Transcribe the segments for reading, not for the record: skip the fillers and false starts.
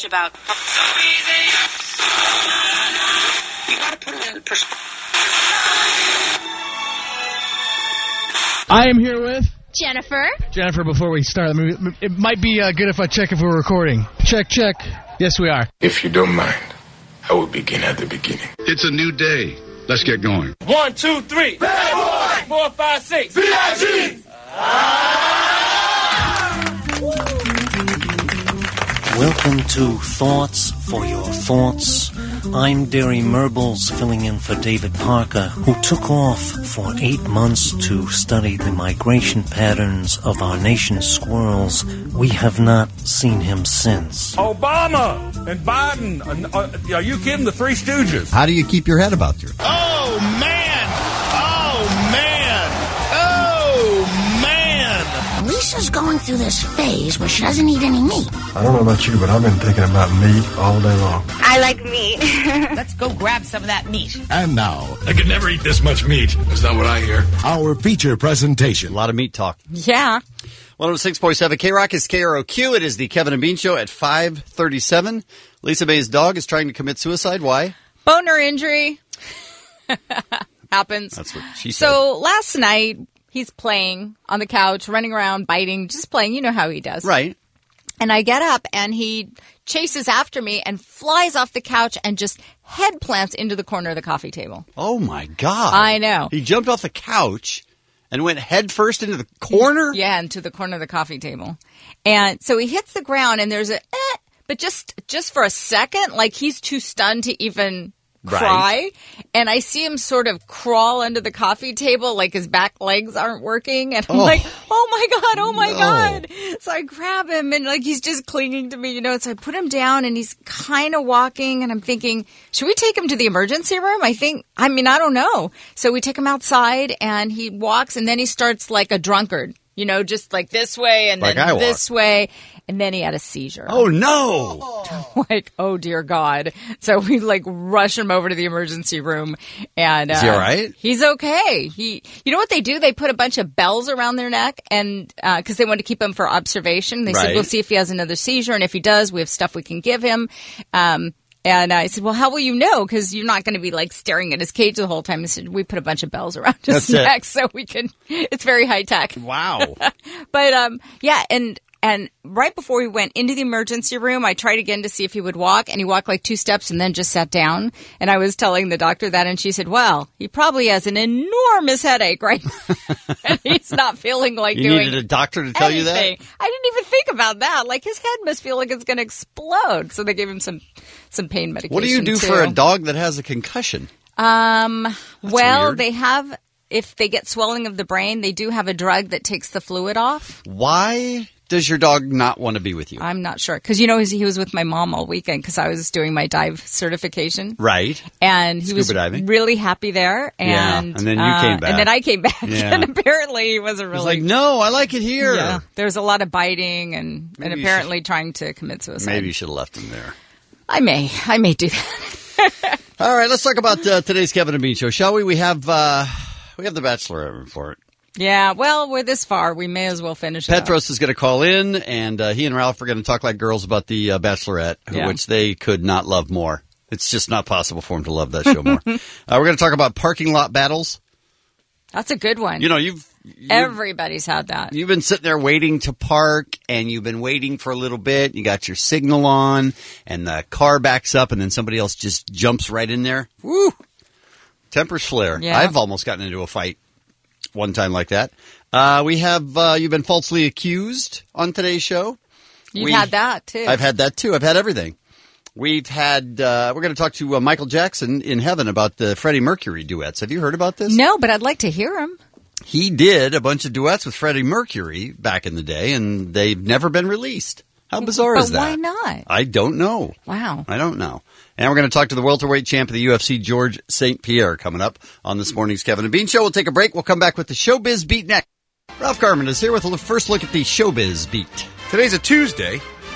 much about. So easy. You gotta put it in perspective. I am here with Jennifer. Jennifer, before we start, it might be good if I check if we're recording. Check. Yes, we are. If you don't mind, I will begin at the beginning. It's a new day. Let's get going. 1, 2, 3. Bad boy! 4, 5, 6. VIG! Welcome to Thoughts for Your Thoughts. I'm Derry Merbles, filling in for David Parker, who took off for 8 months to study the migration patterns of our nation's squirrels. We have not seen him since. Obama and Biden. Are you kidding? The Three Stooges. How do you keep your head about you? Oh, man! Lisa's going through this phase where she doesn't eat any meat. I don't know about you, but I've been thinking about meat all day long. I like meat. Let's go grab some of that meat. And now, I could never eat this much meat. That's not what I hear. our feature presentation. A lot of meat talk. Yeah. 106.7 K-Rock is KROQ. It is the Kevin and Bean Show at 5:37. Lisa May's dog is trying to commit suicide. Why? Boner injury. Happens. That's what she said. So last night, he's playing on the couch, running around, biting, just playing. You know how he does. Right. And I get up, and he chases after me and flies off the couch and just head plants into the corner of the coffee table. Oh, my God. I know. He jumped off the couch and went head first into the corner? Yeah, into the corner of the coffee table. And so he hits the ground, and there's but just for a second, like he's too stunned to even cry. Right. And I see him sort of crawl under the coffee table like his back legs aren't working. And I'm like, oh my God. So I grab him and like he's just clinging to me, So I put him down and he's kind of walking and I'm thinking, should we take him to the emergency room? I don't know. So we take him outside and he walks and then he starts like a drunkard. Just like this way and like then this way. And then he had a seizure. Oh, no. Like, oh, dear God. So we like rush him over to the emergency room. And is he all right? He's okay. You know what they do? They put a bunch of bells around their neck and because they want to keep him for observation. They said, we'll see if he has another seizure. And if he does, we have stuff we can give him. And I said, well, how will you know? Because you're not going to be like staring at his cage the whole time. I said, we put a bunch of bells around his neck so we can, it's very high tech. Wow. But, yeah. And right before we went into the emergency room, I tried again to see if he would walk, and he walked like 2 steps and then just sat down. And I was telling the doctor that, and she said, well, he probably has an enormous headache right now. And he's not feeling like you doing needed a doctor to tell you that? I didn't even think about that. Like, his head must feel like it's going to explode. So they gave him some pain medication. What do you do for a dog that has a concussion? Well, weird. they have, if they get swelling of the brain, they do have a drug that takes the fluid off. Why does your dog not want to be with you? I'm not sure. Because, he was with my mom all weekend because I was doing my dive certification. Right. And he Scuba was diving. Really happy there. And then you came back. And then I came back. Yeah. And apparently he wasn't really. He's like, no, I like it here. Yeah. There's a lot of biting and apparently trying to commit suicide. Maybe you should have left him there. I may do that. All right, let's talk about today's Kevin and Bean Show, shall we? We have the Bachelorette report. Yeah, well, we're this far. We may as well finish it. Petros is going to call in, and he and Ralph are going to talk like girls about the Bachelorette, which they could not love more. It's just not possible for them to love that show more. We're going to talk about parking lot battles. That's a good one. Everybody's had that. You've been sitting there waiting to park, and you've been waiting for a little bit. You got your signal on, and the car backs up, and then somebody else just jumps right in there. Woo! Tempers flare. Yeah. I've almost gotten into a fight one time like that. We have you've been falsely accused on today's show. You've had that, too. I've had that, too. I've had everything. We've had we're going to talk to Michael Jackson in heaven about the Freddie Mercury duets. Have you heard about this? No, but I'd like to hear him. He did a bunch of duets with Freddie Mercury back in the day, and they've never been released. How bizarre is that? But why not? I don't know. Wow. I don't know. And we're going to talk to the welterweight champ of the UFC, George St. Pierre, coming up on this morning's Kevin and Bean Show. We'll take a break. We'll come back with the Showbiz Beat next. Ralph Garman is here with a first look at the Showbiz Beat. Today's a Tuesday.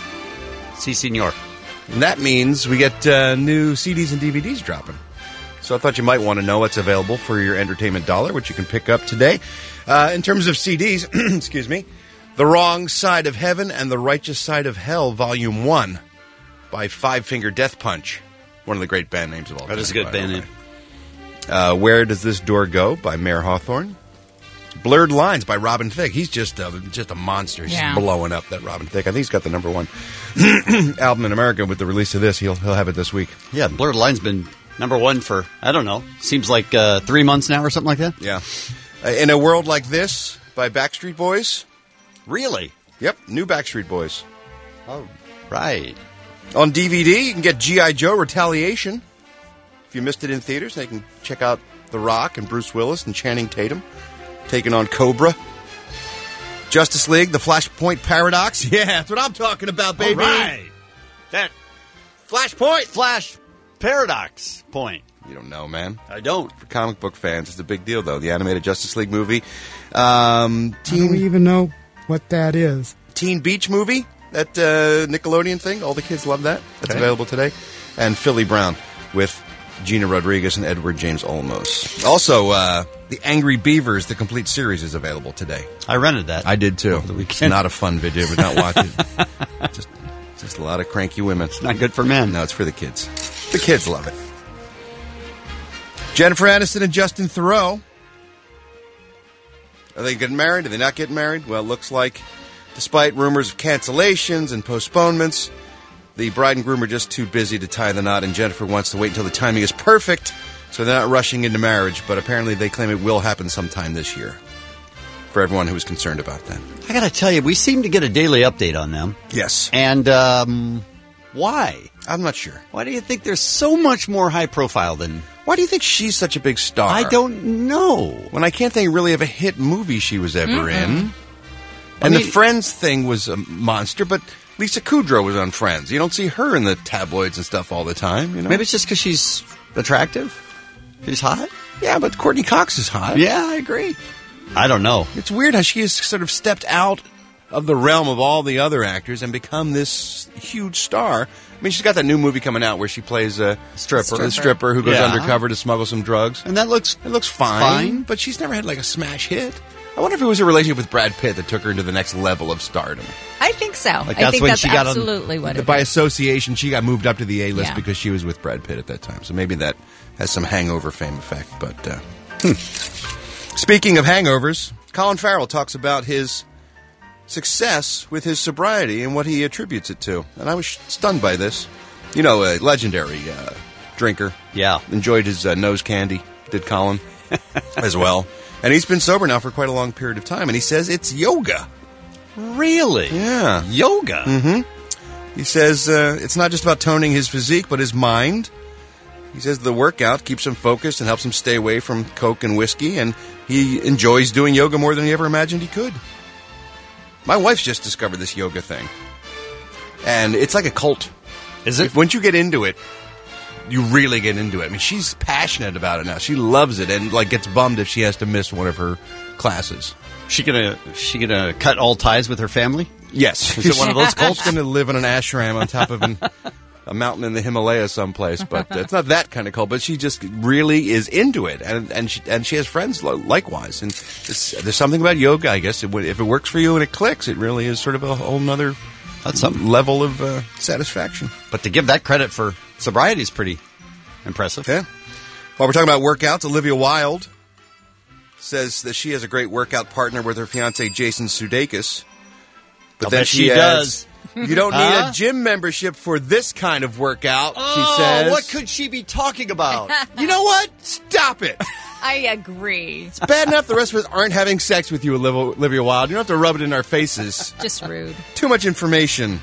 Si, senor. And that means we get new CDs and DVDs dropping. So I thought you might want to know what's available for your entertainment dollar, which you can pick up today. In terms of CDs, excuse me, The Wrong Side of Heaven and The Righteous Side of Hell, Volume 1 by Five Finger Death Punch, one of the great band names of all time. That is a good band name. Where Does This Door Go by Mayor Hawthorne. Blurred Lines by Robin Thicke. He's just a monster. He's just blowing up, that Robin Thicke. I think he's got the number one album in America with the release of this. He'll have it this week. Yeah, Blurred Lines been number one for, I don't know, seems like 3 months now or something like that. Yeah. In a World Like This by Backstreet Boys. Really? Yep, new Backstreet Boys. Oh, right. On DVD, you can get G.I. Joe Retaliation. If you missed it in theaters, they can check out The Rock and Bruce Willis and Channing Tatum taking on Cobra. Justice League, The Flashpoint Paradox. Yeah, that's what I'm talking about, baby. All right. That Flashpoint. Flash Paradox point. You don't know, man. I don't. For comic book fans, it's a big deal, though. The animated Justice League movie. I don't even know what that is. Teen Beach movie, that Nickelodeon thing. All the kids love that. That's available today. And Philly Brown with Gina Rodriguez and Edward James Olmos. Also, The Angry Beavers, the complete series, is available today. I rented that. I did, too. It's not a fun video, but not watch it. Just a lot of cranky women. It's not good for men. No, it's for the kids. The kids love it. Jennifer Aniston and Justin Theroux. Are they getting married? Are they not getting married? Well, it looks like, despite rumors of cancellations and postponements, the bride and groom are just too busy to tie the knot, and Jennifer wants to wait until the timing is perfect, so they're not rushing into marriage, but apparently they claim it will happen sometime this year, for everyone who is concerned about that. I gotta tell you, we seem to get a daily update on them. Yes. And, why? I'm not sure. Why do you think they're so much more high profile than... Why do you think she's such a big star? I don't know. When I can't think really of a hit movie she was ever in. And the Friends thing was a monster, but Lisa Kudrow was on Friends. You don't see her in the tabloids and stuff all the time, you know? Maybe it's just because she's attractive? She's hot? Yeah, but Courtney Cox is hot. Yeah, I agree. I don't know. It's weird how she has sort of stepped out of the realm of all the other actors and become this huge star. I mean, she's got that new movie coming out where she plays a stripper who goes undercover to smuggle some drugs. And that looks fine, but she's never had like a smash hit. I wonder if it was a relationship with Brad Pitt that took her into the next level of stardom. I think so. Like I think that's absolutely what it is. By association, she got moved up to the A-list because she was with Brad Pitt at that time. So maybe that has some hangover fame effect. But Speaking of hangovers, Colin Farrell talks about his success with his sobriety and what he attributes it to. And I was stunned by this. You know, a legendary drinker. Yeah. Enjoyed his nose candy, did Colin, as well. And he's been sober now for quite a long period of time. And he says it's yoga. Really? Yeah. Yoga? Mm-hmm. He says it's not just about toning his physique, but his mind. He says the workout keeps him focused and helps him stay away from Coke and whiskey. And he enjoys doing yoga more than he ever imagined he could. My wife's just discovered this yoga thing. And it's like a cult. Is it? Once you get into it, you really get into it. I mean, she's passionate about it now. She loves it and like gets bummed if she has to miss one of her classes. She gonna cut all ties with her family? Yes. Is it one of those cults? She's going to live in an ashram on top of a mountain in the Himalayas someplace. But it's not that kind of cult. But she just really is into it. And she has friends likewise. And there's something about yoga, I guess. If it works for you and it clicks, it really is sort of a whole nother level of satisfaction. But to give that credit for sobriety is pretty impressive. Yeah. While we're talking about workouts, Olivia Wilde says that she has a great workout partner with her fiancé, Jason Sudeikis. But then she does. You don't need a gym membership for this kind of workout, she says. What could she be talking about? You know what? Stop it. I agree. It's bad enough the rest of us aren't having sex with you, Olivia Wilde. You don't have to rub it in our faces. Just rude. Too much information.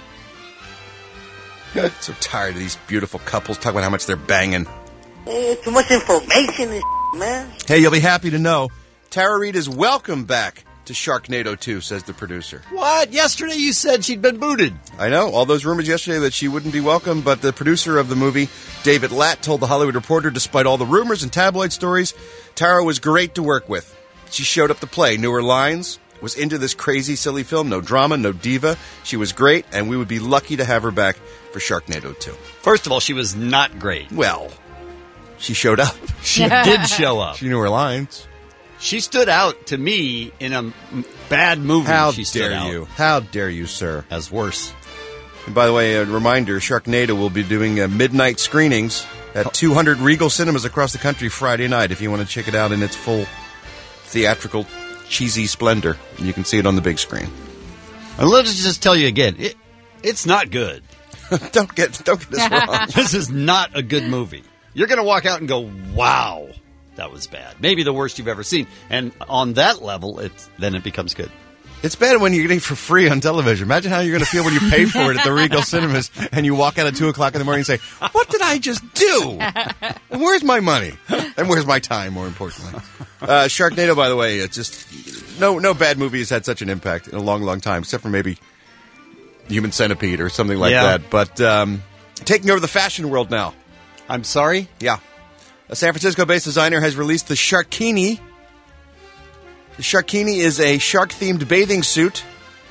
So tired of these beautiful couples talking about how much they're banging. Too much information, man. Hey, you'll be happy to know Tara Reid is welcome back to Sharknado 2, says the producer. What? Yesterday you said she'd been booted. I know. All those rumors yesterday that she wouldn't be welcome, but the producer of the movie, David Latt, told The Hollywood Reporter, despite all the rumors and tabloid stories, Tara was great to work with. She showed up to play, knew her lines, was into this crazy, silly film, no drama, no diva. She was great, and we would be lucky to have her back for Sharknado 2. First of all, she was not great. Well, she showed up. She did show up. She knew her lines. She stood out to me in a bad movie. How she stood dare out. you? How dare you, sir? As worse. And by the way, a reminder, Sharknado will be doing midnight screenings at 200 Regal Cinemas across the country Friday night. If you want to check it out in its full theatrical, cheesy splendor, you can see it on the big screen. And let's just tell you again, it's not good. Don't get us wrong. This is not a good movie. You're going to walk out and go, wow, that was bad. Maybe the worst you've ever seen. And on that level, then it becomes good. It's bad when you're getting it for free on television. Imagine how you're going to feel when you pay for it at the Regal Cinemas and you walk out at 2 o'clock in the morning and say, what did I just do? And where's my money? And where's my time, more importantly? Sharknado, by the way, it's just no bad movie has had such an impact in a long, long time, except for maybe Human Centipede or something like that. But taking over the fashion world now. I'm sorry? Yeah. A San Francisco-based designer has released the Sharkini. The Sharkini is a shark-themed bathing suit.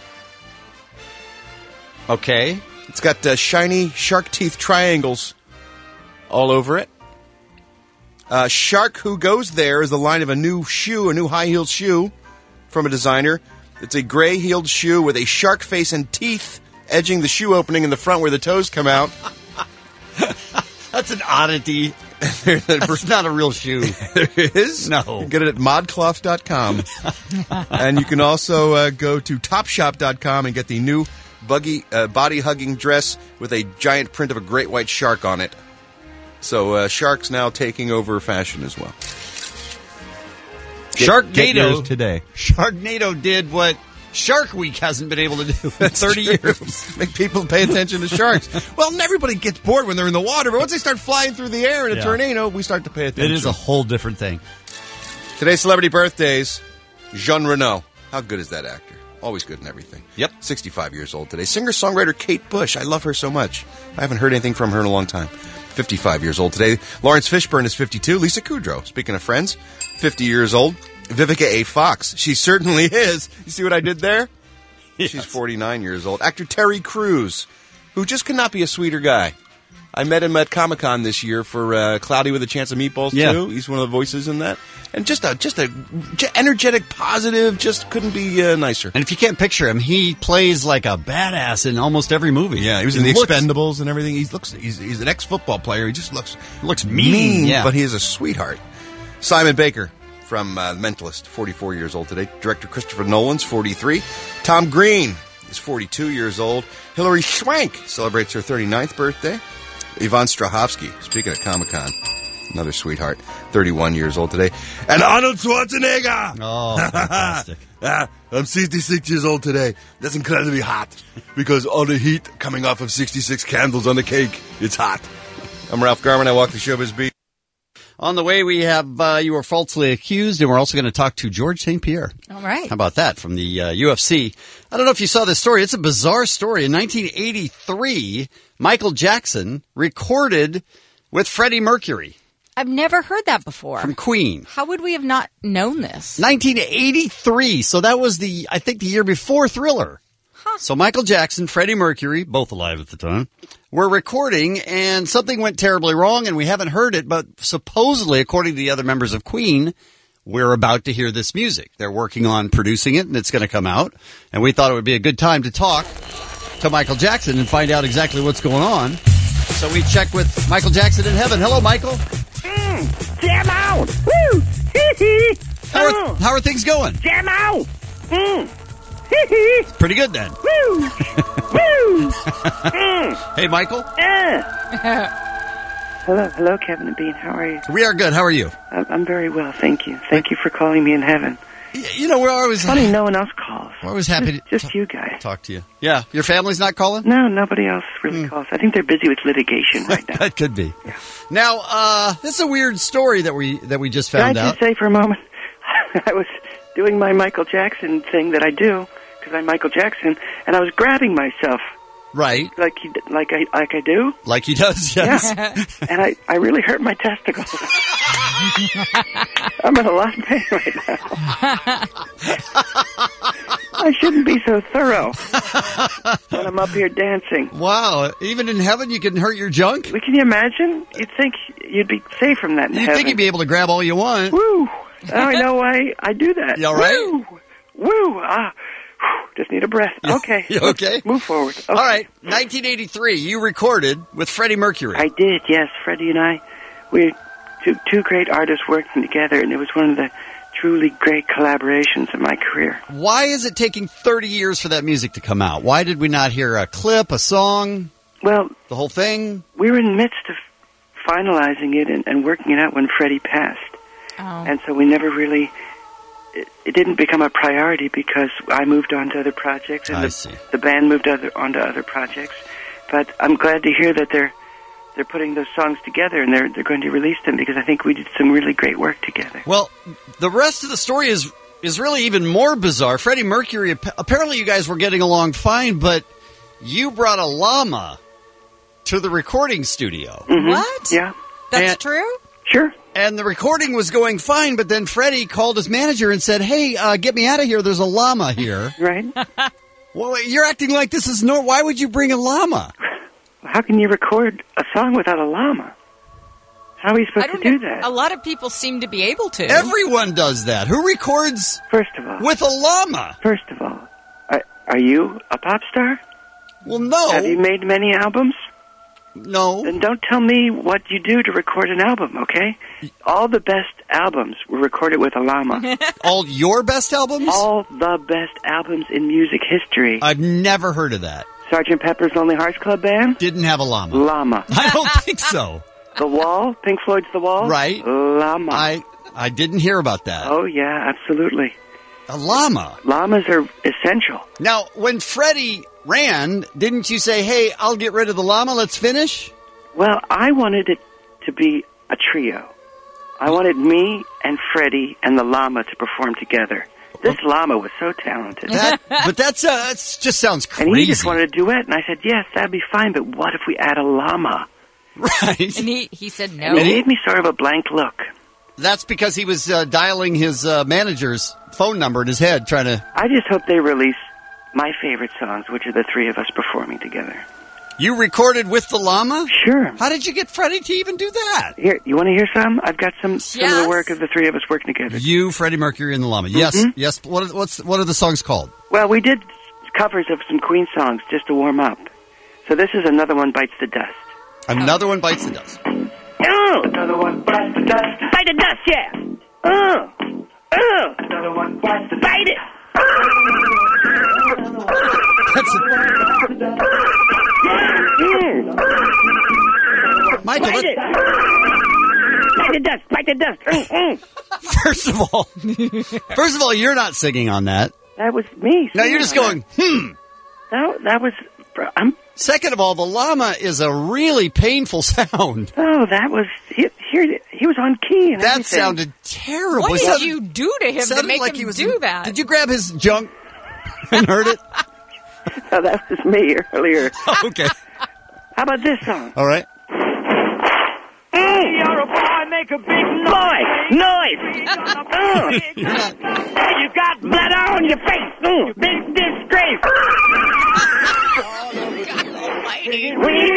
Okay. It's got shiny shark teeth triangles all over it. Shark Who Goes There is the line of a new high-heeled shoe from a designer. It's a gray-heeled shoe with a shark face and teeth edging the shoe opening in the front where the toes come out. That's an oddity. That's not a real shoe. There is? No. You can get it at modcloth.com. And you can also go to topshop.com and get the new body-hugging dress with a giant print of a great white shark on it. So sharks now taking over fashion as well. Get yours today. Sharknado did what Shark Week hasn't been able to do in 30 years. Make people pay attention to sharks. Well, everybody gets bored when they're in the water, but once they start flying through the air in a tornado, we start to pay attention. It is a whole different thing. Today's celebrity birthdays, Jean Reno. How good is that actor? Always good in everything. Yep. 65 years old today. Singer-songwriter Kate Bush. I love her so much. I haven't heard anything from her in a long time. 55 years old today. Lawrence Fishburne is 52. Lisa Kudrow, speaking of friends, 50 years old. Vivica A. Fox. She certainly is. You see what I did there? Yes. She's 49 years old. Actor Terry Crews, who just could not be a sweeter guy. I met him at Comic-Con this year for Cloudy with a Chance of Meatballs, too. He's one of the voices in that. And just a energetic, positive, just couldn't be nicer. And if you can't picture him, he plays like a badass in almost every movie. Yeah, he was in The Expendables and everything. He's an ex-football player. He just looks mean, but he is a sweetheart. Simon Baker from The Mentalist, 44 years old today. Director Christopher Nolan's 43. Tom Green is 42 years old. Hilary Swank celebrates her 39th birthday. Yvonne Strahovski, speaking at Comic-Con, another sweetheart, 31 years old today. And Arnold Schwarzenegger! Oh, fantastic. I'm 66 years old today. That's incredibly hot because all the heat coming off of 66 candles on the cake, it's hot. I'm Ralph Garman. I walk the showbiz beat. On the way, we have You Were Falsely Accused, and we're also going to talk to George St. Pierre. All right. How about that from the UFC? I don't know if you saw this story. It's a bizarre story. In 1983, Michael Jackson recorded with Freddie Mercury. I've never heard that before. From Queen. How would we have not known this? 1983. So that was the year before Thriller. Huh. So Michael Jackson, Freddie Mercury, both alive at the time, were recording, and something went terribly wrong, and we haven't heard it, but supposedly, according to the other members of Queen, we're about to hear this music. They're working on producing it, and it's going to come out, and we thought it would be a good time to talk to Michael Jackson and find out exactly what's going on. So we checked with Michael Jackson in heaven. Hello, Michael. Jam out! Woo! Hee-hee! How are things going? Jam out! Pretty good, then. Woo! Woo! Hey, Michael. Hello, Kevin and Bean. How are you? We are good. How are you? I'm very well, thank you. Thank you for calling me in heaven. You know, we're always funny. No one else calls. We're always happy to just you guys talk to you. Yeah, your family's not calling? No, nobody else really calls. I think they're busy with litigation right now. That could be. Yeah. Now, this is a weird story that we just found out. Can I just say for a moment, I was doing my Michael Jackson thing that I do because I'm Michael Jackson, and I was grabbing myself. Right. Like I do? Like he does, yes. Yeah. And I really hurt my testicles. I'm in a lot of pain right now. I shouldn't be so thorough when I'm up here dancing. Wow. Even in heaven you can hurt your junk? Can you imagine? You'd think you'd be safe from that in heaven. You'd think you'd be able to grab all you want. Woo! Now I know why I do that. You all right? Woo! Woo! just need a breath. Okay. You okay? Let's move forward. Okay. All right. 1983, you recorded with Freddie Mercury. I did, yes. Freddie and I, we two great artists working together, and it was one of the truly great collaborations in my career. Why is it taking 30 years for that music to come out? Why did we not hear a clip, a song, Well, the whole thing? we were in the midst of finalizing it and working it out when Freddie passed. Oh. And so we never really, it didn't become a priority because I moved on to other projects and the band moved on to other projects. But I'm glad to hear that they're putting those songs together and they're going to release them because I think we did some really great work together. Well, the rest of the story is really even more bizarre. Freddie Mercury, apparently you guys were getting along fine, but you brought a llama to the recording studio. Mm-hmm. What? Yeah. That's true? Sure. And the recording was going fine, but then Freddie called his manager and said, hey, get me out of here. There's a llama here. Right. Well, you're acting like this is why would you bring a llama? How can you record a song without a llama? How are you supposed to do that? A lot of people seem to be able to. Everyone does that. Who records First of all, with a llama? First of all, are you a pop star? Well, no. Have you made many albums? No. Then don't tell me what you do to record an album, okay? All the best albums were recorded with a llama. All your best albums? All the best albums in music history. I've never heard of that. Sgt. Pepper's Lonely Hearts Club Band? Didn't have a llama. Llama. I don't think so. The Wall? Pink Floyd's The Wall? Right. Llama. I didn't hear about that. Oh, yeah, absolutely. A llama. Llamas are essential. Now, when Freddie ran, didn't you say, hey, I'll get rid of the llama, let's finish? Well, I wanted it to be a trio. I wanted me and Freddie and the llama to perform together. This llama was so talented. But that just sounds crazy. And he just wanted a duet, and I said, yes, that'd be fine, but what if we add a llama? Right. And he said no. And he gave me sort of a blank look. That's because he was dialing his manager's phone number in his head, trying to... I just hope they release my favorite songs, which are the three of us performing together. You recorded with the llama? Sure. How did you get Freddie to even do that? Here, you want to hear some? I've got some of the work of the three of us working together. You, Freddie Mercury, and the llama. Yes, yes. What are the songs called? Well, we did covers of some Queen songs just to warm up. So this is Another One Bites the Dust. Another One Bites the Dust. Another one bites the dust. Bite the dust, yeah. Another one bites the bite it. Michael, bite it. Bite the dust. Bite the dust. First of all, you're not singing on that. That was me. No, you're just going, That was. Second of all, the llama is a really painful sound. Oh, that was he was on key. And that everything. sounded terrible. What did you do to him to make like him do that? Did you grab his junk and hurt it? Oh, that was me earlier. Okay. How about this song? All right. You're a boy, make a big noise. You got blood on your face. Big disgrace. We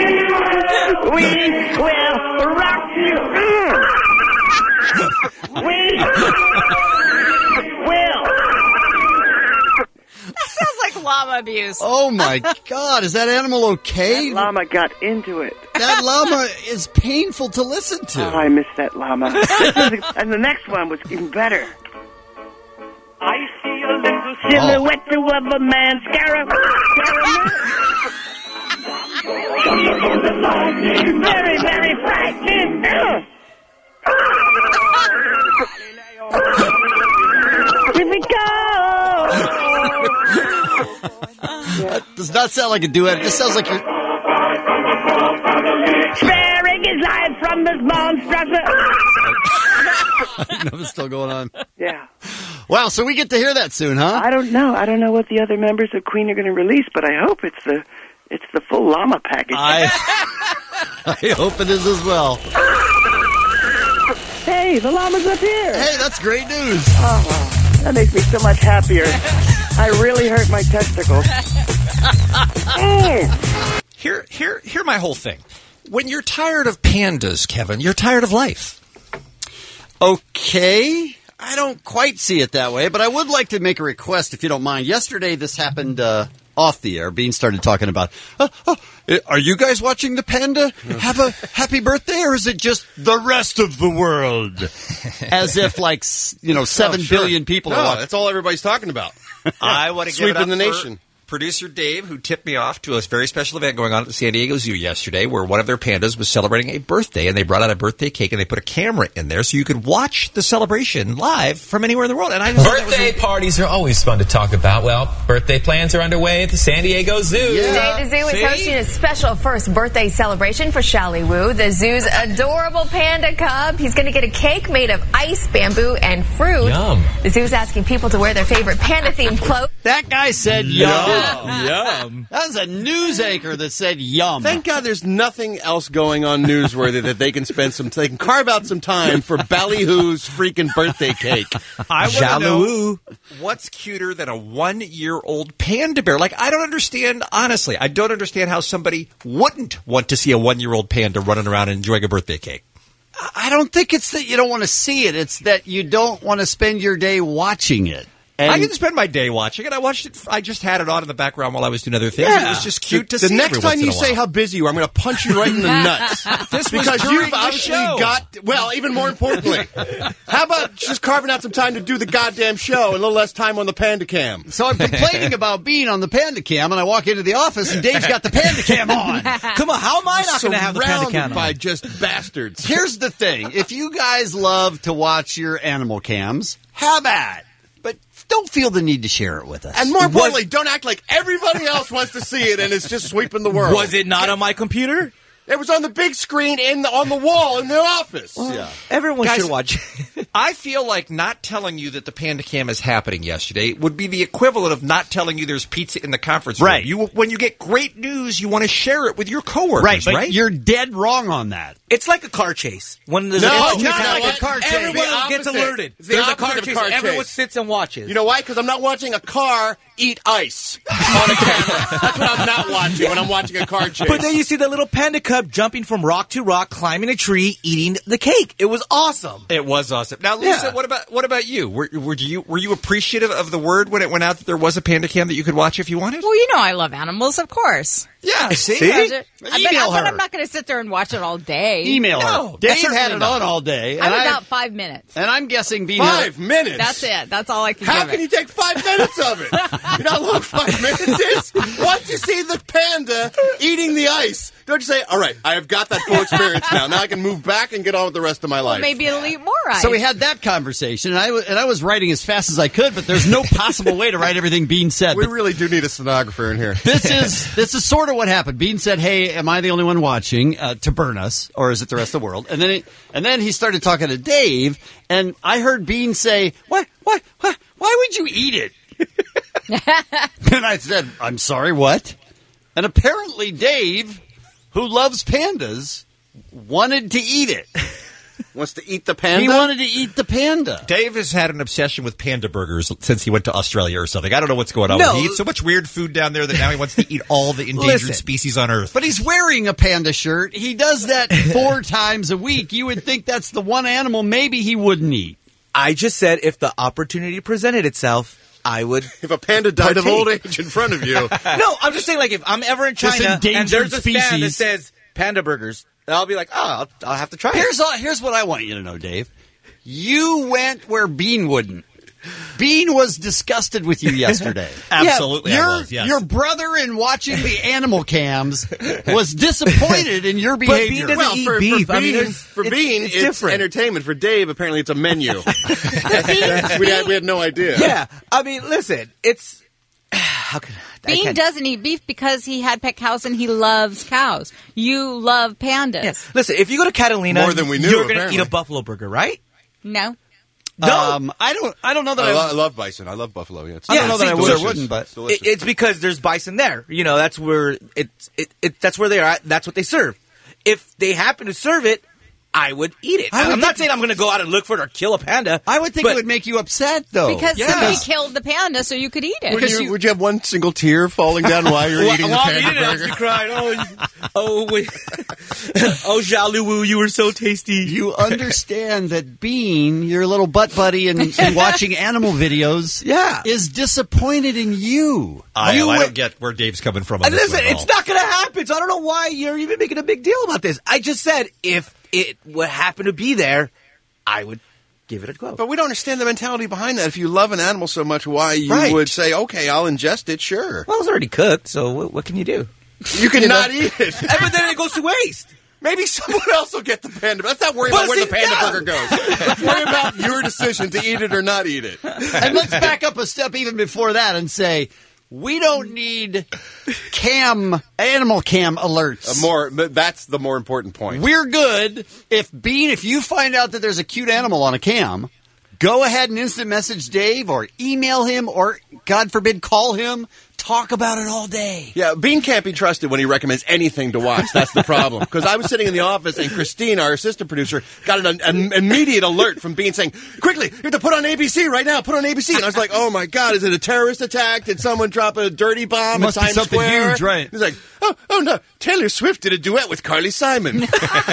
will rock you. We will. That sounds like llama abuse. Oh my God, is that animal okay? That llama got into it. That llama is painful to listen to. Oh, I miss that llama. And the next one was even better. I see a little silhouette of a man very, very frightening. Here we go. That does not sound like a duet. It just sounds like you're... Sparing his life from this monstrous... I know it's still going on. Yeah. Wow, so we get to hear that soon, huh? I don't know. I don't know what the other members of Queen are going to release, but I hope it's the full llama package. I hope it is as well. Hey, the llama's up here. Hey, that's great news. Oh, that makes me so much happier. I really hurt my testicles. Hear my whole thing. When you're tired of pandas, Kevin, you're tired of life. Okay. I don't quite see it that way, but I would like to make a request, if you don't mind. Yesterday, this happened off the air. Bean started talking about, are you guys watching the panda have a happy birthday, or is it just the rest of the world? As if, 7 billion people are watching. That's all everybody's talking about. I want to give it up Sweeping the nation. Producer Dave, who tipped me off to a very special event going on at the San Diego Zoo yesterday, where one of their pandas was celebrating a birthday, and they brought out a birthday cake, and they put a camera in there so you could watch the celebration live from anywhere in the world. And I just birthday parties are always fun to talk about. Well, birthday plans are underway at the San Diego Zoo. Today, the zoo is hosting a special first birthday celebration for Shally Wu, the zoo's adorable panda cub. He's going to get a cake made of ice, bamboo, and fruit. Yum. The zoo's asking people to wear their favorite panda-themed clothes. That guy said yum. Yum. That was a news anchor that said yum. Thank God there's nothing else going on newsworthy that they can spend they can carve out some time for Ballyhoo's freaking birthday cake. I want to know what's cuter than a 1-year-old panda bear. I don't understand, honestly, I don't understand how somebody wouldn't want to see a 1-year-old panda running around and enjoying a birthday cake. I don't think it's that you don't want to see it. It's that you don't want to spend your day watching it. And I didn't spend my day watching it. I watched it. I just had it on in the background while I was doing other things. Yeah. It was just cute to the see. next every time once in you a say while. how busy you are, I'm going to punch you right in the nuts. This was because during you've the obviously show. even more importantly, how about just carving out some time to do the goddamn show and a little less time on the Panda Cam? So I'm complaining about being on the Panda Cam, and I walk into the office, and Dave's got the Panda Cam on. Come on, how am I not going to have the Panda Cam Surrounded on? by just bastards. Here's the thing. If you guys love to watch your animal cams, have at it. But don't feel the need to share it with us. And more importantly, don't act like everybody else wants to see it and it's just sweeping the world. Was it not on my computer? It was on the big screen on the wall in the office. Yeah. Everyone should watch. I feel like not telling you that the Panda Cam is happening yesterday would be the equivalent of not telling you there's pizza in the conference room. Right. When you get great news, you want to share it with your coworkers, Right, but right? you're dead wrong on that. It's like a car chase. When there's It's not like a car chase. Everyone gets alerted. It's the There's a opposite car of chase. car chase. Everyone sits and watches. You know why? Because I'm not watching a car eat ice on a camera. That's what I'm not watching when I'm watching a car chase. But then you see the little panda cub jumping from rock to rock, climbing a tree, eating the cake. It was awesome. It was awesome. Now, Lisa, what about you? Were you appreciative of the word when it went out that there was a Panda Cam that you could watch if you wanted? Well, you know I love animals, of course. Yeah, see? But I'm not going to sit there and watch it all day. Email No, her. Dave had it on all day. I'm about 5 minutes. And I'm guessing being 5 minutes? That's it. That's all I can How give can it. you take 5 minutes of it? You know how long 5 minutes is? Once you see the panda eating the ice, don't you say, all right, I have got that full experience now. Now I can move back and get on with the rest of my life. Maybe it'll eat more ice. So we had that conversation, and I was writing as fast as I could, but there's no possible way to write everything Bean said. We But really do need a stenographer in here. this is sort of what happened. Bean said, "Hey, am I the only one watching?" To burn us, or is it the rest of the world? And then he started talking to Dave, and I heard Bean say, "What? Why would you eat it?" And I said, "I'm sorry, what?" And apparently Dave, who loves pandas, wanted to eat it. Wants to eat the panda? He wanted to eat the panda. Dave has had an obsession with panda burgers since he went to Australia or something. I don't know what's going on. He eats so much weird food down there that now he wants to eat all the endangered species on Earth. But he's wearing a panda shirt. He does that 4 times a week. You would think that's the one animal maybe he wouldn't eat. I just said if the opportunity presented itself, I would. If a panda died of old age in front of you. No, I'm just saying, like, if I'm ever in China and there's a stand that says panda burgers, I'll be like, oh, I'll have to try it. Here's what I want you to know, Dave. You went where Bean wouldn't. Bean was disgusted with you yesterday. Absolutely, Yes. Your brother, in watching the animal cams, was disappointed in your behavior. Bean doesn't eat beef. For Bean, it's different. Entertainment. For Dave, apparently it's a menu. we had no idea. Yeah, I mean, listen, it's how can Bean doesn't eat beef because he had pet cows and he loves cows. You love pandas. Yeah. Listen, if you go to Catalina, more than we knew, you're going to eat a buffalo burger, right? No. No, I don't know that I love bison. I love buffalo. Yeah, I don't know that I would or wouldn't, but it's because there's bison there. You know, that's where that's where they are. That's what they serve. If they happen to serve it, I would eat it. I'm not saying I'm going to go out and look for it or kill a panda. I would think it would make you upset, though. Because somebody killed the panda so you could eat it. Would you have one single tear falling down while you're eating the panda burger? You cried. Oh, wait. Oh, Xiaolu, you were so tasty. You understand that Bean, your little butt buddy and watching animal videos, is disappointed in you. I don't get where Dave's coming from. Listen, it's not going to happen, so I don't know why you're even making a big deal about this. I just said if it would happen to be there, I would give it a go. But we don't understand the mentality behind that. If you love an animal so much, why you would say, okay, I'll ingest it, sure. Well, it's already cooked, so what can you do? You can not eat it. But then it goes to waste. Maybe someone else will get the panda. Let's not worry about where the panda burger goes. Let's worry about your decision to eat it or not eat it. And let's back up a step even before that and say, we don't need animal cam alerts. That's the more important point. We're good. If you find out that there's a cute animal on a cam, go ahead and instant message Dave or email him or, God forbid, call him. Talk about it all day. Yeah, Bean can't be trusted when he recommends anything to watch. That's the problem. Because I was sitting in the office and Christine, our assistant producer, got an immediate alert from Bean saying, quickly, you have to put on ABC right now. Put on ABC. And I was like, oh, my God, is it a terrorist attack? Did someone drop a dirty bomb in Times Square? Huge, right? He's like, oh, no, Taylor Swift did a duet with Carly Simon.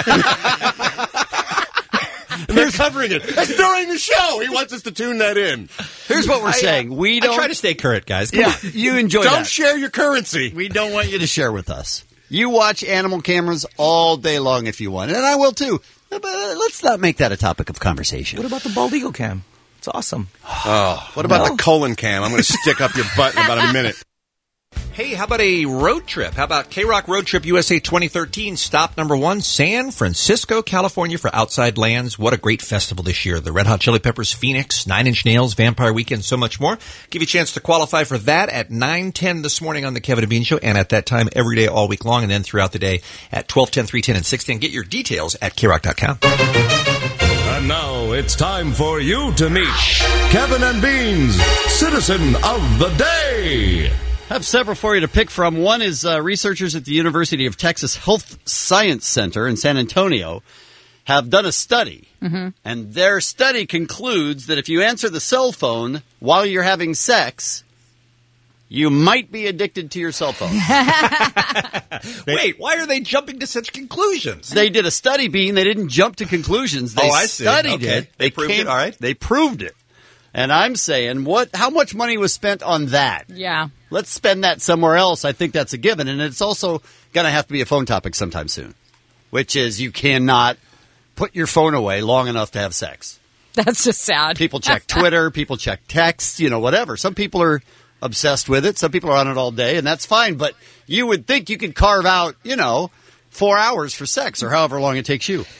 And they're covering it. That's during the show. He wants us to tune that in. Here's what we're saying. We don't try to stay current, guys. Come on. You enjoy Don't share your currency. We don't want you to share with us. You watch animal cameras all day long if you want. And I will too. But let's not make that a topic of conversation. What about the bald eagle cam? It's awesome. Oh, what about the colon cam? I'm going to stick up your butt in about a minute. Hey, how about a road trip? How about K-Rock Road Trip USA 2013? Stop number 1, San Francisco, California for Outside Lands. What a great festival this year. The Red Hot Chili Peppers, Phoenix, 9 Inch Nails, Vampire Weekend, so much more. Give you a chance to qualify for that at 9:10 this morning on the Kevin and Bean Show, and at that time every day all week long, and then throughout the day at 12:10, 3:10, and 6:10. Get your details at krock.com. And now it's time for you to meet Kevin and Bean's Citizen of the Day. I have several for you to pick from. One is researchers at the University of Texas Health Science Center in San Antonio have done a study. Mm-hmm. And their study concludes that if you answer the cell phone while you're having sex, you might be addicted to your cell phone. Wait, why are they jumping to such conclusions? They did a study, Bean. They didn't jump to conclusions. They studied it. They proved it, all right. They proved it. And I'm saying, how much money was spent on that? Yeah. Let's spend that somewhere else. I think that's a given. And it's also going to have to be a phone topic sometime soon, which is you cannot put your phone away long enough to have sex. That's just sad. People check Twitter. People check text, whatever. Some people are obsessed with it. Some people are on it all day, and that's fine. But you would think you could carve out, 4 hours for sex or however long it takes you.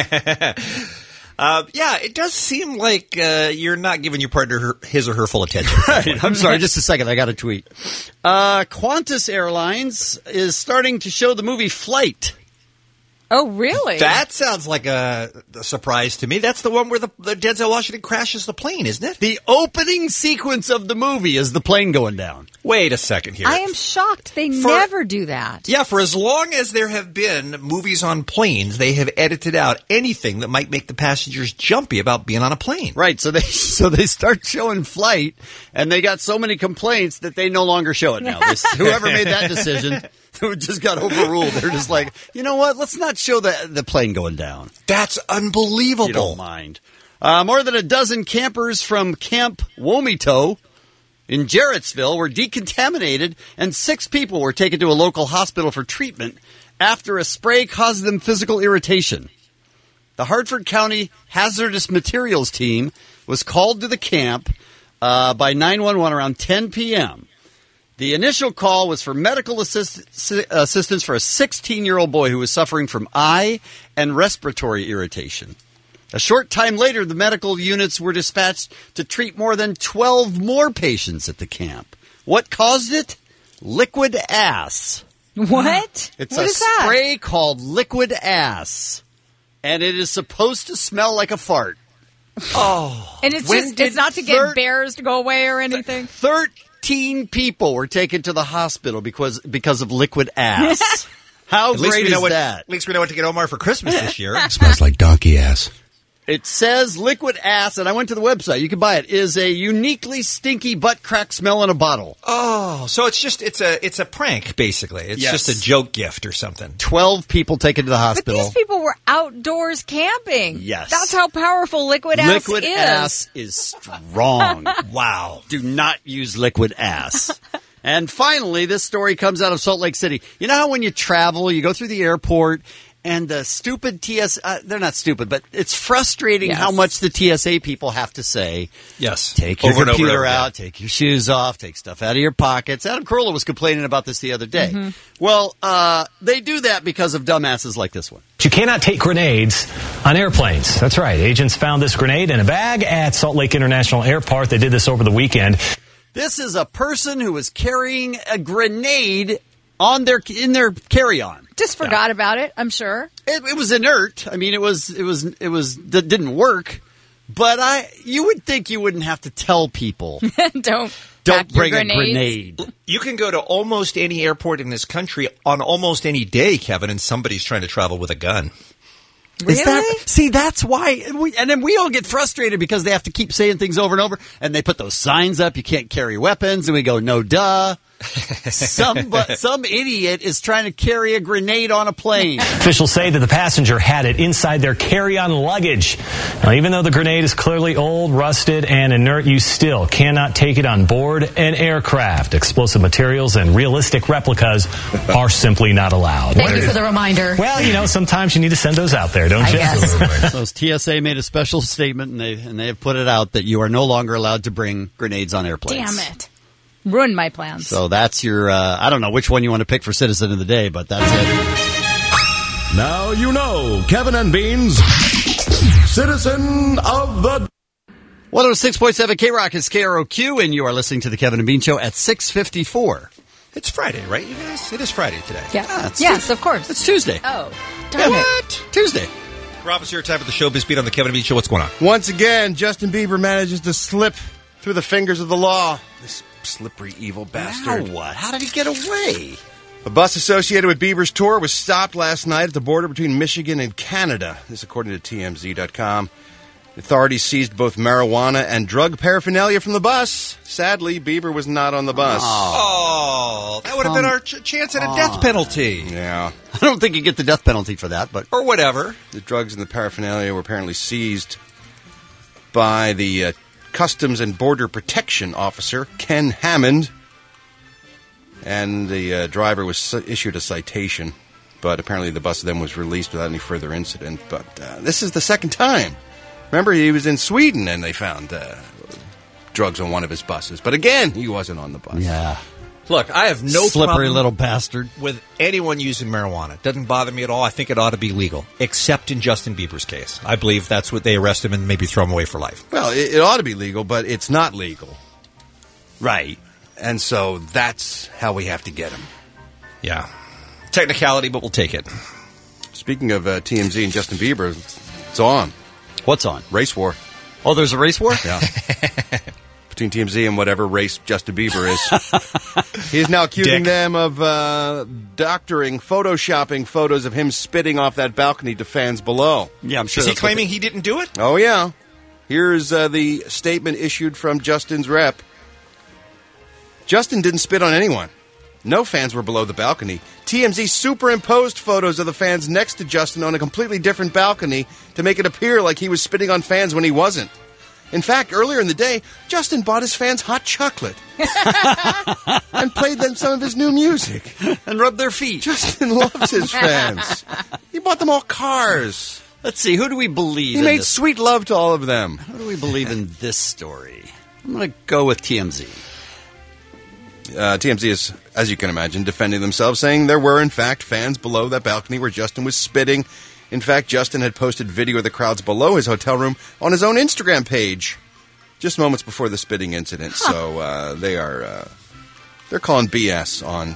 It does seem like you're not giving your partner his or her full attention. Right. I'm sorry, just a second. I got a tweet. Qantas Airlines is starting to show the movie Flight. Oh, really? That sounds like a surprise to me. That's the one where the Denzel Washington crashes the plane, isn't it? The opening sequence of the movie is the plane going down. Wait a second here. I am shocked. They never do that. Yeah, for as long as there have been movies on planes, they have edited out anything that might make the passengers jumpy about being on a plane. Right, so they start showing Flight, and they got so many complaints that they no longer show it now. Whoever made that decision just got overruled. They're just like, you know what? Let's not show the plane going down. That's unbelievable. You don't mind. More than a dozen campers from Camp Womito in Jarrettsville were decontaminated, and 6 people were taken to a local hospital for treatment after a spray caused them physical irritation. The Hartford County Hazardous Materials team was called to the camp by 911 around 10 p.m. The initial call was for medical assistance for a 16-year-old boy who was suffering from eye and respiratory irritation. A short time later, the medical units were dispatched to treat more than 12 more patients at the camp. What caused it? Liquid ass. What? It's what a is that? spray called liquid ass, and it is supposed to smell like a fart. Oh. And it's not to get bears to go away or anything? 13 people were taken to the hospital because of liquid ass. How great is that? At least we know what to get Omar for Christmas this year. It smells like donkey ass. It says liquid ass, and I went to the website. You can buy it. Is a uniquely stinky butt crack smell in a bottle. Oh, so it's a prank basically. It's just a joke gift or something. 12 people taken to the hospital. But these people were outdoors camping. Yes. That's how powerful liquid ass is. Liquid ass is strong. Wow. Do not use liquid ass. And finally, this story comes out of Salt Lake City. You know how when you travel, you go through the airport, and the stupid they're not stupid, but it's frustrating how much the TSA people have to say. Yes. Take your Over and over computer and over, out, take your shoes off, take stuff out of your pockets. Adam Carolla was complaining about this the other day. Mm-hmm. Well, they do that because of dumbasses like this one. You cannot take grenades on airplanes. That's right. Agents found this grenade in a bag at Salt Lake International Airport. They did this over the weekend. This is a person who was carrying a grenade in their carry-on. Just forgot about it, I'm sure. It was inert. I mean, that didn't work. But you would think you wouldn't have to tell people. Don't bring a grenade. You can go to almost any airport in this country on almost any day, Kevin, and somebody's trying to travel with a gun. Really? That's why. And then we all get frustrated because they have to keep saying things over and over. And they put those signs up, you can't carry weapons. And we go, no, duh. Some idiot is trying to carry a grenade on a plane. Officials say that the passenger had it inside their carry-on luggage. Now, even though the grenade is clearly old, rusted, and inert, you still cannot take it on board an aircraft. Explosive materials and realistic replicas are simply not allowed. Thank you for the reminder. Well, sometimes you need to send those out there, don't you? Yes. So TSA made a special statement, and they have put it out that you are no longer allowed to bring grenades on airplanes. Damn it. Ruined my plans. So that's your, I don't know which one you want to pick for Citizen of the Day, but that's it. Now you know Kevin and Bean's Citizen of the 106.7 K-Rock is KROQ, and you are listening to the Kevin and Bean Show at 6:54. It's Friday, right, you guys? It is Friday today. Yeah. Yes, of course. It's Tuesday. Oh, darn it. Tuesday. Rob, it's your time for the Showbiz Beat on the Kevin and Bean Show. What's going on? Once again, Justin Bieber manages to slip through the fingers of the law. This slippery, evil bastard. Now what? How did he get away? A bus associated with Bieber's tour was stopped last night at the border between Michigan and Canada. This according to TMZ.com. Authorities seized both marijuana and drug paraphernalia from the bus. Sadly, Bieber was not on the bus. Oh, that would have been our chance at a death penalty. Yeah. I don't think you get the death penalty for that, but... Or whatever. The drugs and the paraphernalia were apparently seized by the Customs and Border Protection Officer, Ken Hammond. And the driver was issued a citation. But apparently the bus then was released without any further incident. But this is the second time. Remember, he was in Sweden and they found drugs on one of his buses. But again, he wasn't on the bus. Yeah. Look, I have no slippery problem little bastard with anyone using marijuana. It doesn't bother me at all. I think it ought to be legal, except in Justin Bieber's case. I believe that's what they arrest him and maybe throw him away for life. Well, it ought to be legal, but it's not legal. Right. And so that's how we have to get him. Yeah. Technicality, but we'll take it. Speaking of TMZ and Justin Bieber, it's on. What's on? Race war. Oh, there's a race war? Yeah. Between TMZ and whatever race Justin Bieber is. He's now accusing them of doctoring, photoshopping photos of him spitting off that balcony to fans below. Yeah, I'm sure. Is he claiming he didn't do it? Oh, yeah. Here's the statement issued from Justin's rep. Justin didn't spit on anyone. No fans were below the balcony. TMZ superimposed photos of the fans next to Justin on a completely different balcony to make it appear like he was spitting on fans when he wasn't. In fact, earlier in the day, Justin bought his fans hot chocolate and played them some of his new music. And rubbed their feet. Justin loves his fans. He bought them all cars. Let's see, who do we believe He made sweet love to all of them. Who do we believe in this story? I'm going to go with TMZ. TMZ is, as you can imagine, defending themselves, saying there were, in fact, fans below that balcony where Justin was spitting. In fact, Justin had posted video of the crowds below his hotel room on his own Instagram page just moments before the spitting incident. Huh. So they're calling BS on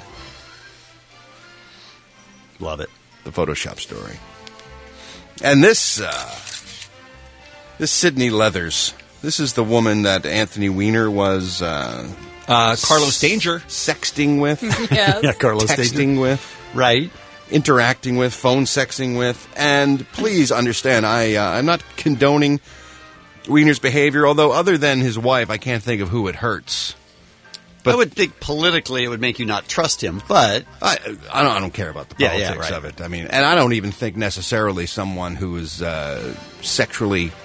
love it, the Photoshop story. And this Sydney Leathers, this is the woman that Anthony Weiner was Carlos Danger sexting with. Yes. Yeah, Carlos texting Danger. with. Right. interacting with, phone sexing with. And please understand, I'm not condoning Weiner's behavior, although other than his wife, I can't think of who it hurts. But I would think politically it would make you not trust him, but I don't care about the politics of it. I mean, and I don't even think necessarily someone who is sexually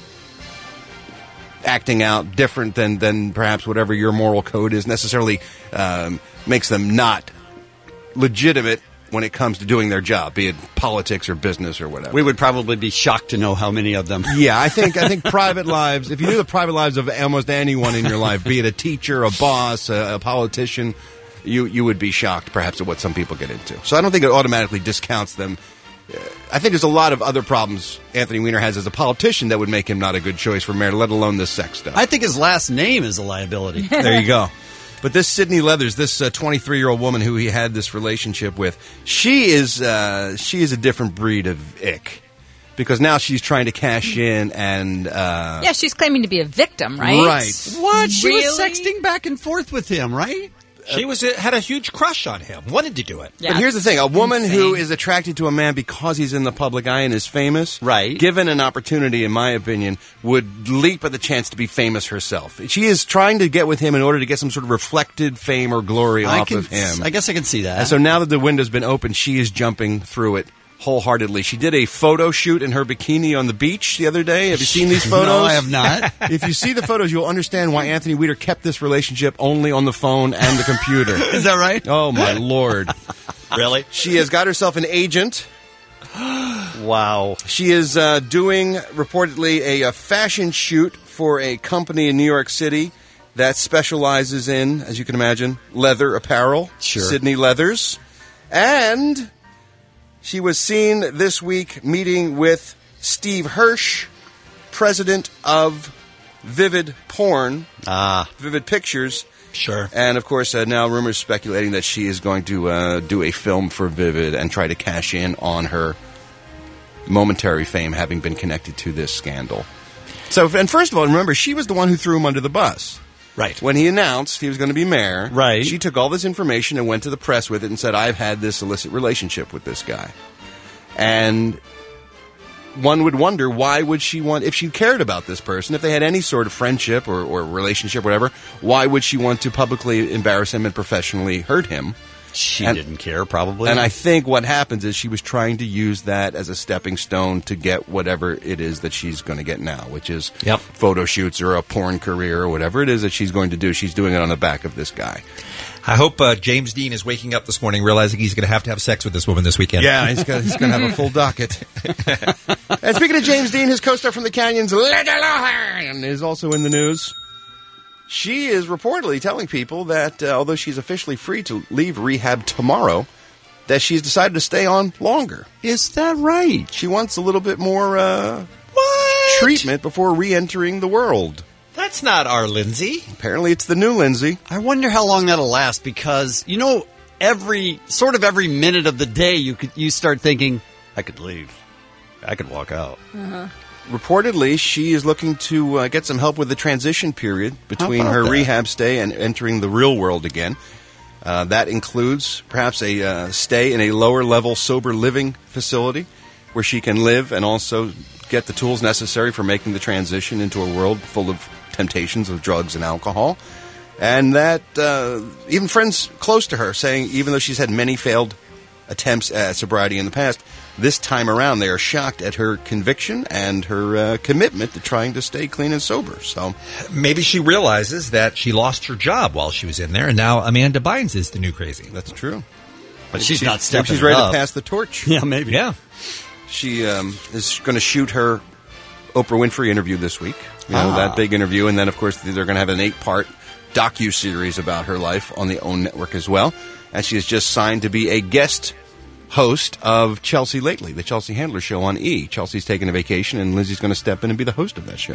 acting out different than perhaps whatever your moral code is necessarily makes them not legitimate when it comes to doing their job, be it politics or business or whatever. We would probably be shocked to know how many of them. Yeah, I think private lives, if you knew the private lives of almost anyone in your life, be it a teacher, a boss, a politician, you would be shocked perhaps at what some people get into. So I don't think it automatically discounts them. I think there's a lot of other problems Anthony Weiner has as a politician that would make him not a good choice for mayor, let alone this sex stuff. I think his last name is a liability. There you go. But this Sydney Leathers, this 23-year-old woman who he had this relationship with, she is a different breed of ick. Because now she's trying to cash in and... yeah, she's claiming to be a victim, right? Right. What? She Really? was sexting back and forth with him, right? She had a huge crush on him, wanted to do it. Yeah, but here's the thing. A woman insane. who is attracted to a man because he's in the public eye and is famous, right, given an opportunity, in my opinion, would leap at the chance to be famous herself. She is trying to get with him in order to get some sort of reflected fame or glory off of him. I guess I can see that. And so now that the window's been opened, she is jumping through it wholeheartedly. She did a photo shoot in her bikini on the beach the other day. Have you seen these photos? No, I have not. If you see the photos, you'll understand why Anthony Weiner kept this relationship only on the phone and the computer. Is that right? Oh, my Lord. Really? She has got herself an agent. Wow. She is doing, reportedly, a fashion shoot for a company in New York City that specializes in, as you can imagine, leather apparel. Sure. Sydney Leathers. And she was seen this week meeting with Steve Hirsch, president of Vivid Porn, Vivid Pictures. Sure. And, of course, now rumors speculating that she is going to do a film for Vivid and try to cash in on her momentary fame having been connected to this scandal. So, and first of all, remember, she was the one who threw him under the bus. Right. When he announced he was going to be mayor, right, she took all this information and went to the press with it and said, I've had this illicit relationship with this guy. And one would wonder, why would she want, if she cared about this person, if they had any sort of friendship or relationship, whatever, why would she want to publicly embarrass him and professionally hurt him? She didn't care, probably. And I think what happens is she was trying to use that as a stepping stone to get whatever it is that she's going to get now, which is photo shoots or a porn career or whatever it is that she's going to do. She's doing it on the back of this guy. I hope James Dean is waking up this morning realizing he's going to have sex with this woman this weekend. Yeah, he's going to have a full docket. And speaking of James Dean, his co-star from The Canyons, Linda Lohan, is also in the news. She is reportedly telling people that although she's officially free to leave rehab tomorrow, that she's decided to stay on longer. Is that right? She wants a little bit more treatment before re-entering the world. That's not our Lindsay. Apparently it's the new Lindsay. I wonder how long that'll last because, you know, every minute of the day you start thinking, I could leave. I could walk out. Uh-huh. Reportedly, she is looking to get some help with the transition period between her rehab stay and entering the real world again. That includes perhaps a stay in a lower-level sober living facility where she can live and also get the tools necessary for making the transition into a world full of temptations of drugs and alcohol. And that even friends close to her saying, even though she's had many failed attempts at sobriety in the past, this time around they are shocked at her conviction and her commitment to trying to stay clean and sober. So maybe she realizes that she lost her job while she was in there, and now Amanda Bynes is the new crazy. That's true. But she's not stepping She's ready up. to pass the torch. Yeah, maybe. Yeah. She is going to shoot her Oprah Winfrey interview this week. You know, that big interview. And then, of course, they're going to have an 8-part docu-series about her life on the OWN network as well. And she is just signed to be a guest host of Chelsea Lately, the Chelsea Handler show on E! Chelsea's taking a vacation, and Lindsay's going to step in and be the host of that show.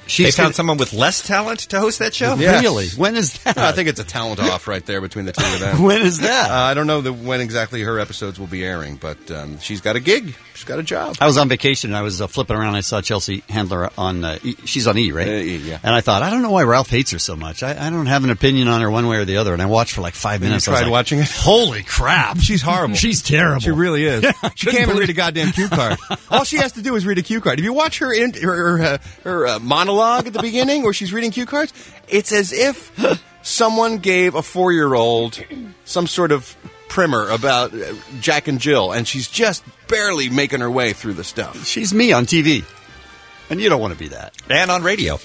They found someone with less talent to host that show? Yes. Really? When is that? I think it's a talent off right there between the two of them. When is that? I don't know when exactly her episodes will be airing, but she's got a gig. She's got a job. I was on vacation, and I was flipping around, and I saw Chelsea Handler on, she's on E, right? E, yeah. And I thought, I don't know why Ralph hates her so much. I don't have an opinion on her one way or the other, and I watched for like 5 minutes. You tried watching it? Holy crap. She's horrible. She's terrible. She really is. She can't even read a goddamn cue card. All she has to do is read a cue card. If you watch her monologue at the beginning where she's reading cue cards, it's as if someone gave a 4-year-old some sort of primer about Jack and Jill, and she's just barely making her way through the stuff. She's me on TV. And you don't want to be that. And on radio.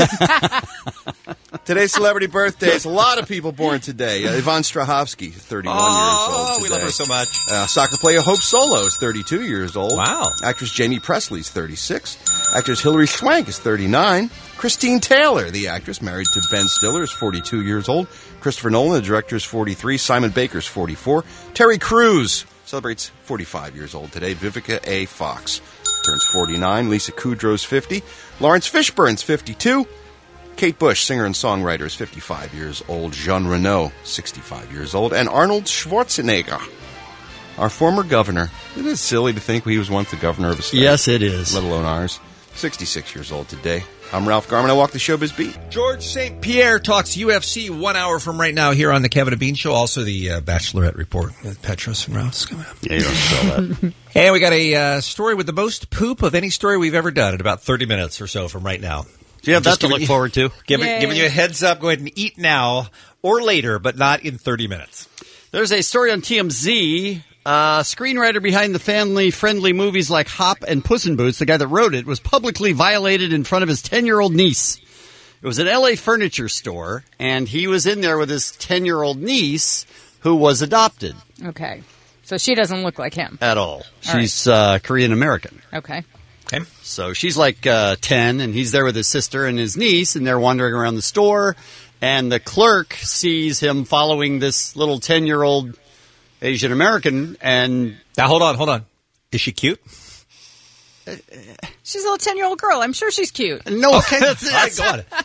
Today's celebrity birthdays. A lot of people born today. Yvonne Strahovski, 31 years old today. We love her so much. Soccer player Hope Solo is 32 years old. Wow. Actress Jamie Presley is 36. Actress Hilary Swank is 39. Christine Taylor, the actress, married to Ben Stiller, is 42 years old. Christopher Nolan, the director, is 43. Simon Baker is 44. Terry Crews celebrates 45 years old today. Vivica A. Fox turns 49. Lisa Kudrow's 50. Lawrence Fishburne's 52. Kate Bush, singer and songwriter, is 55 years old. Jean Reno, 65 years old. And Arnold Schwarzenegger, our former governor. Isn't it silly to think he was once the governor of a state? Yes, it is. Let alone ours. 66 years old today. I'm Ralph Garman. I walk the showbiz beat. George St. Pierre talks UFC 1 hour from right now here on the Kevin and Bean Show. Also the Bachelorette Report with Petros and Rouse coming up. Yeah, you don't sell that. And we got a story with the most poop of any story we've ever done in about 30 minutes or so from right now. Do you have that to look forward to? Giving you a heads up. Go ahead and eat now or later, but not in 30 minutes. There's a story on TMZ. Screenwriter behind the family-friendly movies like Hop and Puss in Boots, the guy that wrote it, was publicly violated in front of his 10-year-old niece. It was an L.A. furniture store, and he was in there with his 10-year-old niece, who was adopted. Okay. So she doesn't look like him. At all. All She's Korean-American. Okay. Okay. So she's like 10, and he's there with his sister and his niece, and they're wandering around the store, and the clerk sees him following this little 10-year-old Asian American, and now hold on. Is she cute? She's a little 10-year-old girl. I'm sure she's cute. No, okay. That's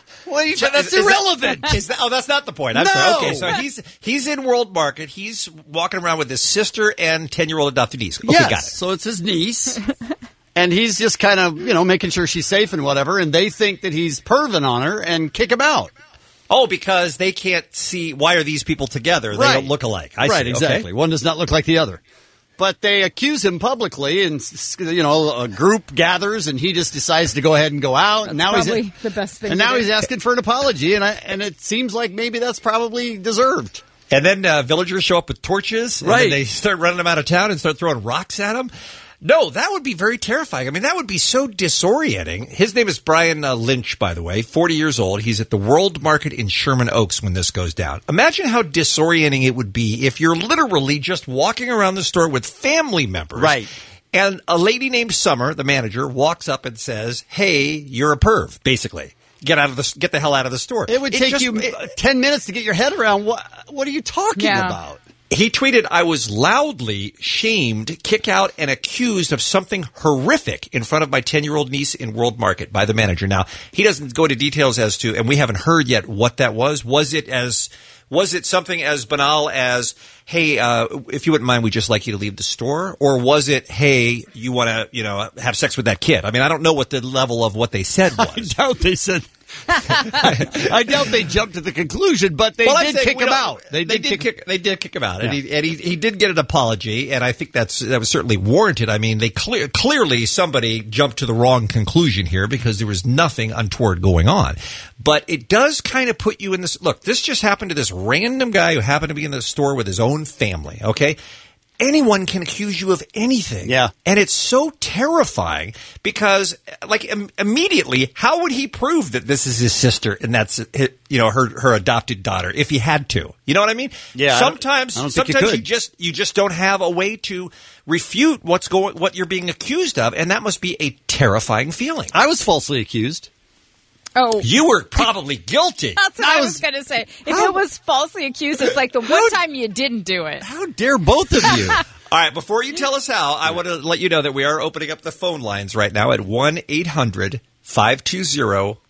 irrelevant. That's not the point. I'm sorry. Okay, so he's in World Market. He's walking around with his sister and 10-year-old adopted niece. Okay, yes, got it. So it's his niece, and he's just kind of making sure she's safe and whatever. And they think that he's perving on her and kick him out. Oh, because they can't see. Why are these people together? They don't look alike. I see. Exactly. Okay. One does not look like the other. But they accuse him publicly, and a group gathers, and he just decides to go ahead and go out. And now probably the best thing. And now he's asking for an apology, and it seems like maybe that's probably deserved. And then villagers show up with torches, and then they start running him out of town and start throwing rocks at him. No, that would be very terrifying. I mean, that would be so disorienting. His name is Brian Lynch, by the way, 40 years old. He's at the World Market in Sherman Oaks when this goes down. Imagine how disorienting it would be if you're literally just walking around the store with family members. Right. And a lady named Summer, the manager, walks up and says, "Hey, you're a perv," basically. Get the hell out of the store. It would take you 10 minutes to get your head around what are you talking about? He tweeted, "I was loudly shamed, kicked out, and accused of something horrific in front of my 10-year-old niece in World Market by the manager." Now, he doesn't go into details as to, and we haven't heard yet what that was. Was it something as banal as, "Hey, if you wouldn't mind, we'd just like you to leave the store"? Or was it, "Hey, you want to, have sex with that kid"? I mean, I don't know what the level of what they said was. I doubt they said. I doubt they jumped to the conclusion, but they did kick him out. They did kick him out, Yeah. and he did get an apology, and I think that was certainly warranted. I mean, they clearly somebody jumped to the wrong conclusion here because there was nothing untoward going on. But it does kind of put you in this. Look, this just happened to this random guy who happened to be in the store with his own family. Okay. Anyone can accuse you of anything. Yeah. And it's so terrifying because, immediately, how would he prove that this is his sister and that's, her adopted daughter if he had to? You know what I mean? Yeah. Sometimes you just don't have a way to refute what you're being accused of, and that must be a terrifying feeling. I was falsely accused. Oh. You were probably guilty. That's what I was going to say. If it was falsely accused, it's like the one time you didn't do it. How dare both of you? All right, before you tell us how, I want to let you know that we are opening up the phone lines right now at 1-800-520-1037.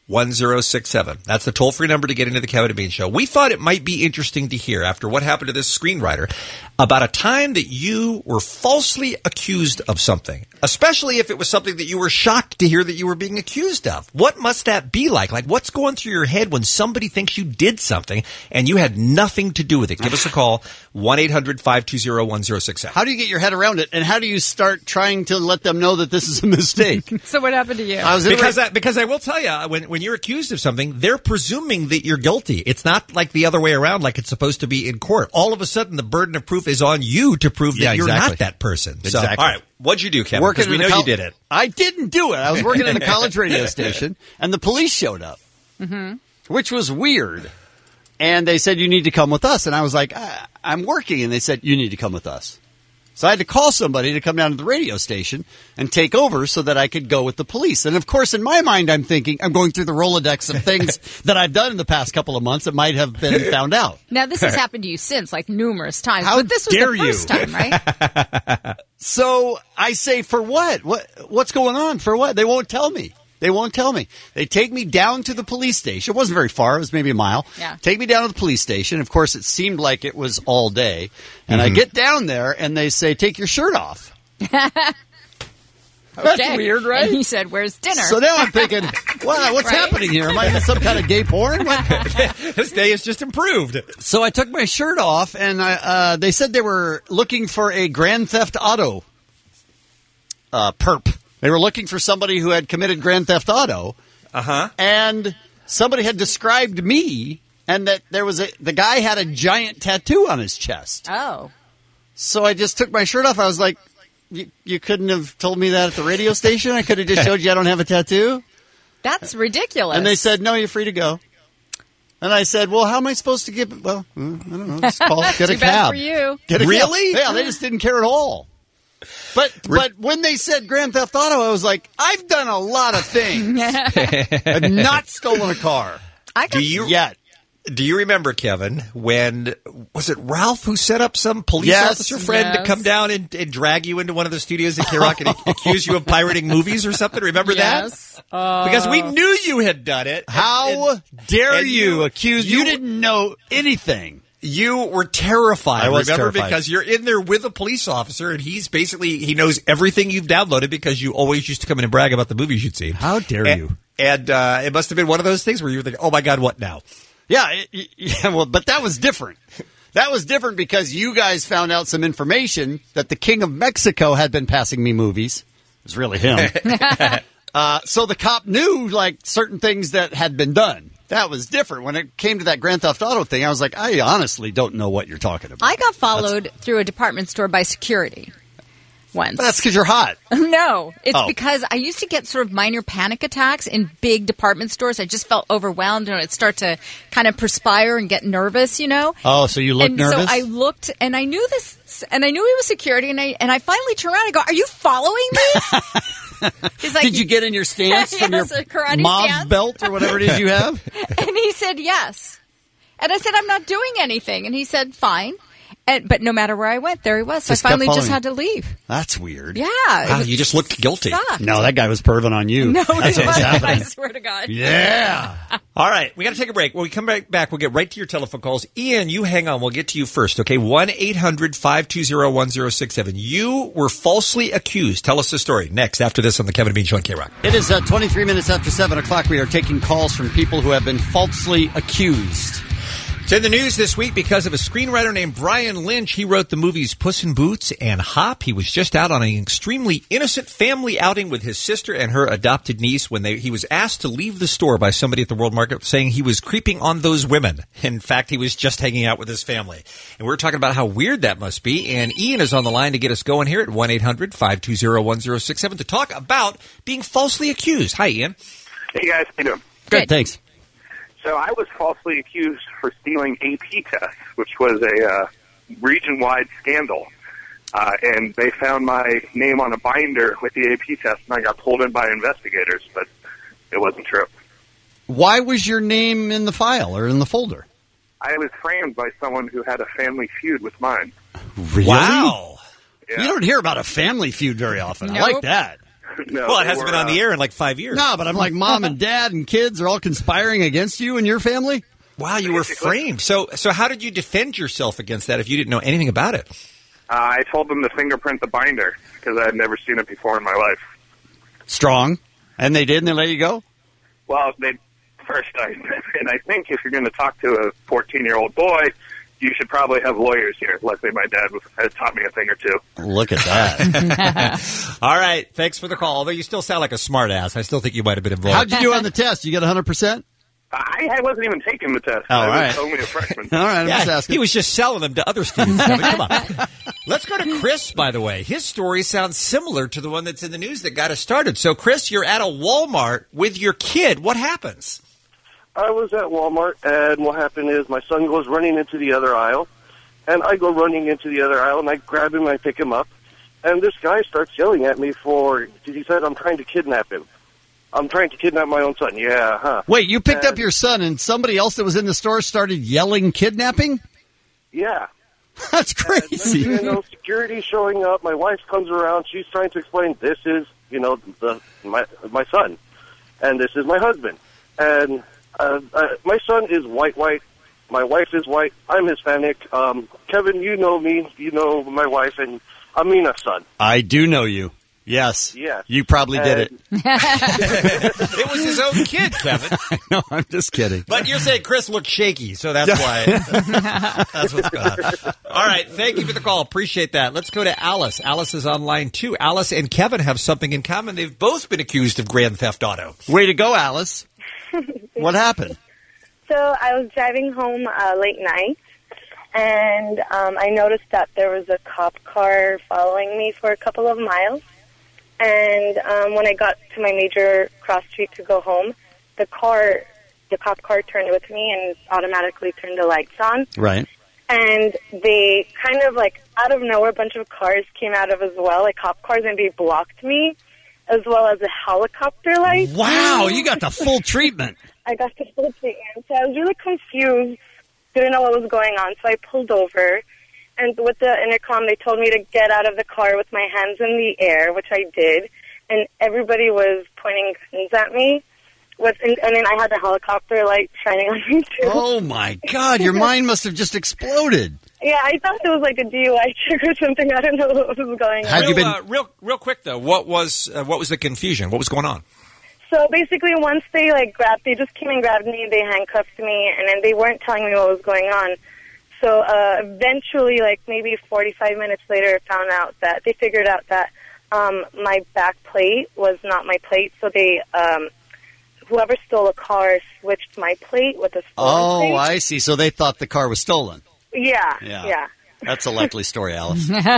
1067. That's the toll-free number to get into the Kevin and Bean Show. We thought it might be interesting to hear, after what happened to this screenwriter, about a time that you were falsely accused of something, especially if it was something that you were shocked to hear that you were being accused of. What must that be like? Like, what's going through your head when somebody thinks you did something and you had nothing to do with it? Give us a call, 1-800-520-1067. How do you get your head around it, and how do you start trying to let them know that this is a mistake? So what happened to you? Because I will tell you, when you're accused of something, they're presuming that you're guilty. It's not like the other way around, like it's supposed to be in court. All of a sudden, the burden of proof is on you to prove that you're not that person. Exactly. So, all right, what'd you do, Kevin? Because we know you did it. I didn't do it. I was working in a college radio station, and the police showed up, which was weird. And they said, you need to come with us. And I was like, I'm working. And they said, you need to come with us. So I had to call somebody to come down to the radio station and take over so that I could go with the police. And, of course, in my mind, I'm thinking, I'm going through the Rolodex of things that I've done in the past couple of months that might have been found out. Now, this has happened to you since, like, numerous times. How but this was dare the first time, right? So I say, for what? What's going on? For what? They won't tell me. They take me down to the police station. It wasn't very far. It was maybe a mile. Yeah. Take me down to the police station. Of course, it seemed like it was all day. And I get down there, and they say, take your shirt off. That's weird, right? And he said, where's dinner? So now I'm thinking, wow, what's happening here? Am I in some kind of gay porn? This day has just improved. So I took my shirt off, and they said they were looking for a Grand Theft Auto perp. They were looking for somebody who had committed Grand Theft Auto. And somebody had described me, and that the guy had a giant tattoo on his chest. Oh. So I just took my shirt off. I was like, you couldn't have told me that at the radio station? I could have just showed you I don't have a tattoo? That's ridiculous. And they said, no, you're free to go. And I said, well, how am I supposed to get, well, I don't know, just call, get a Too cab. bad for you. Get a Really? Cab. Yeah, they just didn't care at all. But when they said Grand Theft Auto, I was like, I've done a lot of things. I've not stolen a car. Do you remember, Kevin, when, was it Ralph who set up some police officer friend to come down and drag you into one of the studios at K-Rock and accuse you of pirating movies or something? Remember that? Because we knew you had done it. How dare you accuse you didn't know anything. You were terrified. I was remember, terrified. because you're in there with a police officer, and he's basically, he knows everything you've downloaded because you always used to come in and brag about the movies you'd seen. How dare you? And it must have been one of those things where you were thinking, oh my God, what now? Yeah, well, but that was different. That was different because you guys found out some information that the King of Mexico had been passing me movies. It was really him. So the cop knew, like, certain things that had been done. That was different. When it came to that Grand Theft Auto thing, I was like, I honestly don't know what you're talking about. I got followed through a department store by security once. But that's because you're hot. No, it's because I used to get sort of minor panic attacks in big department stores. I just felt overwhelmed, and I'd start to kind of perspire and get nervous, you know? Oh, so you looked nervous? So I looked, and I knew this, and I knew he was security, and I finally turned around and go, are you following me? He's like, did you get in your stance from your karate mob stance? belt or whatever it is you have? And he said yes. And I said, I'm not doing anything. And he said, fine. But no matter where I went, there he was. So Just I finally kept just following. had to leave. That's weird. Yeah. Wow, you just looked guilty. Sucked. No, that guy was perving on you. No, That's he what was wasn't, happening. I swear to God. Yeah. All right, we got to take a break. When we come back, we'll get right to your telephone calls. Ian, you hang on. We'll get to you first, okay? 1-800-520-1067. You were falsely accused. Tell us the story next after this on the Kevin and Bean Show on K-Rock. It is 23 minutes after 7 o'clock. We are taking calls from people who have been falsely accused. It's in the news this week because of a screenwriter named Brian Lynch. He wrote the movies Puss in Boots and Hop. He was just out on an extremely innocent family outing with his sister and her adopted niece when he was asked to leave the store by somebody at the World Market saying he was creeping on those women. In fact, he was just hanging out with his family. And we're talking about how weird that must be. And Ian is on the line to get us going here at 1-800-520-1067 to talk about being falsely accused. Hi, Ian. Hey, guys. How you doing? Good, thanks. So I was falsely accused for stealing AP tests, which was a region-wide scandal. And they found my name on a binder with the AP test, and I got pulled in by investigators, but it wasn't true. Why was your name in the file or in the folder? I was framed by someone who had a family feud with mine. Really? Wow. Yeah. You don't hear about a family feud very often. I like that. No, Well, it they hasn't were, been on the air in like 5 years. No, but I'm like, mom and dad and kids are all conspiring against you and your family? Wow, you were framed. So how did you defend yourself against that if you didn't know anything about it? I told them to fingerprint the binder because I had never seen it before in my life. Strong. And they did, and they let you go? Well, and I think if you're going to talk to a 14-year-old boy, you should probably have lawyers here. Luckily, my dad has taught me a thing or two. Look at that. All right, thanks for the call. Although you still sound like a smart ass. I still think you might have been involved. How'd you do on the test? You got 100%? I wasn't even taking the test. Oh, I right. was only a freshman. All right, I'm just asking. He was just selling them to other students. Kevin, come on. Let's go to Chris, by the way. His story sounds similar to the one that's in the news that got us started. So, Chris, you're at a Walmart with your kid. What happens? I was at Walmart, and what happened is my son goes running into the other aisle, and I go running into the other aisle, and I grab him and I pick him up, and this guy starts yelling at me he said I'm trying to kidnap him. I'm trying to kidnap my own son. Yeah, huh. Wait, you picked up your son and somebody else that was in the store started yelling kidnapping? Yeah. That's crazy. And, security showing up. My wife comes around. She's trying to explain this is, my son. And this is my husband. And my son is white. My wife is white. I'm Hispanic. Kevin, you know me. You know my wife and Amina's son. I do know you. Yes. You probably did it. It was his own kid, Kevin. No, I'm just kidding. But you're saying Chris looked shaky, so that's why. That's what's going on. All right. Thank you for the call. Appreciate that. Let's go to Alice. Alice is on line 2. Alice and Kevin have something in common. They've both been accused of grand theft auto. Way to go, Alice. What happened? So I was driving home late night, and I noticed that there was a cop car following me for a couple of miles. And when I got to my major cross street to go home, the cop car turned with me and automatically turned the lights on. Right. And they kind of out of nowhere, a bunch of cars came out of as well, like cop cars, and they blocked me, as well as a helicopter light. Wow, you got the full treatment. I got the full treatment. So I was really confused, didn't know what was going on, so I pulled over. And with the intercom, they told me to get out of the car with my hands in the air, which I did. And everybody was pointing guns at me. And then I had the helicopter light shining on me, too. Oh, my God. Your mind must have just exploded. Yeah, I thought it was like a DUI check or something. I don't know what was going on. Real quick, though, what was the confusion? What was going on? So basically, once they they just came and grabbed me, they handcuffed me, and then they weren't telling me what was going on. So eventually, maybe 45 minutes later, they figured out that my back plate was not my plate. So they, whoever stole a car switched my plate with a stolen plate. Oh, I see. So they thought the car was stolen. Yeah. That's a likely story, Alice. All of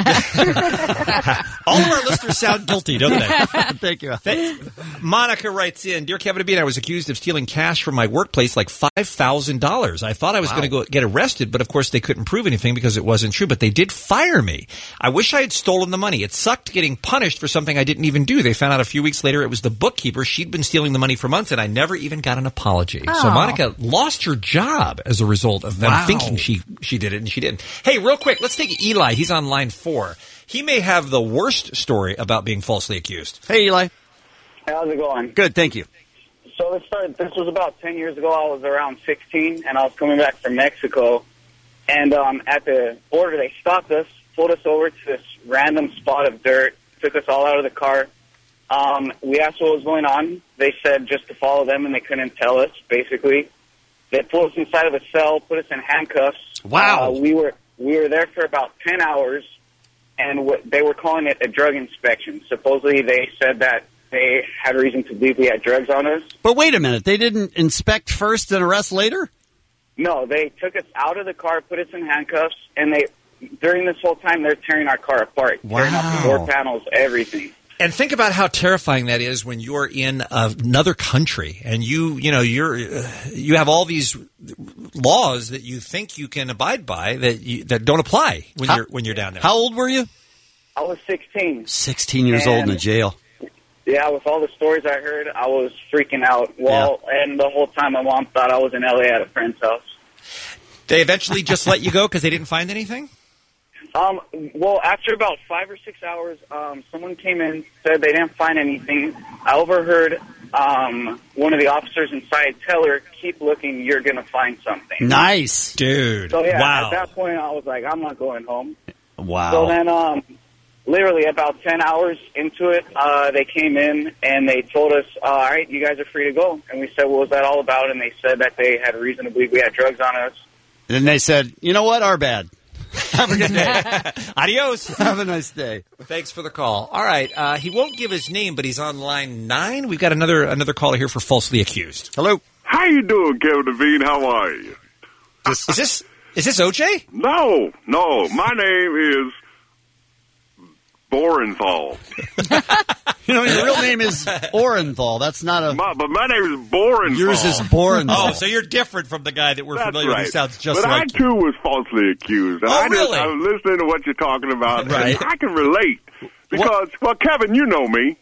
our listeners sound guilty, don't they? Thank you. Monica writes in, Dear Kevin and Bean, I was accused of stealing cash from my workplace, like $5,000. I thought I was going to go get arrested, but of course they couldn't prove anything because it wasn't true, but they did fire me. I wish I had stolen the money. It sucked getting punished for something I didn't even do. They found out a few weeks later it was the bookkeeper. She'd been stealing the money for months, and I never even got an apology. Oh. So Monica lost her job as a result of them thinking she did it, and she didn't. Hey, real quick, let's take Eli. He's on line 4. He may have the worst story about being falsely accused. Hey, Eli. How's it going? Good, thank you. So this was about 10 years ago. I was around 16, and I was coming back from Mexico. And at the border, they stopped us, pulled us over to this random spot of dirt, took us all out of the car. We asked what was going on. They said just to follow them, and they couldn't tell us, basically. They pulled us inside of a cell, put us in handcuffs. Wow. We were there for about 10 hours, and they were calling it a drug inspection. Supposedly, they said that they had reason to believe we had drugs on us. But wait a minute. They didn't inspect first and arrest later? No, they took us out of the car, put us in handcuffs, and during this whole time, they're tearing our car apart. Wow. Tearing off the door panels, everything. And think about how terrifying that is when you're in another country and you have all these laws that you think you can abide by that don't apply when you're down there. How old were you? I was 16. 16 years old in a jail. Yeah, with all the stories I heard, I was freaking out. And the whole time my mom thought I was in L.A. at a friend's house. They eventually just let you go because they didn't find anything? Well, after about 5 or 6 hours, someone came in, said they didn't find anything. I overheard one of the officers inside tell her, "Keep looking, you're going to find something." Nice. Dude. So, yeah, wow. at that point, I was like, I'm not going home. Wow. So then, literally about 10 hours into it, they came in and they told us, all right, you guys are free to go. And we said, what was that all about? And they said that they had reason to believe we had drugs on us. And then they said, you know what? Our bad. Have a good day. Adios. Have a nice day. Thanks for the call. All right. He won't give his name, but he's on line 9. We've got another caller here for falsely accused. Hello. How you doing, Kevin Devine? How are you? Is this OJ? No. My name is Borenthal. You know, your real name is Orenthal. That's not a... But my name is Borenthal. Yours is Borenthal. Oh, so you're different from the guy that we're familiar right. with who sounds just but like I, too, was falsely accused. And Oh, really? I was listening to what you're talking about, Right. and I can relate. Because, well, Kevin, you know me.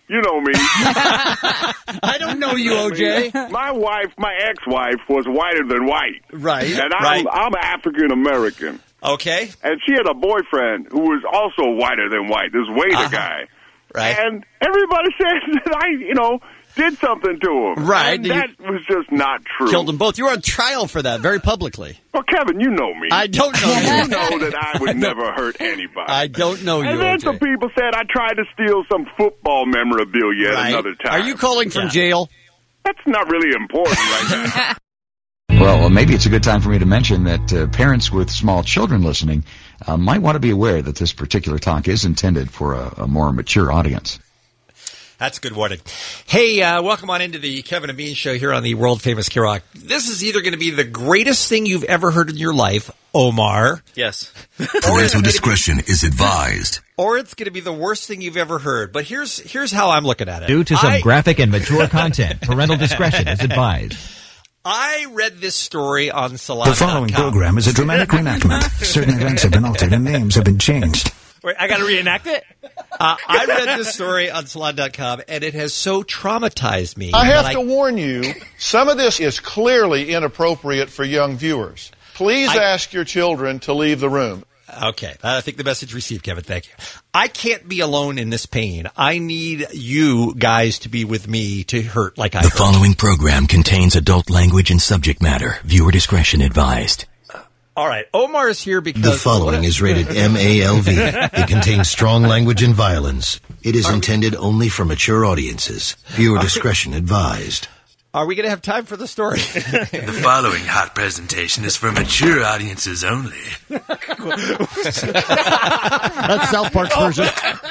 I don't know you, OJ. My ex-wife was whiter than white. Right. And Right. I'm African-American. Okay. And she had a boyfriend who was also whiter than white, this waiter guy. Right. And everybody said that I, did something to him. Right. And that was just not true. Killed them both. You were on trial for that very publicly. Well, Kevin, you know me. I don't know you. You know that I would never hurt anybody. I don't know you, And then OJ. some people said I tried to steal some football memorabilia at another time. Are you calling from jail? That's not really important right now. Well, maybe it's a good time for me to mention that parents with small children listening might want to be aware that this particular talk is intended for a more mature audience. That's a good warning. Hey, welcome on into the Kevin and Bean Show here on the world-famous K-Rock. This is either going to be the greatest thing you've ever heard in your life, Omar. Yes. Parental discretion is advised. Or it's going to be the worst thing you've ever heard. But here's how I'm looking at it. Due to some graphic and mature content, parental discretion is advised. I read this story on Salon.com. The following program is a dramatic reenactment. Certain events have been altered and names have been changed. Wait, I got to reenact it? I read this story on Salon.com, and it has so traumatized me. I have to warn you, some of this is clearly inappropriate for young viewers. Please ask your children to leave the room. Okay. I think the message received, Kevin. Thank you. I can't be alone in this pain. I need you guys to be with me to hurt like I The hurt. following program contains adult language and subject matter. Viewer discretion advised. All right. Omar is here because... The following is rated MALV. It contains strong language and violence. It is intended only for mature audiences. Viewer discretion advised. Are we going to have time for the story? The following hot presentation is for mature audiences only. That's South Park's version.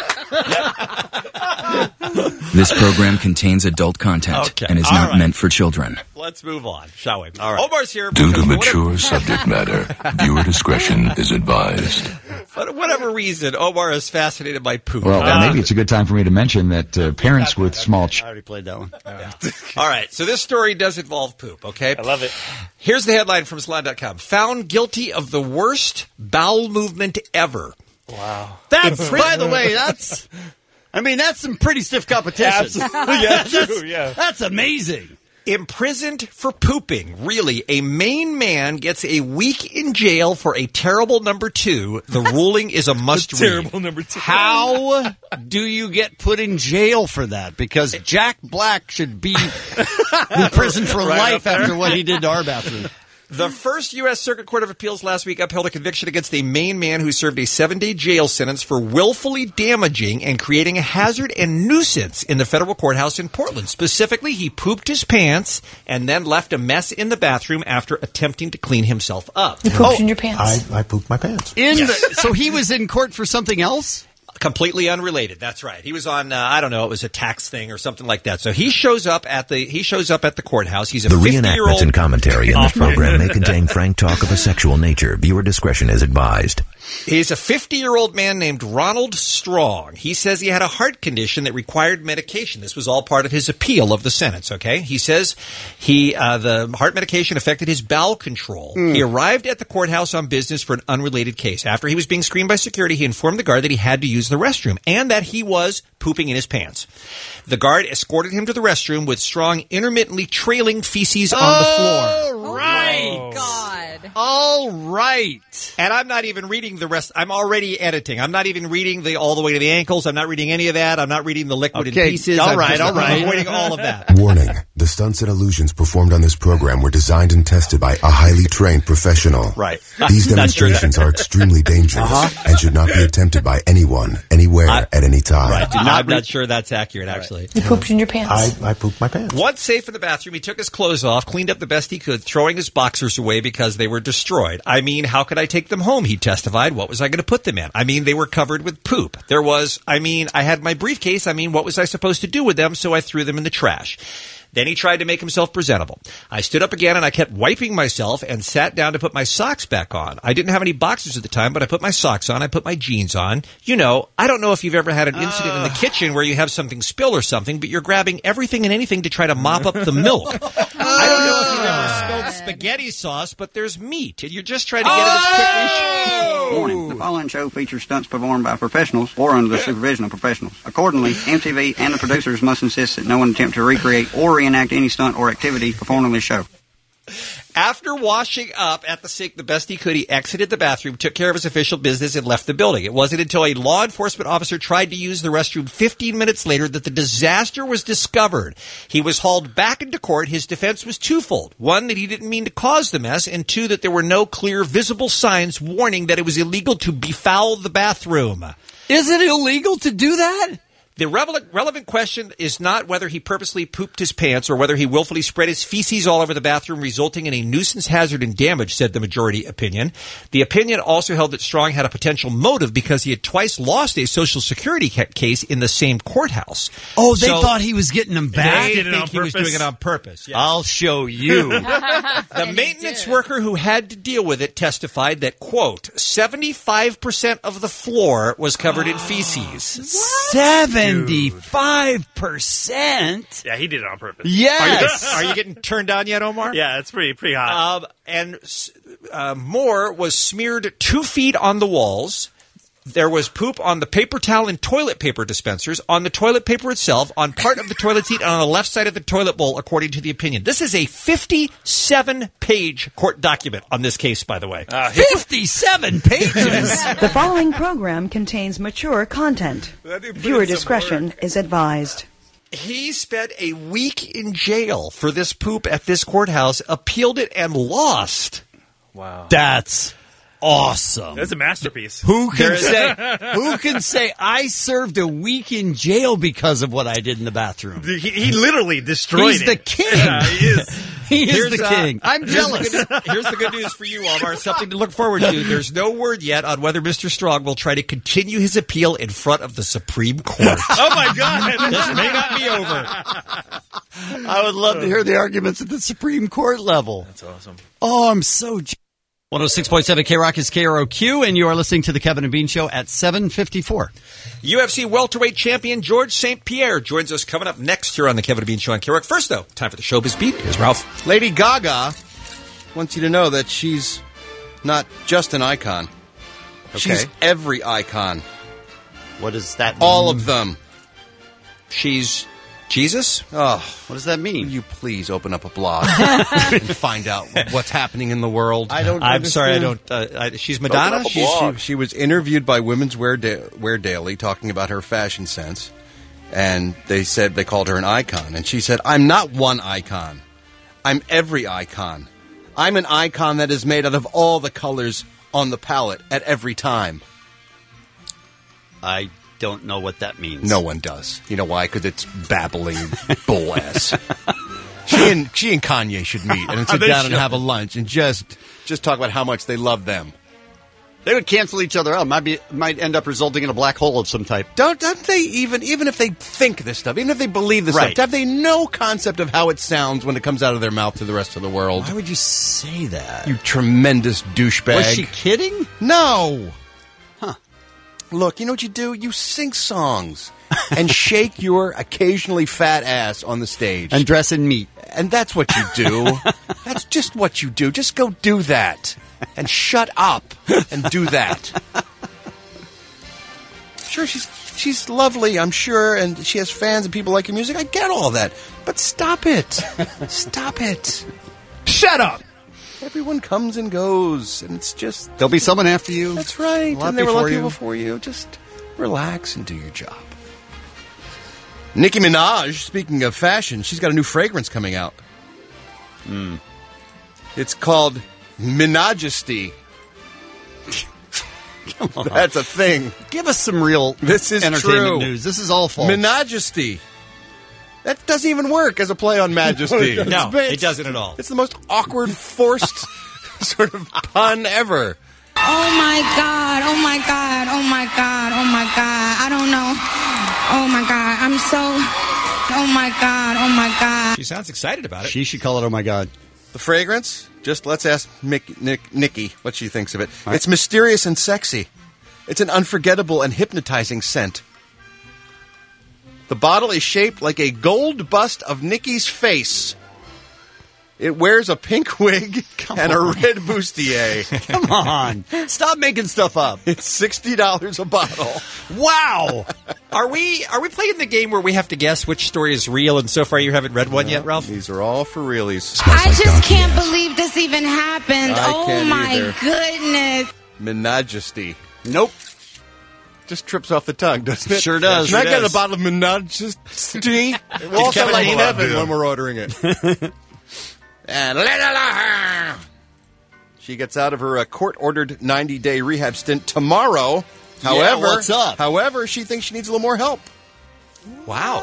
This program contains adult content and is not meant for children. Let's move on, shall we? All right. Omar's here. Due to mature subject matter, viewer discretion is advised. For whatever reason, Omar is fascinated by poop. Well, maybe it's a good time for me to mention that parents with small I already played that one. All right, so this story does involve poop, okay? I love it. Here's the headline from Salon.com. Found guilty of the worst bowel movement ever. Wow. That's, by the way, that's some pretty stiff competition. Yeah, true, yeah. That's amazing. Imprisoned for pooping. Really, a Maine man gets a week in jail for a terrible number 2. The ruling is a must-read. Terrible number 2. How do you get put in jail for that? Because Jack Black should be in prison for life after what he did to our bathroom. The first U.S. Circuit Court of Appeals last week upheld a conviction against a Maine man who served a 7-day jail sentence for willfully damaging and creating a hazard and nuisance in the federal courthouse in Portland. Specifically, he pooped his pants and then left a mess in the bathroom after attempting to clean himself up. You pooped in your pants? I pooped my pants. So he was in court for something else? Completely unrelated. That's right. He was on, I don't know, it was a tax thing or something like that. So he shows up at the courthouse. He's a 50-year-old. The reenactments and commentary in this program may contain frank talk of a sexual nature. Viewer discretion is advised. He's a 50-year-old man named Ronald Strong. He says he had a heart condition that required medication. This was all part of his appeal of the sentence, okay? He says the heart medication affected his bowel control. He arrived at the courthouse on business for an unrelated case. After he was being screened by security, he informed the guard that he had to use the restroom and that he was pooping in his pants. The guard escorted him to the restroom with Strong intermittently trailing feces on the floor. Oh, right. God. All right. And I'm not even reading the rest. I'm already editing. I'm not even reading the all the way to the ankles. I'm not reading any of that. I'm not reading the liquid in pieces. All right. I'm avoiding all of that. Warning. The stunts and illusions performed on this program were designed and tested by a highly trained professional. Right. These demonstrations are extremely dangerous and should not be attempted by anyone, anywhere, at any time. Right. I'm not sure that's accurate, actually. You pooped in your pants. I pooped my pants. Once safe in the bathroom, he took his clothes off, cleaned up the best he could, throwing his boxers away because they were destroyed. I mean, how could I take them home, he testified. What was I going to put them in? I mean, they were covered with poop. I had my briefcase. I mean, what was I supposed to do with them? So I threw them in the trash. Then he tried to make himself presentable. I stood up again and I kept wiping myself and sat down to put my socks back on. I didn't have any boxers at the time, but I put my socks on. I put my jeans on. You know, I don't know if you've ever had an incident in the kitchen where you have something spill or something, but you're grabbing everything and anything to try to mop up the milk. I don't know if you've ever spilled spaghetti sauce, but there's meat, and you're just trying to get it as quickly as Warning. The following show features stunts performed by professionals or under the supervision of professionals. Accordingly, MTV and the producers must insist that no one attempt to recreate or reenact any stunt or activity performed on this show. After washing up at the sink the best he could, he exited the bathroom, took care of his official business, and left the building. It wasn't until a law enforcement officer tried to use the restroom 15 minutes later that the disaster was discovered. He was hauled back into court. His defense was twofold. One, that he didn't mean to cause the mess, and two, that there were no clear visible signs warning that it was illegal to befoul the bathroom. Is it illegal to do that? The relevant question is not whether he purposely pooped his pants or whether he willfully spread his feces all over the bathroom, resulting in a nuisance, hazard, and damage, said the majority opinion. The opinion also held that Strong had a potential motive because he had twice lost a Social Security case in the same courthouse. Oh, they thought he was getting them back? They think he was doing it on purpose. Yes. I'll show you. The maintenance worker who had to deal with it testified that, quote, 75% of the floor was covered in feces. 75%? Yeah, he did it on purpose. Yes. Are you getting turned on yet, Omar? Yeah, it's pretty hot. And more was smeared 2 feet on the walls. There was poop on the paper towel and toilet paper dispensers, on the toilet paper itself, on part of the toilet seat, and on the left side of the toilet bowl, according to the opinion. This is a 57-page court document on this case, by the way. 57 pages? The following program contains mature content. Viewer discretion is advised. He spent a week in jail for this poop at this courthouse, appealed it, and lost. Wow. That's awesome. That's a masterpiece. Who can say I served a week in jail because of what I did in the bathroom? He literally destroyed He's it. the king. Yeah, he is. He is the king. I'm jealous. Here's the good news for you, Omar. Something to look forward to. There's no word yet on whether Mr. Strong will try to continue his appeal in front of the Supreme Court. Oh, my God. This may not be over. I would love to hear the arguments at the Supreme Court level. That's awesome. Oh, I'm so jealous. 106.7 K-Rock is KROQ, and you are listening to the Kevin and Bean Show at 7:54. UFC welterweight champion George St. Pierre joins us coming up next here on the Kevin and Bean Show on K-Rock. First, though, time for the Showbiz Beat. Here's Ralph. Lady Gaga wants you to know that she's not just an icon. Okay. She's every icon. What does that mean? All of them. She's Jesus? Oh, what does that mean? Will you please open up a blog and find out what's happening in the world? I'm sorry, I don't. She's Madonna? She was interviewed by Women's Wear Daily talking about her fashion sense, and they called her an icon. And she said, I'm not one icon. I'm every icon. I'm an icon that is made out of all the colors on the palette at every time. I don't know what that means. No one does. You know why? Because it's babbling bull ass. She and Kanye should meet and sit down and have a lunch and just talk about how much they love them. They would cancel each other out. Might end up resulting in a black hole of some type. Don't they even if they think this stuff, even if they believe this stuff, have they no concept of how it sounds when it comes out of their mouth to the rest of the world? Why would you say that? You tremendous douchebag. Was she kidding? No. Look, you know what you do? You sing songs and shake your occasionally fat ass on the stage. And dress in meat. And that's what you do. That's just what you do. Just go do that. And shut up and do that. Sure, she's lovely, I'm sure, and she has fans and people like your music. I get all that. But stop it. Stop it. Shut up. Everyone comes and goes, and it's just... There'll be someone after you. That's right. A lot And there were a lot of before people you. before you. Just relax and do your job. Nicki Minaj, speaking of fashion, she's got a new fragrance coming out. It's called Minajesty. Come on. That's a thing. Give us some real This is entertainment true. news. This is all false. Minajesty. That doesn't even work as a play on majesty. No, It's- it doesn't at all. It's the most awkward, forced sort of pun ever. Oh my God, oh my God, oh my God, oh my God. I don't know. Oh my God, I'm so, oh my God, oh my God. She sounds excited about it. She should call it, oh my God. The fragrance? Just let's ask Nikki what she thinks of it. It's mysterious and sexy. It's an unforgettable and hypnotizing scent. The bottle is shaped like a gold bust of Nikki's face. It wears a pink wig and a red bustier. Come on. Stop making stuff up. It's $60 a bottle. Wow. Are we playing the game where we have to guess which story is real, and so far you haven't read one yet, Ralph? These are all for realies. I just can't believe this even happened. I Oh can't my either. goodness. Minajesty. Nope. Just trips off the tongue, doesn't it? Sure does. Can I Sure get does. a bottle of Minajesty? We'll also Kevin like Nealon Kevin do it? when we're ordering it. And she gets out of her court-ordered 90-day rehab stint tomorrow. However, what's up? However, she thinks she needs a little more help. Wow.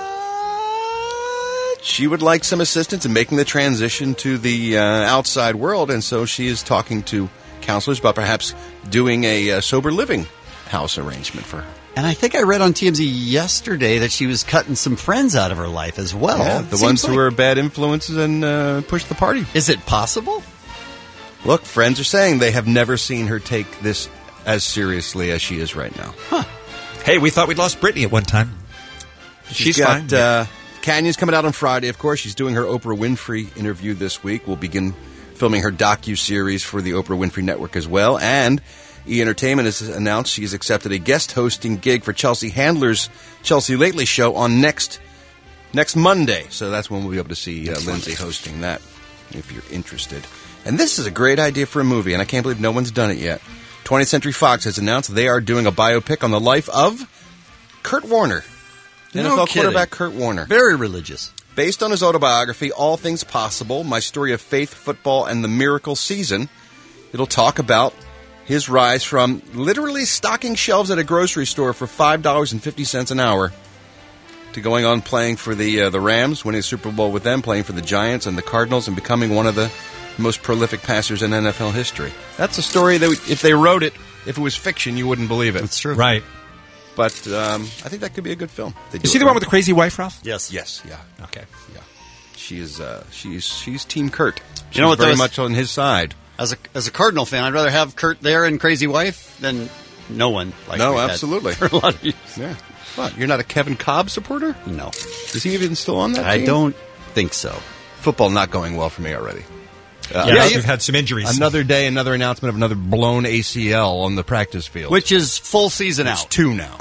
She would like some assistance in making the transition to the outside world, and so she is talking to counselors about perhaps doing a sober living house arrangement for her. And I think I read on TMZ yesterday that she was cutting some friends out of her life as well. Yeah, the ones who are bad influences and push the party. Is it possible? Look, friends are saying they have never seen her take this as seriously as she is right now. Hey, we thought we'd lost Britney at one time. She's got, fine. Canyon's coming out on Friday, of course. She's doing her Oprah Winfrey interview this week. We'll begin filming her docu-series for the Oprah Winfrey Network as well. And E! Entertainment has announced she's accepted a guest hosting gig for Chelsea Handler's Chelsea Lately show on next Monday. So that's when we'll be able to see Lindsay hosting that, if you're interested. And this is a great idea for a movie, and I can't believe no one's done it yet. 20th Century Fox has announced they are doing a biopic on the life of Kurt Warner. No NFL kidding. quarterback Kurt Warner. Very religious. Based on his autobiography, All Things Possible, My Story of Faith, Football, and the Miracle Season, it'll talk about his rise from literally stocking shelves at a grocery store for $5.50 an hour to going on playing for the Rams, winning a Super Bowl with them, playing for the Giants and the Cardinals, and becoming one of the most prolific passers in NFL history. That's a story that if they wrote it, if it was fiction, you wouldn't believe it. That's true. Right. But I think that could be a good film. Is she the one with the crazy wife, Ralph? Yes. Yes. Yeah. Okay. Yeah. She is. She's Team Kurt. She's You know what, very those- much on his side. As a Cardinal fan, I'd rather have Kurt there and Crazy Wife than no one. Like No, we've had absolutely. For a lot of years. Yeah. What? You're not a Kevin Cobb supporter? No. Is he even still on that I team? don't think so. Football not going well for me already. We've had some injuries. Another day, another announcement of another blown ACL on the practice field. Which is full season It's out. 2 now.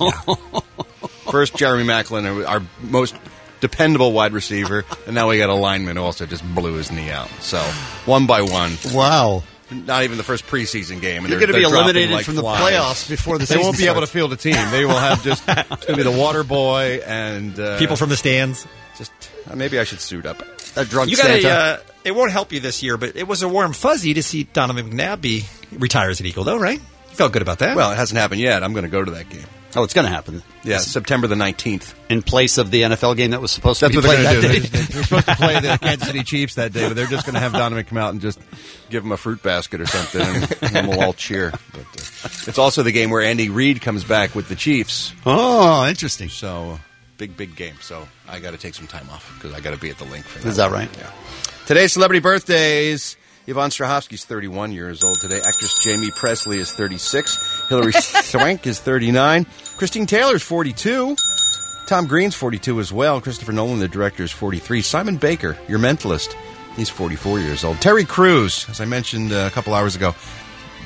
First, Jeremy Maclin, our most dependable wide receiver, and now we got a lineman who also just blew his knee out. So, one by one. Wow. Not even the first preseason game. And You're they're going to be dropping eliminated like from the flies. playoffs before the They season won't be able to starts. field a team. They will have just it's going to be the water boy and People from the stands. just maybe I should suit up. A drunk You got Santa. it won't help you this year, but it was a warm fuzzy to see Donovan McNabb retires at Eagle, though, right? You felt good about that. Well, it hasn't happened yet. I'm going to go to that game. Oh, it's going to happen. Yeah, September the 19th. In place of the NFL game that was supposed to That's be what they're played going to that do. day. They're supposed to play the Kansas City Chiefs that day, but they're just going to have Donovan come out and just give him a fruit basket or something, and then we'll all cheer. But it's also the game where Andy Reid comes back with the Chiefs. Oh, interesting. So, big game. So I got to take some time off because I got to be at the link for that. Is that right? Yeah. Today's celebrity birthdays. Yvonne Strahovski's 31 years old today. Actress Jamie Presley is 36. Hilary Swank is 39. Christine Taylor's 42. Tom Green's 42 as well. Christopher Nolan, the director, is 43. Simon Baker, your mentalist, he's 44 years old. Terry Crews, as I mentioned a couple hours ago,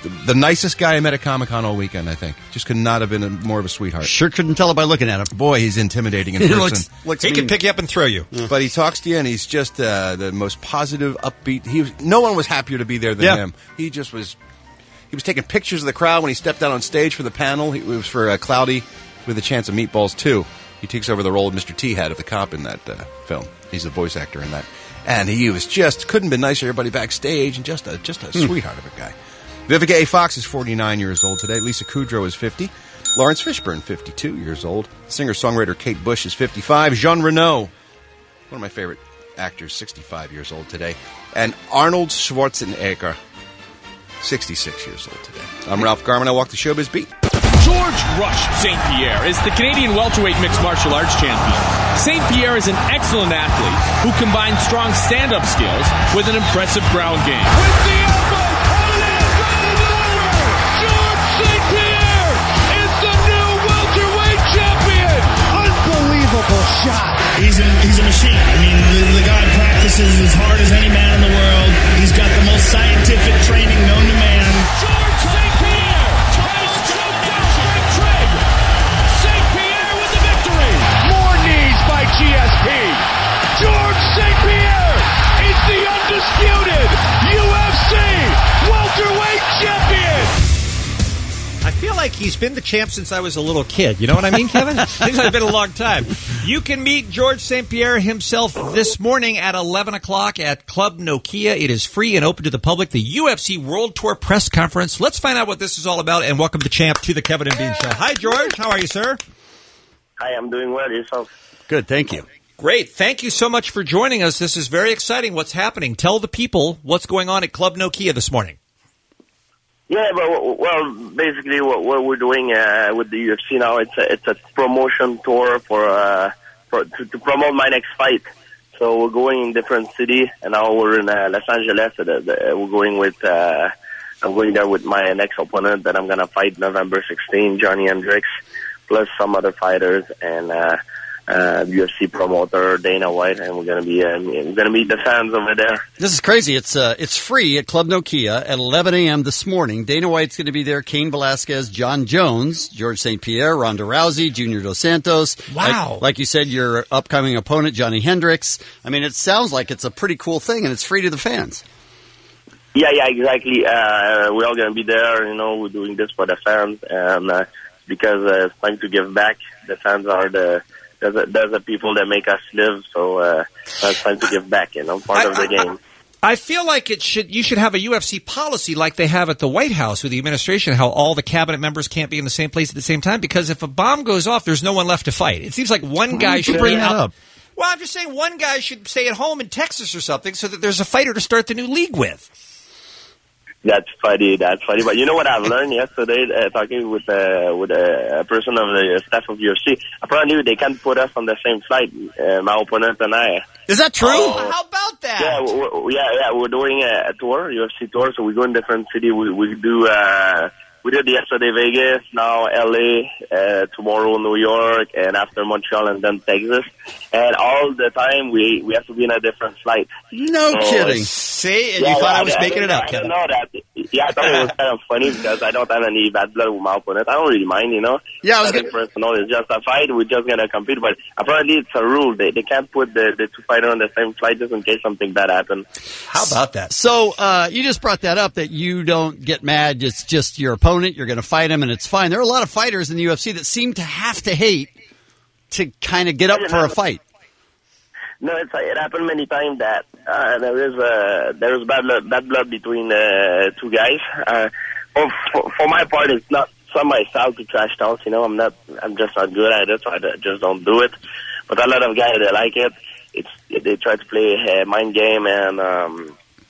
the nicest guy I met at Comic-Con all weekend, I think. Just could not have been more of a sweetheart. Sure couldn't tell it by looking at him. Boy, he's intimidating in person. He can pick you up and throw you. Yeah. But he talks to you, and he's just the most positive, upbeat. No one was happier to be there than him. He just was. He was taking pictures of the crowd when he stepped out on stage for the panel. It was for Cloudy with a Chance of Meatballs 2. He takes over the role of Mr. T. Hat of the cop in that film. He's the voice actor in that. And he was just, couldn't have been nicer, everybody backstage, and just a sweetheart of a guy. Vivica A. Fox is 49 years old today. Lisa Kudrow is 50. Lawrence Fishburne, 52 years old. Singer-songwriter Kate Bush is 55. Jean Reno, one of my favorite actors, 65 years old today. And Arnold Schwarzenegger, 66 years old today. I'm Ralph Garman. I walk the showbiz beat. George Rush St. Pierre is the Canadian welterweight mixed martial arts champion. St. Pierre is an excellent athlete who combines strong stand-up skills with an impressive ground game. With the elbow, George St. Pierre is the new welterweight champion. Unbelievable shot. He's a machine. I mean, the guy practices as hard as any man in the world. He's got the most scientific training known to man. George St. Pierre has choked out Frank Trigg. St. Pierre with the victory. More knees by GSP. George St. Pierre is the undisputed UFC welterweight champion. I feel like he's been the champ since I was a little kid. You know what I mean, Kevin? Seems like it's been a long time. You can meet George St. Pierre himself this morning at 11 o'clock at Club Nokia. It is free and open to the public. The UFC World Tour press conference. Let's find out what this is all about, and welcome the champ to the Kevin and Bean Show. Hi, George. How are you, sir? Hi, I'm doing well. Yourself? Good, thank you. Great. Thank you so much for joining us. This is very exciting. What's happening? Tell the people what's going on at Club Nokia this morning. Yeah, well, basically what we're doing with the UFC now, it's a promotion tour to promote my next fight. So we're going in different cities, and now we're in Los Angeles. We're going with I'm going there with my next opponent that I'm gonna fight November 16, Johnny Hendricks, plus some other fighters and UFC promoter Dana White, and we're gonna meet the fans over there. This is crazy. It's free at Club Nokia at 11 a.m. this morning. Dana White's going to be there. Cain Velasquez, John Jones, George St. Pierre, Ronda Rousey, Junior Dos Santos. Wow! Like you said, your upcoming opponent Johnny Hendricks. I mean, it sounds like it's a pretty cool thing, and it's free to the fans. Yeah, exactly. We're all gonna be there. You know, we're doing this for the fans, and because it's time to give back. The fans are There's the people that make us live, so it's time to give back, part of the game. I feel like you should have a UFC policy like they have at the White House with the administration, how all the cabinet members can't be in the same place at the same time, because if a bomb goes off, there's no one left to fight. It seems like one guy should bring that up. Well, I'm just saying one guy should stay at home in Texas or something so that there's a fighter to start the new league with. That's funny. But you know what I've learned yesterday, talking with a person of the staff of UFC? Apparently, they can't put us on the same flight, my opponent and I. Is that true? How about that? Yeah, we're doing a tour, UFC tour, so we go in different cities. We did yesterday Vegas, now LA, tomorrow New York, and after Montreal, and then Texas. And all the time we have to be in a different flight. No kidding. See, and you thought I was making it up, Kevin. I didn't know that. Yeah, I thought it was kind of funny because I don't have any bad blood with my opponent. I don't really mind, Yeah, I think personal, it's just a fight. We're just gonna compete, but apparently it's a rule. They can't put the two fighters on the same flight just in case something bad happens. How about that? So you just brought that up, that you don't get mad. It's just your opponent. You're going to fight him, and it's fine. There are a lot of fighters in the UFC that seem to have to hate to kind of get up for a fight. No, it happened many times that there is bad blood between two guys. For my part, it's not my style to trash talk. I'm just not good at it, so I just don't do it. But a lot of guys, they like it. They try to play a mind game, and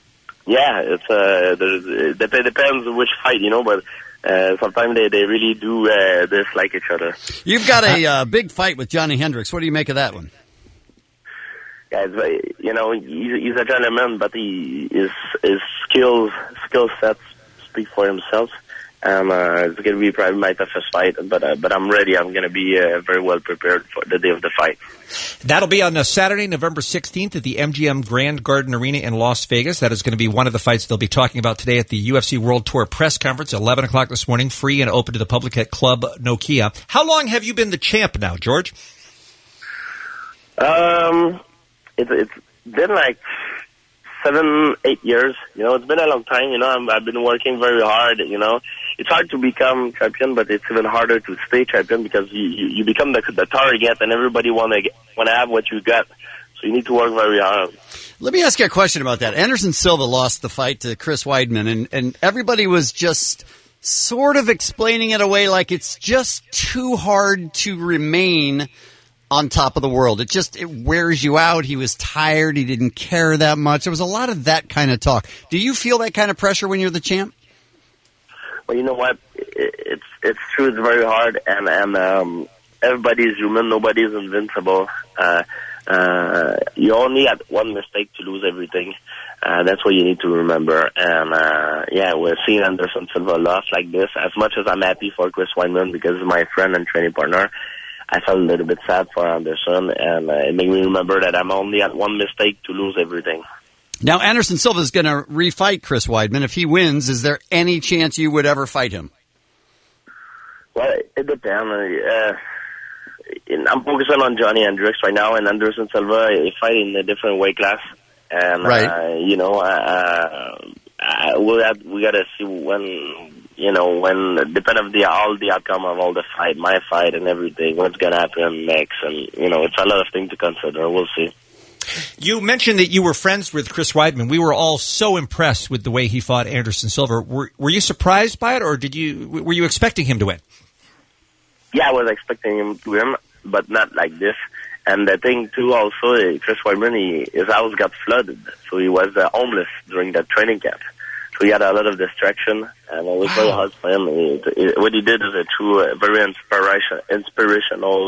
it depends which fight, but. Sometimes they really do dislike each other. You've got a big fight with Johnny Hendricks. What do you make of that one? Guys, he's a gentleman, but his skill sets speak for himself. It's going to be probably my toughest fight, but I'm ready. I'm going to be very well prepared for the day of the fight. That'll be on Saturday, November 16th at the MGM Grand Garden Arena in Las Vegas. That is going to be one of the fights they'll be talking about today at the UFC World Tour press conference, 11 o'clock this morning, free and open to the public at Club Nokia. How long have you been the champ now, George? It's been like 7-8 years. You know, it's been a long time. You know, I've been working very hard. You know, it's hard to become champion, but it's even harder to stay champion because you become the target, and everybody want to have what you got. So you need to work very hard. Let me ask you a question about that. Anderson Silva lost the fight to Chris Weidman, and everybody was just sort of explaining it away like it's just too hard to remain on top of the world. It wears you out. He was tired. He didn't care that much. There was a lot of that kind of talk. Do you feel that kind of pressure when you're the champ? Well, you know what? It's true. It's very hard, and everybody's human. Nobody's invincible. You only had one mistake to lose everything. That's what you need to remember. And we're seeing Anderson Silva lost like this. As much as I'm happy for Chris Weidman because he's my friend and training partner, I felt a little bit sad for Anderson, and it made me remember that I'm only at one mistake to lose everything. Now, Anderson Silva is going to refight Chris Weidman. If he wins, is there any chance you would ever fight him? Well, it depends. I'm focusing on Johnny Hendricks right now, and Anderson Silva is fighting in a different weight class. And, right. We got to see when depending on all the outcome of all the fight, my fight and everything, what's going to happen next. And, it's a lot of things to consider. We'll see. You mentioned that you were friends with Chris Weidman. We were all so impressed with the way he fought Anderson Silva. Were you surprised by it, or were you expecting him to win? Yeah, I was expecting him to win, but not like this. And the thing, too, also, Chris Weidman, his house got flooded, so he was homeless during that training camp. So he had a lot of distraction, and it was very hard for him. What he did is a true, very inspirational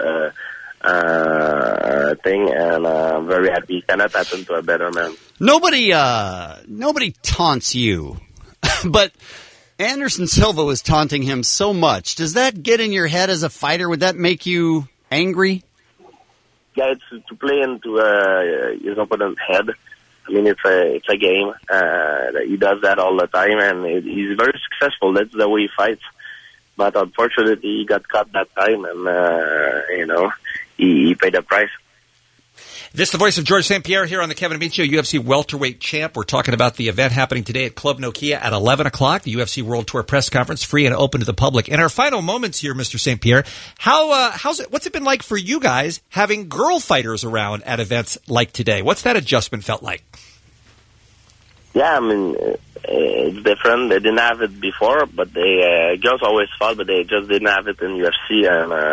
thing, and I'm very happy. He cannot happen to a better man. Nobody taunts you, but Anderson Silva was taunting him so much. Does that get in your head as a fighter? Would that make you angry? Yeah, it's to play into his opponent's head. I mean, it's a game. He does that all the time, and he's very successful. That's the way he fights. But unfortunately, he got caught that time, and he paid the price. This is the voice of George St. Pierre here on the Kevin and Bean Show, UFC welterweight champ. We're talking about the event happening today at Club Nokia at 11 o'clock, the UFC World Tour press conference, free and open to the public. In our final moments here, Mr. St. Pierre, what's it been like for you guys having girl fighters around at events like today? What's that adjustment felt like? Yeah, I mean, it's different. They didn't have it before, but girls always fought, but they just didn't have it in UFC.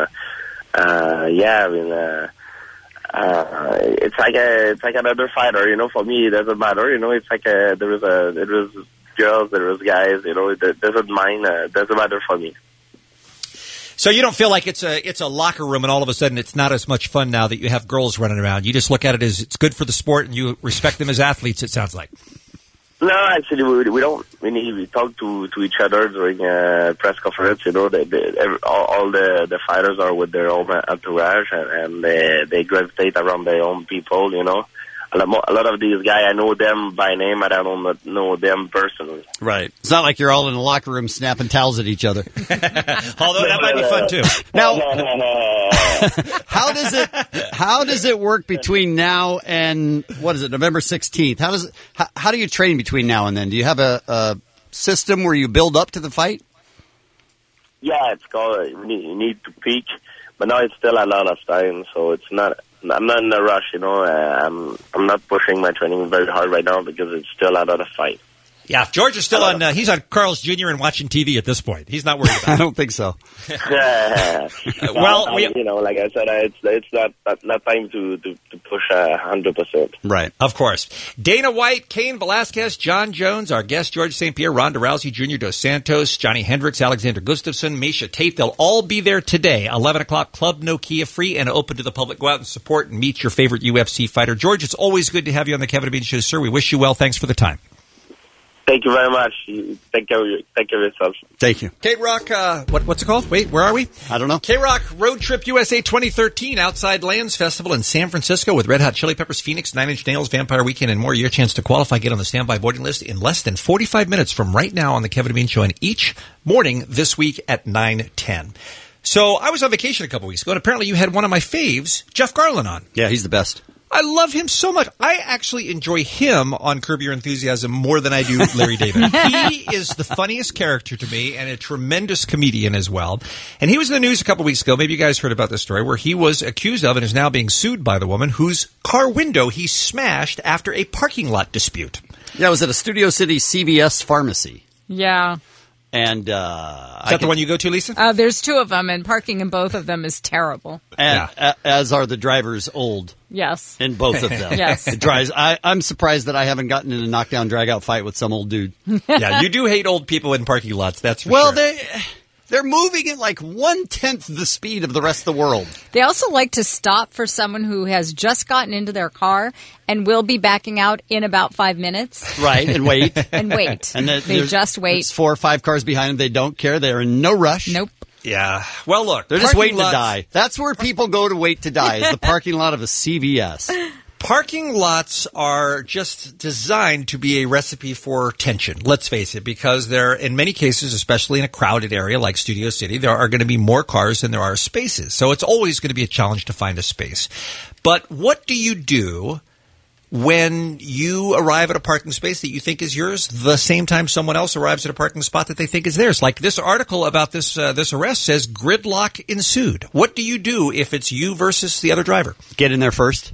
And it's like another fighter, for me it doesn't matter, it's like there was girls, there was guys, it doesn't matter for me. So you don't feel like it's a locker room and all of a sudden it's not as much fun now that you have girls running around. You just look at it as it's good for the sport and you respect them as athletes, it sounds like. No, actually, we don't. We talk to each other during press conference. All the fighters are with their own entourage, and they gravitate around their own people. A lot of these guys, I know them by name, but I don't know them personally. Right. It's not like you're all in the locker room snapping towels at each other. Although that might be fun too. Now, how does it work between now and November 16th? How do you train between now and then? Do you have a system where you build up to the fight? Yeah, it's called you need to peak, but now it's still a lot of time, so it's not. I'm not in a rush, I'm not pushing my training very hard right now because it's still a lot of fight. Yeah, George is still on. He's on Carl's Jr. and watching TV at this point. He's not worried about it. I don't think so. Well, like I said, it's not time to push 100%. Right, of course. Dana White, Cain Velasquez, John Jones, our guest George St. Pierre, Ronda Rousey Jr., Dos Santos, Johnny Hendricks, Alexander Gustafsson, Miesha Tate. They'll all be there today. 11 o'clock, Club Nokia, free and open to the public. Go out and support and meet your favorite UFC fighter. George, it's always good to have you on the Kevin and Bean Show, sir. We wish you well. Thanks for the time. Thank you very much. Take care of yourself. Thank you. K-Rock, what's it called? Wait, where are we? I don't know. K-Rock Road Trip USA 2013 Outside Lands Festival in San Francisco with Red Hot Chili Peppers, Phoenix, Nine Inch Nails, Vampire Weekend, and more. Your chance to qualify. Get on the standby boarding list in less than 45 minutes from right now on the Kevin and Bean Show, and each morning this week at 9:10. So I was on vacation a couple weeks ago, and apparently you had one of my faves, Jeff Garlin, on. Yeah, he's the best. I love him so much. I actually enjoy him on Curb Your Enthusiasm more than I do Larry David. He is the funniest character to me and a tremendous comedian as well. And he was in the news a couple weeks ago. Maybe you guys heard about this story where he was accused of and is now being sued by the woman whose car window he smashed after a parking lot dispute. Yeah, it was at a Studio City CVS pharmacy. Yeah. And is that the one you go to, Lisa? There's two of them, and parking in both of them is terrible. And as are the drivers old. Yes. In both of them. Yes. It drives. I'm surprised that I haven't gotten in a knockdown, drag-out fight with some old dude. Yeah, you do hate old people in parking lots, that's for sure. Well, they're moving at like 1/10 the speed of the rest of the world. They also like to stop for someone who has just gotten into their car and will be backing out in about 5 minutes. Right, and wait. And wait. And they just wait. It's 4 or 5 cars behind them. They don't care. They're in no rush. Nope. Yeah. Well, look. They're just waiting to die. That's where people go to wait to die, is the parking lot of a CVS. Parking lots are just designed to be a recipe for tension, let's face it, because there, in many cases, especially in a crowded area like Studio City, there are going to be more cars than there are spaces. So it's always going to be a challenge to find a space. But what do you do when you arrive at a parking space that you think is yours the same time someone else arrives at a parking spot that they think is theirs? Like this article about this arrest says gridlock ensued. What do you do if it's you versus the other driver? Get in there first.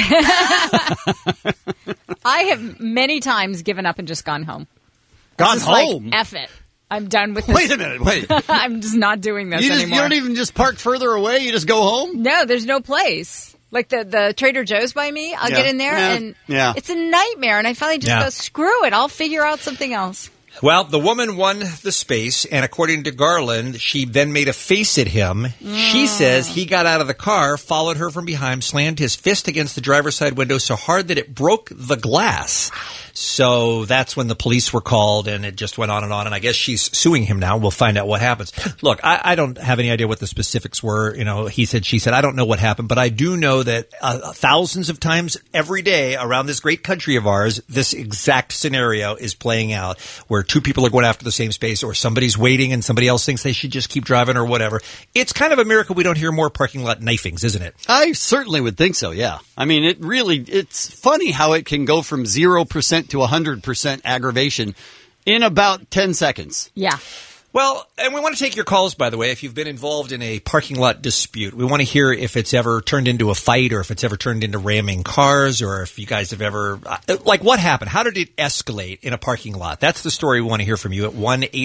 I have many times given up and just gone home. Gone home? Like, F it. I'm done with this. Wait a minute, wait. I'm just not doing this anymore. You don't even just park further away? You just go home? No, there's no place. Like the Trader Joe's by me, I'll get in there and it's a nightmare. And I finally just go, screw it. I'll figure out something else. Well, the woman won the space, and according to Garland, she then made a face at him. She says he got out of the car, followed her from behind, slammed his fist against the driver's side window so hard that it broke the glass. So that's when the police were called, and it just went on, and I guess she's suing him now. We'll find out what happens. Look, I don't have any idea what the specifics were. You know, he said, she said, I don't know what happened, but I do know that thousands of times every day around this great country of ours, this exact scenario is playing out where two people are going after the same space, or somebody's waiting and somebody else thinks they should just keep driving or whatever. It's kind of a miracle we don't hear more parking lot knifings, isn't it? I certainly would think so, yeah. I mean, it's funny how it can go from 0% to 100% aggravation in about 10 seconds. Yeah. Well, and we want to take your calls, by the way, if you've been involved in a parking lot dispute. We want to hear if it's ever turned into a fight or if it's ever turned into ramming cars or if you guys have ever, like what happened? How did it escalate in a parking lot? That's the story we want to hear from you at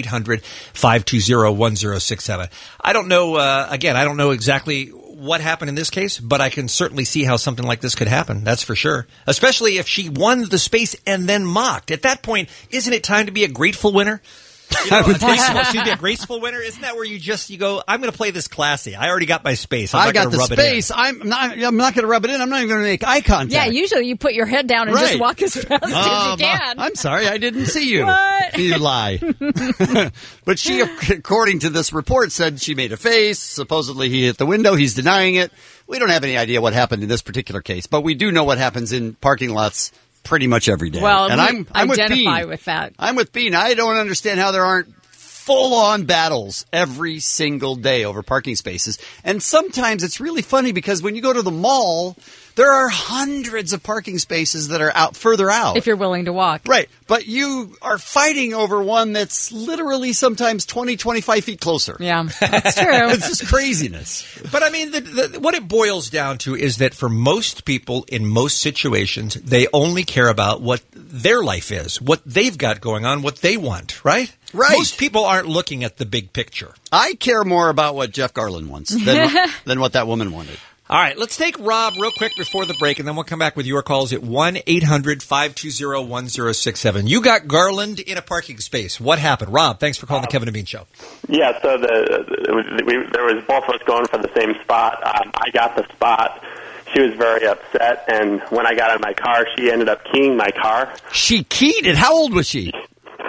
1-800-520-1067. I don't know, again, I don't know exactly what happened in this case, but I can certainly see how something like this could happen. That's for sure. Especially if she won the space and then mocked. At that point, isn't it time to be a grateful winner? You know, she'd be a graceful winner. Isn't that where you go, I'm going to play this classy. I already got my space. I'm not going to rub it in. I got the space. I'm not going to rub it in. I'm not even going to make eye contact. Yeah, usually you put your head down and just walk as fast as you can. I'm sorry, I didn't see you. What? You lie. But she, according to this report, said she made a face. Supposedly he hit the window. He's denying it. We don't have any idea what happened in this particular case, but we do know what happens in parking lots pretty much every day. Well, and I'm identify with that. I'm with Bean. I don't understand how there aren't full-on battles every single day over parking spaces. And sometimes it's really funny because when you go to the mall, there are hundreds of parking spaces that are out further out. If you're willing to walk. Right. But you are fighting over one that's literally sometimes 20, 25 feet closer. Yeah, that's true. It's just craziness. But I mean, what it boils down to is that for most people in most situations, they only care about what their life is, what they've got going on, what they want, right? Right. Most people aren't looking at the big picture. I care more about what Jeff Garland wants than what that woman wanted. All right, let's take Rob real quick before the break, and then we'll come back with your calls at 1-800-520-1067. You got Garland in a parking space. What happened? Rob, thanks for calling the Kevin and Bean Show. Yeah, so there was both of us going for the same spot. I got the spot. She was very upset, and when I got in my car, she ended up keying my car. She keyed it? How old was she?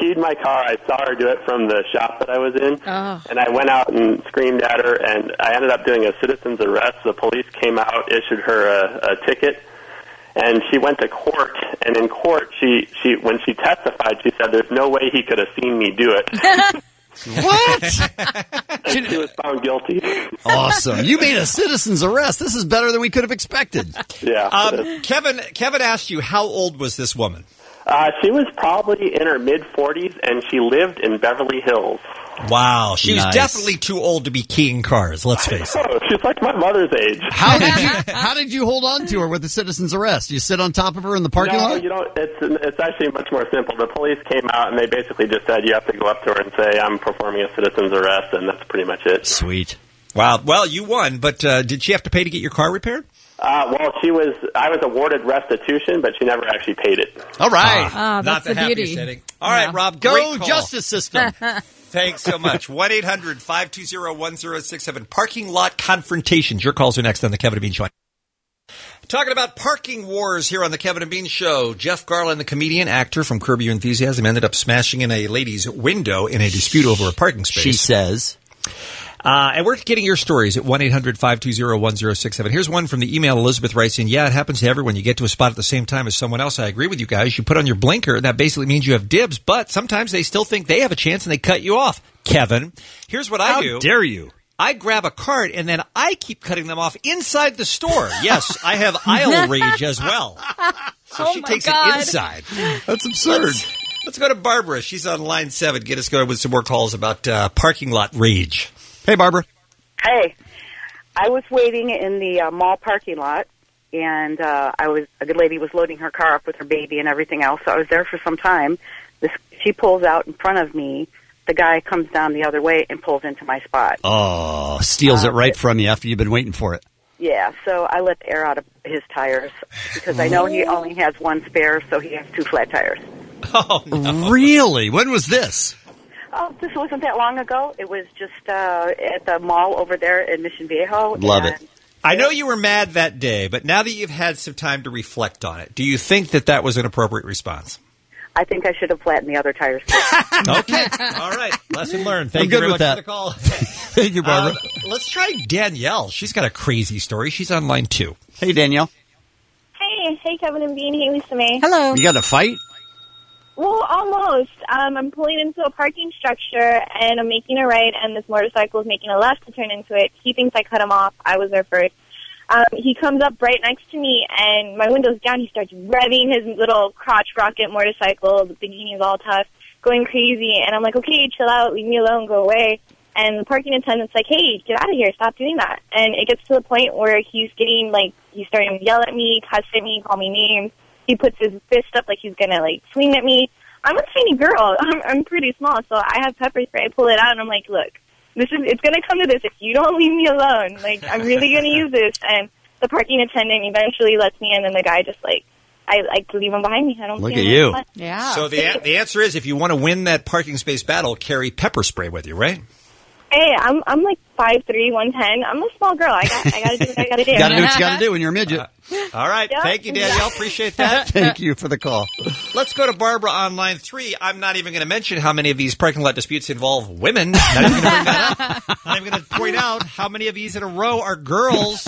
keyed my car. I saw her do it from the shop that I was in, and I went out and screamed at her, and I ended up doing a citizen's arrest. The police came out, issued her a ticket, and she went to court. And in court, she when she testified, she said, "There's no way he could have seen me do it." What? And she was found guilty. Awesome. You made a citizen's arrest. This is better than we could have expected. Yeah. Kevin asked you, how old was this woman? She was probably in her mid-40s, and she lived in Beverly Hills. Wow. She was Nice. definitely too old to be keying cars, let's face it. Oh, she's like my mother's age. How did you hold on to her with the citizen's arrest? You sit on top of her in the parking No, lot? you don't. It's actually much more simple. The police came out, and they basically just said you have to go up to her and say, "I'm performing a citizen's arrest," and that's pretty much it. Sweet. Wow. Well, you won, but did she have to pay to get your car repaired? Well, I was awarded restitution, but she never actually paid it. All right. That's Not the happiest beauty. ending. All right, Rob, Go great call. justice system. Thanks so much. 1-800-520-1067. Parking lot confrontations. Your calls are next on the Kevin and Bean Show. Talking about parking wars here on the Kevin and Bean Show. Jeff Garland, the comedian, actor from Curb Your Enthusiasm, ended up smashing in a lady's window in a dispute over a parking space. She says. And we're getting your stories at 1-800-520-1067. Here's one from the email. Elizabeth writes in, yeah, it happens to everyone. You get to a spot at the same time as someone else. I agree with you guys. You put on your blinker, and that basically means you have dibs, but sometimes they still think they have a chance and they cut you off. Kevin, here's what I do. How dare you? I grab a cart and then I keep cutting them off inside the store. Yes, I have aisle rage as well. So she takes it inside. That's absurd. Let's go to Barbara. She's on line 7. Get us going with some more calls about parking lot rage. Hey, Barbara. Hey, I was waiting in the mall parking lot, and a good lady was loading her car up with her baby and everything else. So I was there for some time. She pulls out in front of me. The guy comes down the other way and pulls into my spot. Oh, steals it right from you after you've been waiting for it. Yeah, so I let the air out of his tires because I know he only has one spare, so he has 2 flat tires. Oh, no. Really? When was this? Oh, this wasn't that long ago. It was just at the mall over there in Mission Viejo. Love it. I know you were mad that day, but now that you've had some time to reflect on it, do you think that was an appropriate response? I think I should have flattened the other tires. Okay. All right. Lesson learned. Thank you very much for the call. Thank you, Barbara. Let's try Danielle. She's got a crazy story. She's on line 2. Hey, Danielle. Hey, Kevin and Bean. Hey, Lisa May. Hello. You got a fight? Well, almost. I'm pulling into a parking structure, and I'm making a right, and this motorcycle is making a left to turn into it. He thinks I cut him off. I was there first. He comes up right next to me, and my window's down. He starts revving his little crotch rocket motorcycle. The beginning is all tough, going crazy. And I'm like, okay, chill out, leave me alone, go away. And the parking attendant's like, hey, get out of here, stop doing that. And it gets to the point where he's starting to yell at me, cuss at me, call me names. He puts his fist up like he's going to, swing at me. I'm a tiny girl. I'm pretty small, so I have pepper spray. I pull it out, and I'm like, look, it's going to come to this if you don't leave me alone. I'm really going to use this. And the parking attendant eventually lets me in, and the guy just, I leave him behind me. I don't Look see at him. you. Yeah. So the answer is, if you want to win that parking space battle, carry pepper spray with you, right? Hey, I'm 5'3", 110. I'm a small girl. I gotta do what I gotta do. You got to do what you got to do when you're a midget. All right. Yep. Thank you, Danielle. Appreciate that. Thank you for the call. Let's go to Barbara on line 3. I'm not even going to mention how many of these parking lot disputes involve women. Not even going to bring that up. Not even going to point out how many of these in a row are girls.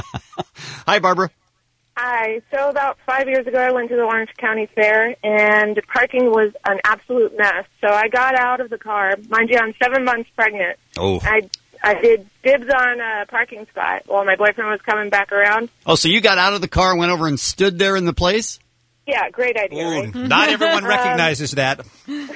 Hi, Barbara. Hi. So about 5 years ago, I went to the Orange County Fair, and parking was an absolute mess. So I got out of the car. Mind you, I'm 7 months pregnant. Oh. I did dibs on a parking spot while my boyfriend was coming back around. Oh, so you got out of the car and went over and stood there in the place? Yeah, great idea, Ooh, right? not everyone recognizes that.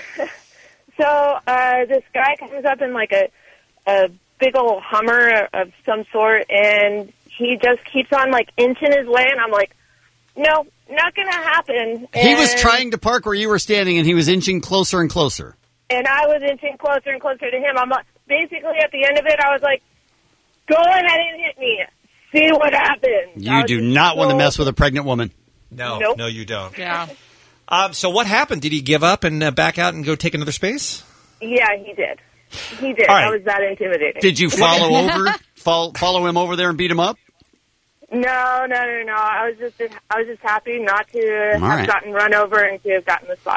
So this guy comes up in a big old Hummer of some sort, and he just keeps on inching his way, and I'm like, no, not going to happen. He was trying to park where you were standing, and he was inching closer and closer. And I was inching closer and closer to him. I'm basically at the end of it, I was like, go ahead and hit me. See what happens. You do not want to mess with a pregnant woman. No, Nope. no, you don't. Yeah. So what happened? Did he give up and back out and go take another space? Yeah, he did. He did. All right. I was that intimidating. Did you follow him over there and beat him up? No. I was just happy not to have right. gotten run over and to have gotten the spot.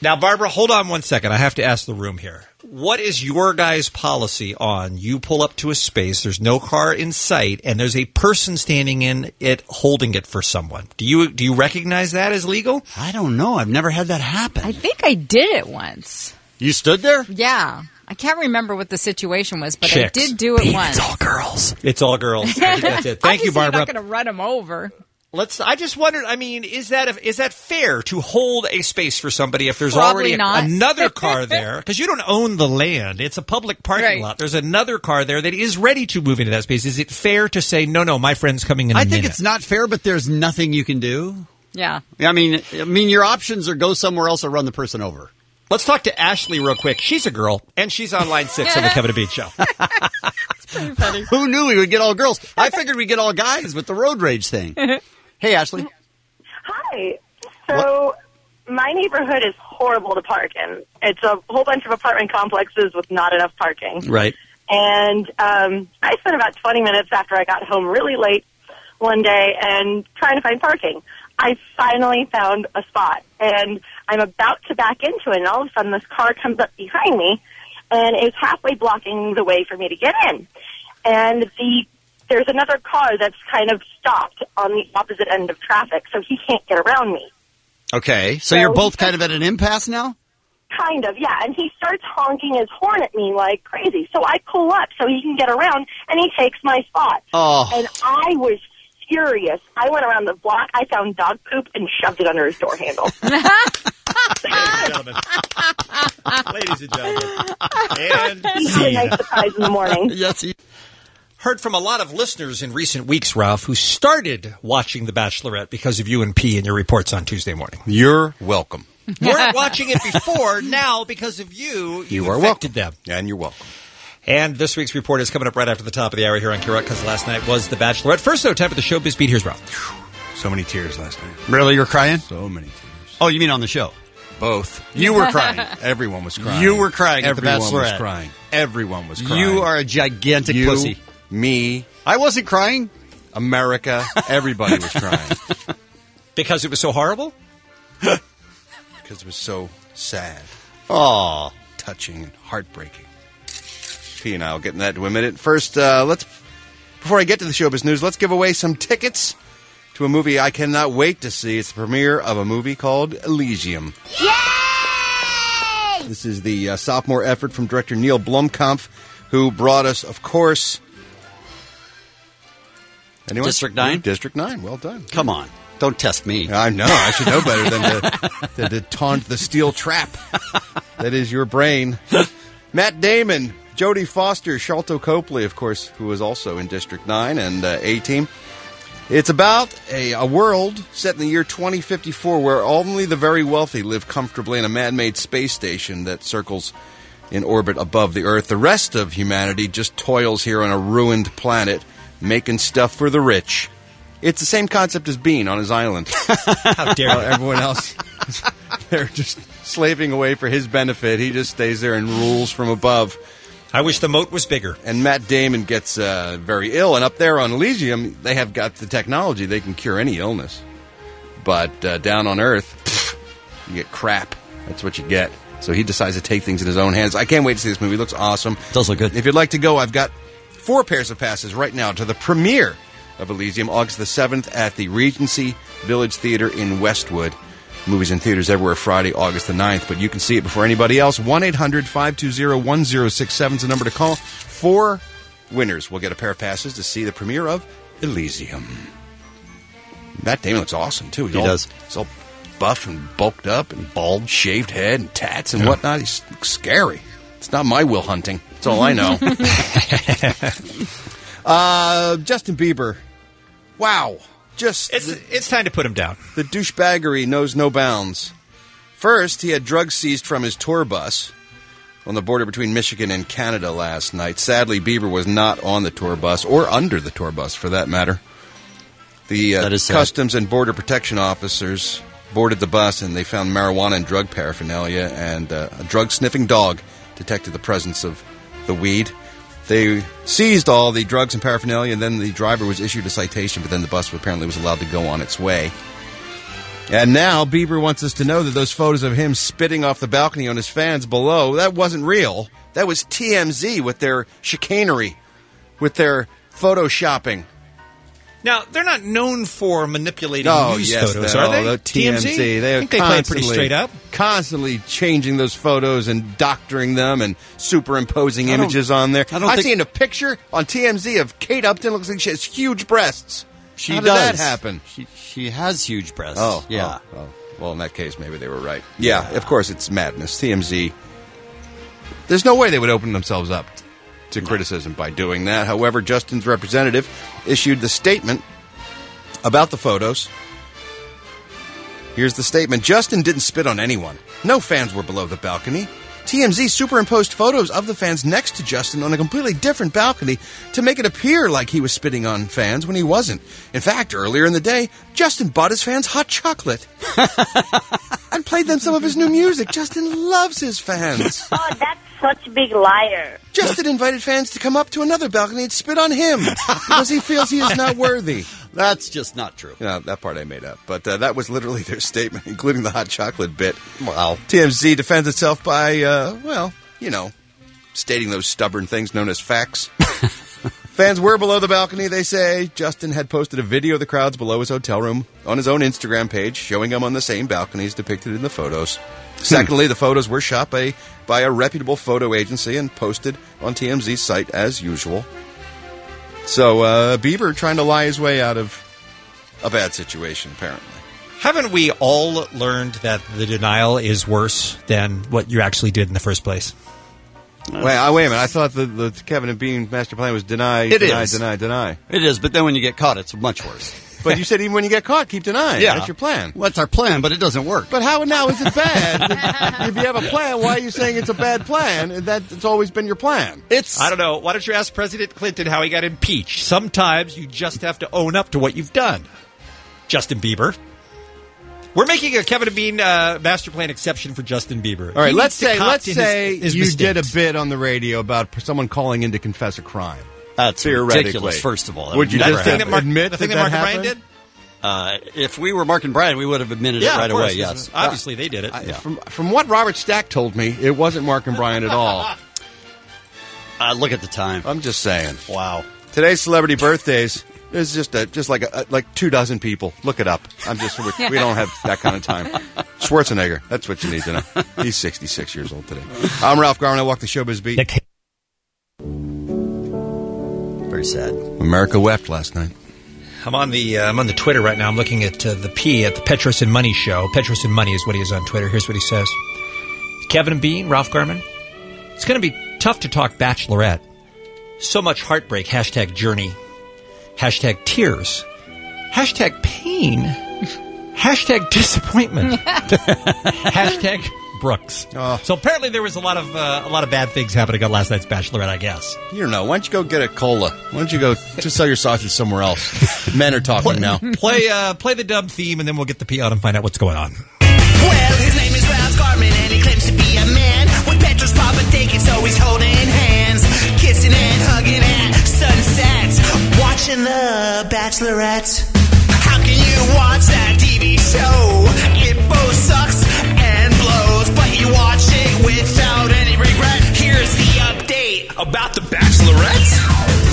Now, Barbara, hold on one second. I have to ask the room here. What is your guys' policy on you pull up to a space, there's no car in sight, and there's a person standing in it holding it for someone? Do you recognize that as legal? I don't know. I've never had that happen. I think I did it once. You stood there? Yeah. I can't remember what the situation was, but Chicks. I did do it once. It's all girls. It's all girls. I think that's it. Thank you, Barbara. I'm not going to run them over. I just wondered, I mean, is that fair to hold a space for somebody if there's Probably already not. another car there? Because you don't own the land. It's a public parking lot. There's another car there that is ready to move into that space. Is it fair to say, no, my friend's coming in a I think minute? it's not fair, but there's nothing you can do. Yeah. I mean, your options are go somewhere else or run the person over. Let's talk to Ashley real quick. She's a girl, and she's on line 6 on the Kevin and Bean Show. Pretty funny. Who knew we would get all girls? I figured we'd get all guys with the road rage thing. Hey, Ashley. Hi. So my neighborhood is horrible to park in. It's a whole bunch of apartment complexes with not enough parking. Right. And I spent about 20 minutes after I got home really late one day and trying to find parking. I finally found a spot, and I'm about to back into it, and all of a sudden this car comes up behind me and is halfway blocking the way for me to get in. And there's another car that's kind of stopped on the opposite end of traffic, so he can't get around me. Okay, so you're both kind of at an impasse now? Kind of, yeah. And he starts honking his horn at me like crazy. So I pull up so he can get around, and he takes my spot. Oh. And I was furious. I went around the block. I found dog poop and shoved it under his door handle. Ladies and gentlemen. And He's a nice surprise in the morning. Yes, heard from a lot of listeners in recent weeks, Ralph, who started watching The Bachelorette because of you and P in your reports on Tuesday morning. You're welcome. Weren't watching it before. Now, because of you are affected welcome. them. And you're welcome. And this week's report is coming up right after the top of the hour here on KROQ, because last night was The Bachelorette. First, though, time for the Showbiz Beat. Here's Ralph. So many tears last night. Really, you're crying? So many tears. Oh, you mean on the show? Both. You were crying. Everyone was crying. You were crying at The Everyone Bachelorette. was crying. Everyone was crying. You are a gigantic pussy. Me. I wasn't crying. America. Everybody was crying. Because it was so horrible? Because it was so sad. Aw. Touching and heartbreaking. P and I will get into that in a minute. First, before I get to the showbiz news, let's give away some tickets to a movie I cannot wait to see. It's the premiere of a movie called Elysium. Yay! This is the sophomore effort from director Neil Blomkamp, who brought us, of course... Anyone? District 9? District 9. Well done. Come on. Don't test me. I know. I should know better than to taunt the steel trap that is your brain. Matt Damon, Jodie Foster, Sharlto Copley, of course, who was also in District 9 and A-Team. It's about a world set in the year 2054 where only the very wealthy live comfortably in a man-made space station that circles in orbit above the Earth. The rest of humanity just toils here on a ruined planet, making stuff for the rich. It's the same concept as Bean on his island. How dare you. Everyone else, they're just slaving away for his benefit. He just stays there and rules from above. I wish the moat was bigger. And Matt Damon gets very ill. And up there on Elysium, they have got the technology. They can cure any illness. But down on Earth, you get crap. That's what you get. So he decides to take things in his own hands. I can't wait to see this movie. It looks awesome. It does look good. If you'd like to go, I've got 4 pairs of passes right now to the premiere of Elysium, August the 7th at the Regency Village Theater in Westwood. Movies in theaters everywhere Friday, August the 9th, but you can see it before anybody else. 1-800-520-1067 is the number to call. 4 winners will get a pair of passes to see the premiere of Elysium. Matt Damon looks awesome, too. He does. He's all buff and bulked up and bald, shaved head and tats and whatnot. He looks scary. It's not my Will Hunting. That's all I know. Justin Bieber. Wow. It's time to put him down. The douchebaggery knows no bounds. First, he had drugs seized from his tour bus on the border between Michigan and Canada last night. Sadly, Bieber was not on the tour bus, or under the tour bus, for that matter. The Customs and Border Protection officers boarded the bus, and they found marijuana and drug paraphernalia, and a drug-sniffing dog detected the presence of the weed. They seized all the drugs and paraphernalia, and then the driver was issued a citation, but then the bus apparently was allowed to go on its way. And now Bieber wants us to know that those photos of him spitting off the balcony on his fans below, that wasn't real. That was TMZ with their chicanery, with their photoshopping. Now, they're not known for manipulating news photos, are they? TMZ. They I think they play it pretty straight up. Constantly changing those photos and doctoring them and superimposing images on there. I've seen a picture on TMZ of Kate Upton. Looks like she has huge breasts. She How does. did that happen? She has huge breasts. Oh, yeah. Oh. Well, in that case, maybe they were right. Yeah, of course, it's madness. TMZ. There's no way they would open themselves up to criticism by doing that. However, Justin's representative issued the statement about the photos. Here's the statement. Justin didn't spit on anyone. No fans were below the balcony. TMZ superimposed photos of the fans next to Justin on a completely different balcony to make it appear like he was spitting on fans when he wasn't. In fact, earlier in the day, Justin bought his fans hot chocolate and played them some of his new music. Justin loves his fans. Oh, that's such a big liar. Justin invited fans to come up to another balcony and spit on him because he feels he is not worthy. That's just not true. No, that part I made up. But that was literally their statement, including the hot chocolate bit. Wow. TMZ defends itself by, stating those stubborn things known as facts. Fans were below the balcony, they say. Justin had posted a video of the crowds below his hotel room on his own Instagram page, showing him on the same balconies depicted in the photos. Secondly, the photos were shot by a reputable photo agency and posted on TMZ's site as usual. So, Bieber trying to lie his way out of a bad situation, apparently. Haven't we all learned that the denial is worse than what you actually did in the first place? Wait a minute. I thought the Kevin and Bean master plan was deny. It is, but then when you get caught, it's much worse. But you said even when you get caught, keep denying. Yeah. That's your plan. Well, that's our plan, but it doesn't work. But how now is it bad? If you have a plan, why are you saying it's a bad plan? It's always been your plan. I don't know. Why don't you ask President Clinton how he got impeached? Sometimes you just have to own up to what you've done. Justin Bieber. We're making a Kevin and Bean master plan exception for Justin Bieber. All right, He let's needs to say his you did a mistakes. bit on the radio about someone calling in to confess a crime. That's theoretically ridiculous, first of all. Would you never just happen. admit the thing that that Mark and happened? Brian did? If we were Mark and Brian, we would have admitted it right of course. away, yes. Obviously, they did it. From what Robert Stack told me, it wasn't Mark and Brian at all. Look at the time. I'm just saying. Wow. Today's celebrity birthdays. There's just like 24 people. Look it up. We don't have that kind of time. Schwarzenegger. That's what you need to know. He's 66 years old today. I'm Ralph Garman. I walk the showbiz beat. Very sad. America wept last night. I'm on the Twitter right now. I'm looking at the P at the Petros and Money show. Petros and Money is what he is on Twitter. Here's what he says. Kevin and Bean, Ralph Garman. It's going to be tough to talk Bachelorette. So much heartbreak. Hashtag journey. Hashtag tears. Hashtag pain. Hashtag disappointment. Hashtag Brooks. So apparently there was a lot of bad things happening on last night's Bachelorette, I guess. You don't know. Why don't you go get a cola? Why don't you go just sell your sausage somewhere else? Men are talking now. Play the dub theme, and then we'll get the P out and find out what's going on. Well, his name is Ralph Garman, and he claims to be a man. With Petros Papadakis, so he's holding hands, kissing and hugging at sunsets, watching the Bachelorette. How can you watch that TV show? It both sucks and blows, but you watch it without any regret. Here's the update about the Bachelorette.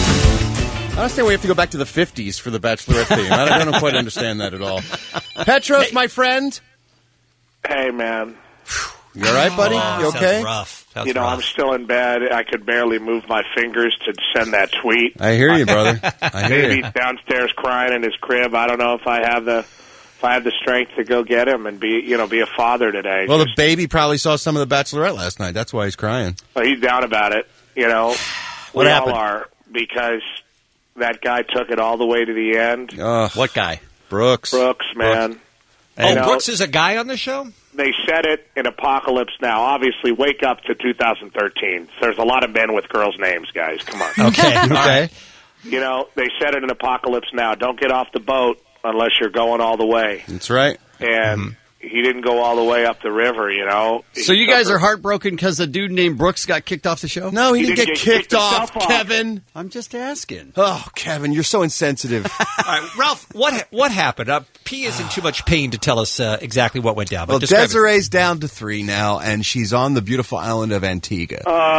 I understand we have to go back to the 50s for the Bachelorette theme. I don't quite understand that at all. Petros, my friend. Hey, man. You all right, buddy? You okay? Sounds rough. I'm still in bed. I could barely move my fingers to send that tweet. I hear you, brother. I hear you. Baby's downstairs crying in his crib. I don't know if I have the strength to go get him and be a father today. Well, the baby probably saw some of the Bachelorette last night. That's why he's crying. Well, he's down about it. What happened? All are, because that guy took it all the way to the end. What guy? Brooks. Brooks, man. Brooks is a guy on the show? They said it in Apocalypse Now. Obviously, wake up to 2013. There's a lot of men with girls' names, guys. Come on. Okay. Okay. They said it in Apocalypse Now. Don't get off the boat unless you're going all the way. That's right. And he didn't go all the way up the river, So you guys are heartbroken because a dude named Brooks got kicked off the show? No, he didn't get kicked off, Kevin. I'm just asking. Oh, Kevin, you're so insensitive. All right, Ralph, what happened? P is in too much pain to tell us exactly what went down. But Well, describe it. Desiree's down to 3 now, and she's on the beautiful island of Antigua.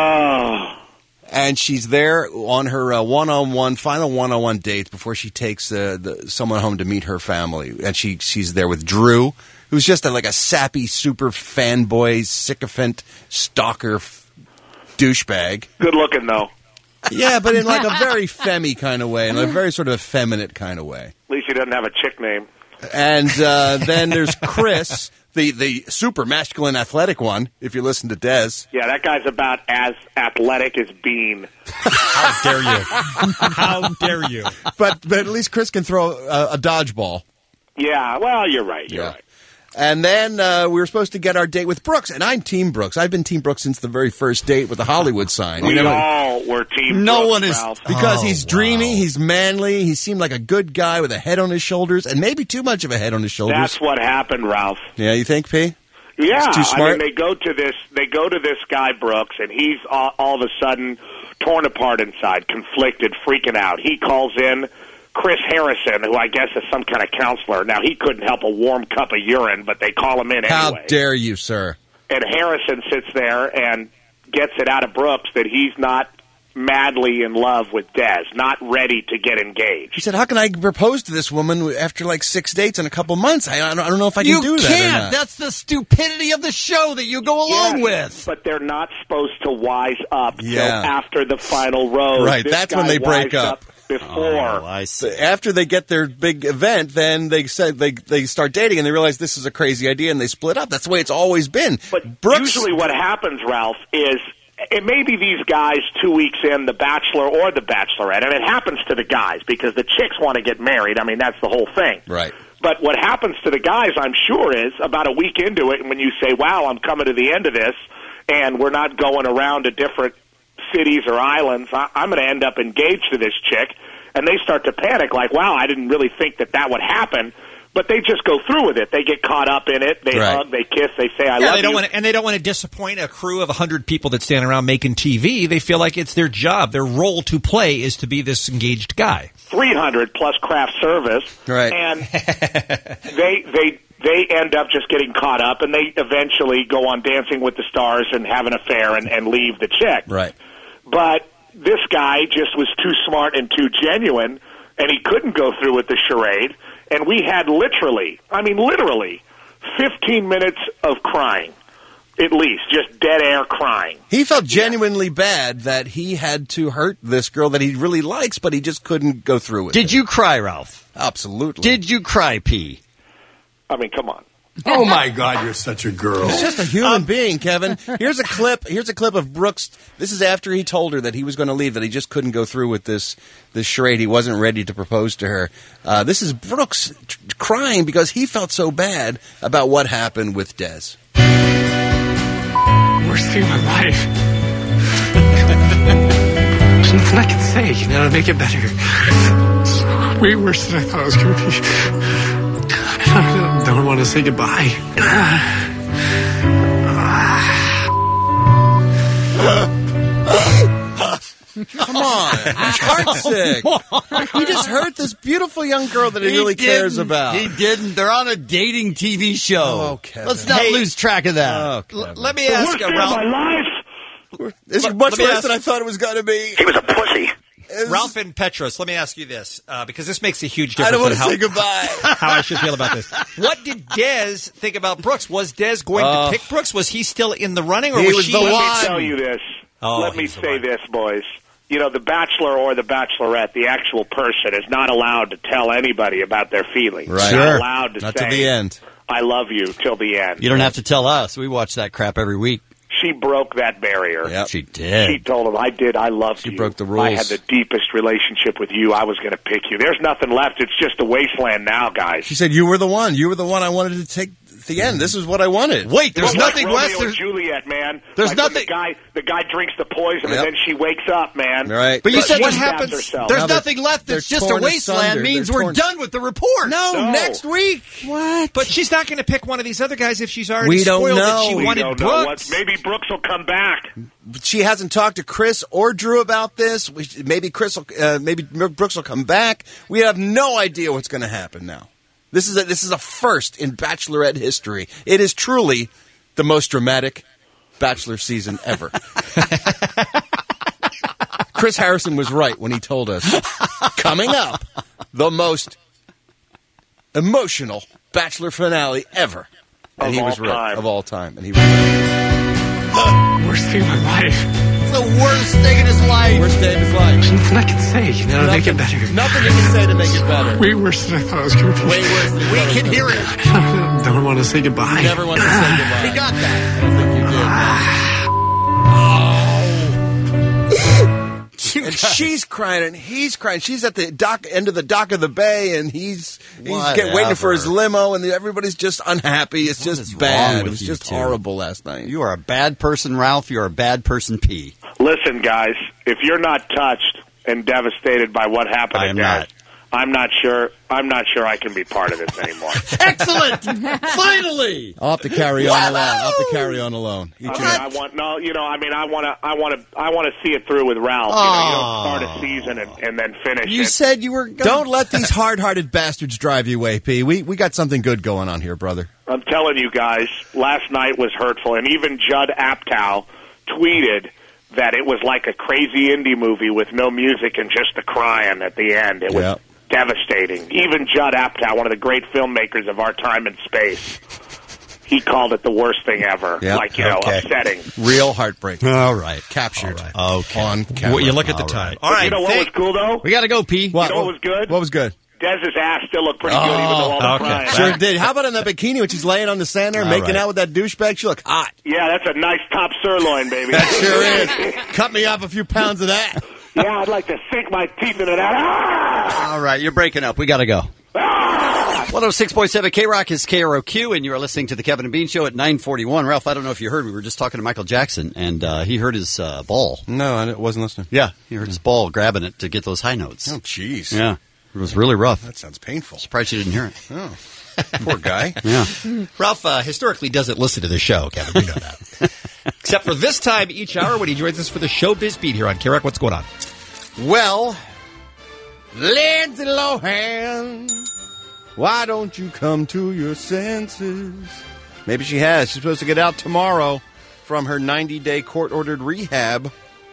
Oh. And she's there on her final one-on-one date before she takes someone home to meet her family. And she's there with Drew, who's just like a sappy, super fanboy, sycophant, stalker douchebag. Good looking, though. Yeah, but in like a very femmy kind of way, in a very sort of effeminate kind of way. At least he doesn't have a chick name. And then there's Chris, the super masculine athletic one, if you listen to Dez. Yeah, that guy's about as athletic as Bean. How dare you? How dare you? But at least Chris can throw a dodgeball. Yeah, well, you're right. You're right. And then we were supposed to get our date with Brooks, and I'm Team Brooks. I've been Team Brooks since the very first date with the Hollywood sign. We all were Team Brooks, Ralph. Because he's dreamy, he's manly, he seemed like a good guy with a head on his shoulders, and maybe too much of a head on his shoulders. That's what happened, Ralph. Yeah, you think, P? Yeah, He's too smart? I mean, they go to this guy Brooks, and he's all of a sudden torn apart inside, conflicted, freaking out. He calls in Chris Harrison, who I guess is some kind of counselor. Now, he couldn't help a warm cup of urine, but they call him in anyway. How dare you, sir? And Harrison sits there and gets it out of Brooks that he's not madly in love with Dez, not ready to get engaged. He said, how can I propose to this woman after like 6 dates in a couple months? I don't know if I can do that You or can't. not. That's the stupidity of the show that you go along with. But they're not supposed to wise up till Yeah. after the final rose. Right, This that's guy when they break wised up. Before. I see. After they get their big event, then they said they start dating and they realize this is a crazy idea and they split up. That's the way it's always been. But Brooks, usually what happens, Ralph, is it may be these guys 2 weeks in, the Bachelor or the Bachelorette, and it happens to the guys because the chicks want to get married. I mean, that's the whole thing. Right. But what happens to the guys, I'm sure, is about a week into it, and when you say, wow, I'm coming to the end of this, and we're not going around to different cities or islands, I'm going to end up engaged to this chick. And they start to panic, like, wow, I didn't really think that would happen. But they just go through with it. They get caught up in it. They hug, they kiss, they say, I love they don't you. want to, and they don't want to disappoint a crew of 100 people that stand around making TV. They feel like it's their job. Their role to play is to be this engaged guy. 300 plus craft service. Right. And they end up just getting caught up, and they eventually go on Dancing with the Stars and have an affair and leave the chick. Right. But this guy just was too smart and too genuine, and he couldn't go through with the charade. And we had literally 15 minutes of crying, at least, just dead air crying. He felt genuinely bad that he had to hurt this girl that he really likes, but he just couldn't go through with it. Did you cry, Ralph? Absolutely. Did you cry, P? I mean, come on. Oh my God, you're such a girl. He's just a human being, Kevin. Here's a clip of Brooks. This is after he told her that he was going to leave, that he just couldn't go through with this charade. He wasn't ready to propose to her. This is Brooks crying because he felt so bad about what happened with Dez. Worst thing of my life. There's nothing I can say, to make it better. It's way worse than I thought it was going to be. I don't want to say goodbye. Come on. He's heartsick. He just hurt this beautiful young girl that he really cares about. He didn't. They're on a dating TV show. Oh, Kevin. Let's not lose track of that. Oh, Kevin. Let me ask you, Ralph. This is much worse than I thought it was going to be. He was a pussy. Ralph and Petros, let me ask you this, because this makes a huge I difference don't want in to say goodbye. how I should feel about this. What did Dez think about Brooks? Was Dez going to pick Brooks? Was he still in the running, or He was was she? the Let one. me tell you this. Let me say this, boys. The Bachelor or the Bachelorette, the actual person, is not allowed to tell anybody about their feelings. Right. Not Sure. allowed to Not say, to the end. I love you, till the end. You don't have to tell us. We watch that crap every week. She broke that barrier. Yep. She did. She told him, I did, I loved you. She broke the rules. I had the deepest relationship with you. I was going to pick you. There's nothing left. It's just a wasteland now, guys. She said, you were the one. You were the one I wanted to take at the end. This is what I wanted. Wait, there's Well, nothing like less. Romeo and Juliet, man. There's Like when nothing- The guy drinks the poison Yep. and then she wakes up, man. Right. But you But said she what stabs happens. herself. There's Now they're- nothing left. It's they're just a torn wasteland. asunder. Means They're we're torn- done with the report. No. Next week. What? But she's not going to pick one of these other guys if she's already We don't spoiled that know. she We wanted don't know Brooks. maybe Brooks will come back. She hasn't talked to Chris or Drew about this. Maybe Brooks will come back. We have no idea what's going to happen now. This is a first in Bachelorette history. It is truly the most dramatic Bachelor season ever. Chris Harrison was right when he told us, coming up, the most emotional Bachelor finale ever. And he was right. Of all time. And he was right. The worst thing in my life. The worst thing in his life. Worst day of his life. Nothing I can say, to make it better. Nothing you can say to make it better. Way worse than I thought it was going to be. Way worse than we can hear it. I don't want to say goodbye. You never want to say goodbye. He got that. I don't think you did. And she's crying and he's crying. She's at the end of the dock of the bay, and he's waiting for his limo, and everybody's just unhappy. It's just bad. It was just horrible last night. You are a bad person, Ralph. You're a bad person, P. Listen, guys, if you're not touched and devastated by what happened to Dad, I'm not sure I can be part of this anymore. Excellent! Finally! I'll have to carry on alone. I'll have to carry on alone. I want to see it through with Ralph. You don't start a season and then finish You it. said you were going Don't let these hard-hearted bastards drive you away, P. We got something good going on here, brother. I'm telling you guys, last night was hurtful, and even Judd Apatow tweeted that it was like a crazy indie movie with no music and just the crying at the end. It was devastating. Even Judd Apatow, one of the great filmmakers of our time and space, he called it the worst thing ever. Upsetting. Real heartbreak. All right. Captured. Okay. On camera. Well, you look at the time. All right. You know what was cool, though? We got to go, P. You know what was good? What was good? Dez's ass still looked pretty good, even though all the crying. Sure did. How about in that bikini when she's laying on the sand there, making out with that douchebag? She looked hot. Yeah, that's a nice top sirloin, baby. That sure is. Cut me off a few pounds of that. Yeah, I'd like to sink my teeth into that. All right, you're breaking up. We got to go. 106.7 K-Rock is KROQ, and you are listening to the Kevin and Bean Show at 9:41. Ralph, I don't know if you heard, we were just talking to Michael Jackson, and he hurt his ball. No, I wasn't listening. Yeah, he hurt his ball grabbing it to get those high notes. Oh, jeez. Yeah, it was really rough. That sounds painful. Surprised you didn't hear it. Oh, poor guy. Yeah. Ralph historically doesn't listen to the show, Kevin. We know that. Except for this time each hour when he joins us for the Showbiz Beat here on K-Rock. What's going on? Well, Lindsay Lohan, why don't you come to your senses? Maybe she has. She's supposed to get out tomorrow from her 90-day court-ordered rehab.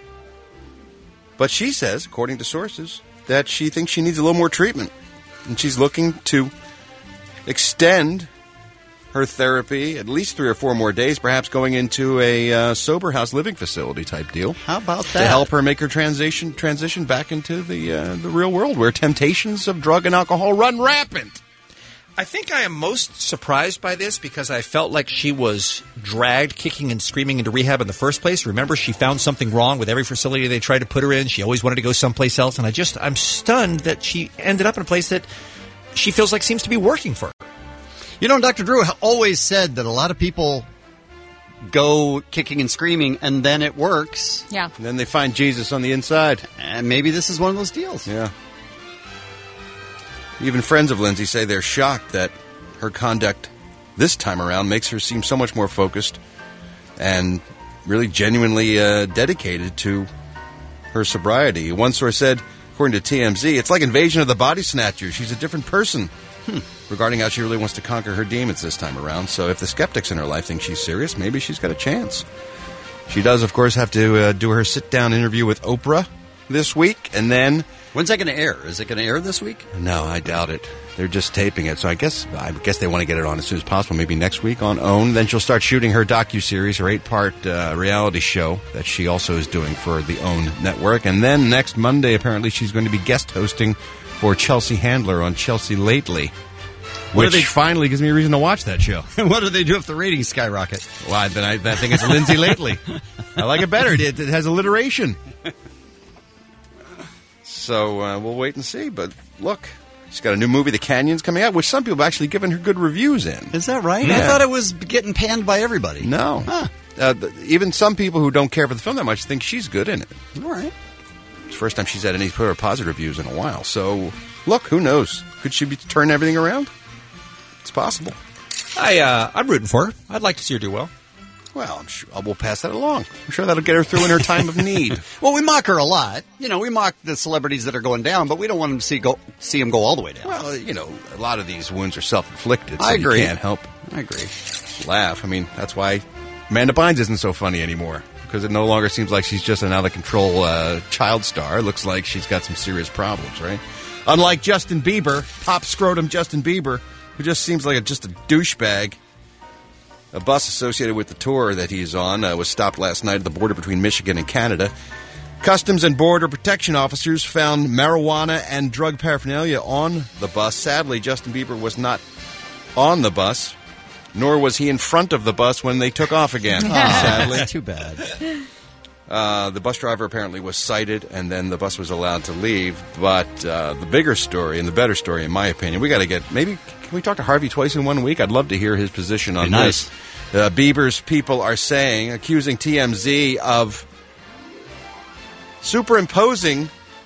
But she says, according to sources, that she thinks she needs a little more treatment. And she's looking to extend her therapy at least 3 or 4 more days, perhaps going into a sober house living facility type deal. How about that? To help her make her transition back into the real world where temptations of drug and alcohol run rampant. I think I am most surprised by this because I felt like she was dragged kicking and screaming into rehab in the first place. Remember, she found something wrong with every facility they tried to put her in. She always wanted to go someplace else, and I'm stunned that she ended up in a place that she feels like seems to be working for her. You know, Dr. Drew always said that a lot of people go kicking and screaming, and then it works. Yeah. And then they find Jesus on the inside. And maybe this is one of those deals. Yeah. Even friends of Lindsay say they're shocked that her conduct this time around makes her seem so much more focused and really genuinely dedicated to her sobriety. One source said, according to TMZ, it's like Invasion of the Body Snatchers. She's a different person. Regarding how she really wants to conquer her demons this time around. So if the skeptics in her life think she's serious, maybe she's got a chance. She does, of course, have to do her sit-down interview with Oprah this week, and then... When's that going to air? Is it going to air this week? No, I doubt it. They're just taping it, so I guess they want to get it on as soon as possible, maybe next week on OWN. Then she'll start shooting her docuseries, her 8-part reality show that she also is doing for the OWN network. And then next Monday, apparently, she's going to be guest hosting for Chelsea Handler on Chelsea Lately, which finally gives me a reason to watch that show. What do they do if the ratings skyrocket? Well, then I think it's Lindsay Lately. I like it better. It has alliteration. So we'll wait and see. But look, she's got a new movie, The Canyon's, coming out, which some people have actually given her good reviews in. Is that right? Yeah. I thought it was getting panned by everybody. No. Huh. Even some people who don't care for the film that much think she's good in it. All right. It's the first time she's had any positive reviews in a while. So, look, who knows? Could she turn everything around? It's possible. I'm rooting for her. I'd like to see her do well. Well, I'm sure we'll pass that along. I'm sure that'll get her through in her time of need. Well, we mock her a lot. We mock the celebrities that are going down, but we don't want them to see them go all the way down. Well, a lot of these wounds are self-inflicted, so I agree. You can't help. I agree. Laugh. I mean, that's why Amanda Bynes isn't so funny anymore, because it no longer seems like she's just an out-of-control child star. It looks like she's got some serious problems, right? Unlike Justin Bieber, pop scrotum Justin Bieber, who just seems like just a douchebag. A bus associated with the tour that he's on was stopped last night at the border between Michigan and Canada. Customs and Border Protection officers found marijuana and drug paraphernalia on the bus. Sadly, Justin Bieber was not on the bus, nor was he in front of the bus when they took off again. Sadly. That's too bad. The bus driver apparently was cited, and then the bus was allowed to leave. But the bigger story, and the better story, in my opinion, we got to get... Maybe, can we talk to Harvey twice in 1 week? I'd love to hear his position on this. Bieber's people are accusing TMZ of superimposing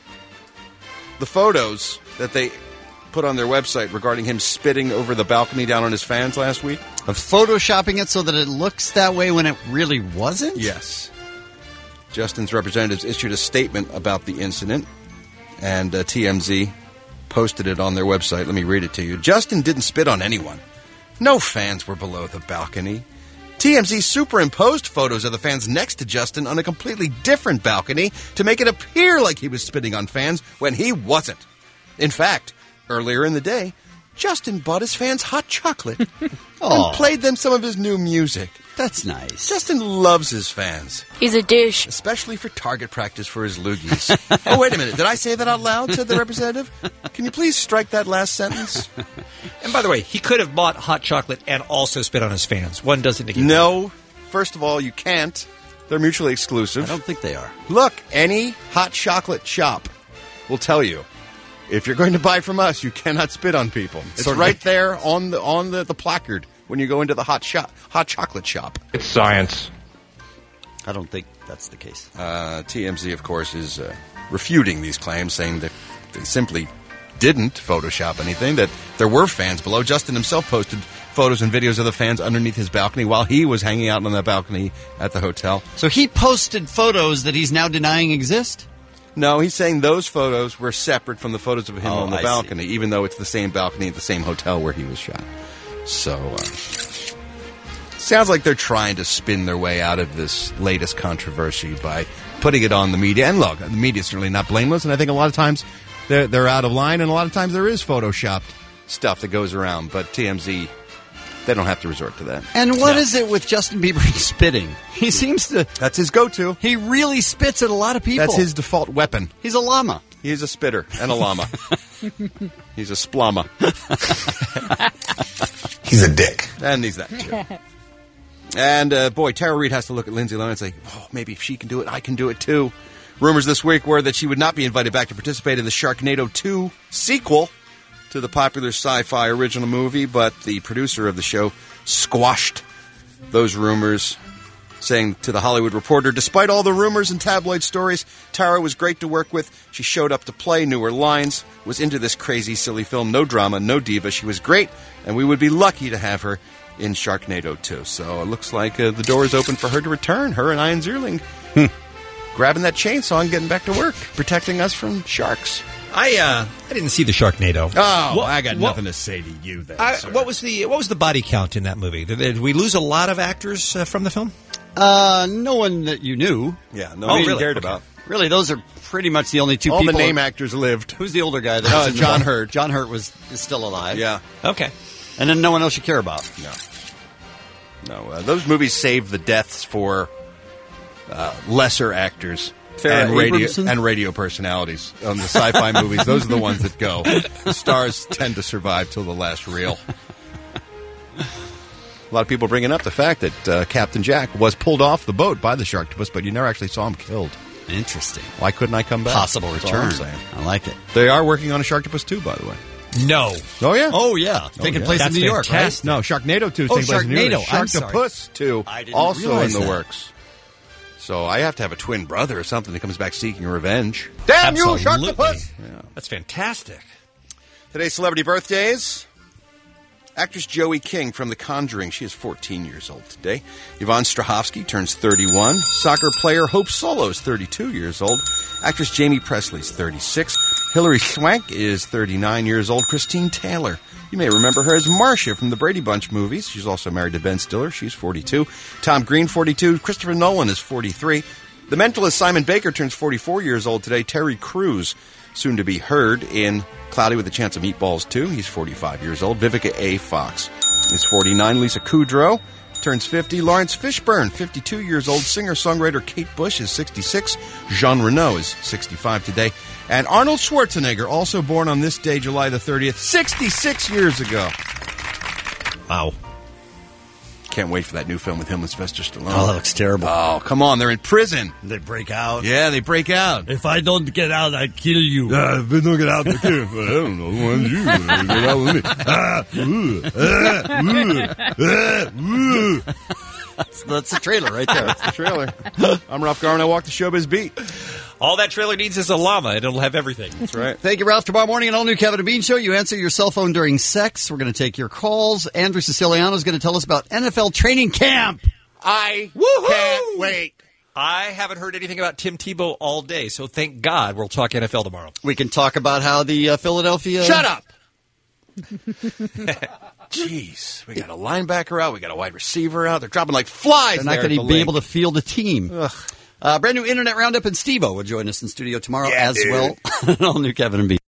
the photos that they put on their website regarding him spitting over the balcony down on his fans last week. Of photoshopping it so that it looks that way when it really wasn't? Yes. Justin's representatives issued a statement about the incident, and TMZ posted it on their website. Let me read it to you. Justin didn't spit on anyone. No fans were below the balcony. TMZ superimposed photos of the fans next to Justin on a completely different balcony to make it appear like he was spitting on fans when he wasn't. In fact, earlier in the day, Justin bought his fans hot chocolate and played them some of his new music. That's nice. Justin loves his fans. He's a douche. Especially for target practice for his loogies. Oh, wait a minute. Did I say that out loud, said the representative? Can you please strike that last sentence? And by the way, he could have bought hot chocolate and also spit on his fans. One doesn't negate No. First of all, you can't. They're mutually exclusive. I don't think they are. Look, any hot chocolate shop will tell you, if you're going to buy from us, you cannot spit on people. It's right there on the placard when you go into the hot chocolate shop. It's science. I don't think that's the case. TMZ, of course, is refuting these claims, saying that they simply didn't Photoshop anything, that there were fans below. Justin himself posted photos and videos of the fans underneath his balcony while he was hanging out on that balcony at the hotel. So he posted photos that he's now denying exist? No, he's saying those photos were separate from the photos of him on the balcony, even though it's the same balcony at the same hotel where he was shot. So, sounds like they're trying to spin their way out of this latest controversy by putting it on the media. And look, the media's certainly not blameless, and I think a lot of times they're out of line, and a lot of times there is Photoshopped stuff that goes around. But TMZ, they don't have to resort to that. And what is it with Justin Bieber spitting? He seems to... That's his go-to. He really spits at a lot of people. That's his default weapon. He's a llama. He's a spitter and a llama. He's a splama. He's a dick. And he's that, too. And, boy, Tara Reid has to look at Lindsay Lohan and say, oh, maybe if she can do it, I can do it, too. Rumors this week were that she would not be invited back to participate in the Sharknado 2 sequel to the popular sci-fi original movie, but the producer of the show squashed those rumors, saying to The Hollywood Reporter, despite all the rumors and tabloid stories, Tara was great to work with. She showed up to play, knew her lines, was into this crazy, silly film. No drama, no diva. She was great, and we would be lucky to have her in Sharknado 2. So it looks like the door is open for her to return, her and Ian Zierling. Grabbing that chainsaw and getting back to work, protecting us from sharks. I didn't see the Sharknado. Oh, I got nothing to say to you then. What was the body count in that movie? Did we lose a lot of actors from the film? No one that you knew. Yeah, no one you cared about. Really, those are pretty much the only two all people. All the name actors lived. Who's the older guy? That John Hurt. John Hurt is still alive. Yeah. Okay. And then no one else you care about. No, those movies saved the deaths for lesser actors. Farrah And radio personalities on the sci-fi movies. Those are the ones that go. The stars tend to survive till the last reel. A lot of people bringing up the fact that Captain Jack was pulled off the boat by the Sharktopus, but you never actually saw him killed. Interesting. Why couldn't I come back? Possible That's return. all I'm saying. I like it. They are working on a Sharktopus 2, by the way. No. Oh, yeah? Oh, yeah. Taking place in New York, right? No, Sharknado 2 is taking place in New York. I'm sorry. Sharktopus 2 I didn't also in realize the that. works. So I have to have a twin brother or something that comes back seeking revenge. Damn Absolutely. you, Sharktopus! Yeah. That's fantastic. Today's celebrity birthdays. Actress Joey King from The Conjuring. She is 14 years old today. Yvonne Strahovski turns 31. Soccer player Hope Solo is 32 years old. Actress Jamie Presley is 36. Hilary Swank is 39 years old. Christine Taylor. You may remember her as Marcia from the Brady Bunch movies. She's also married to Ben Stiller. She's 42. Tom Green, 42. Christopher Nolan is 43. The Mentalist Simon Baker turns 44 years old today. Terry Crews, soon to be heard in Cloudy with a Chance of Meatballs 2. He's 45 years old. Vivica A. Fox is 49. Lisa Kudrow turns 50. Lawrence Fishburne, 52 years old. Singer-songwriter Kate Bush is 66. Jean Reno is 65 today. And Arnold Schwarzenegger, also born on this day, July the 30th, 66 years ago. Wow. Can't wait for that new film with him and Sylvester Stallone. Oh, that looks terrible. Oh, come on. They're in prison. They break out. Yeah, they break out. If I don't get out, I kill you. If I don't get out, I kill you. I don't know. Who wants you? Get out with me. That's the trailer right there. That's the trailer. I'm Ralph Garman. I walk the showbiz beat. All that trailer needs is a llama, and it'll have everything. That's right. Thank you, Ralph. Tomorrow morning, an all-new Kevin and Bean show. You answer your cell phone during sex. We're going to take your calls. Andrew Siciliano is going to tell us about NFL training camp. I can't wait. I haven't heard anything about Tim Tebow all day, so thank God we'll talk NFL tomorrow. We can talk about how the Philadelphia... Shut up! Jeez, we got a linebacker out, we got a wide receiver out. They're dropping like flies. They're not going to be able to field a team. Brand new Internet Roundup, and Steve-O will join us in studio tomorrow as well. All new Kevin and Bean.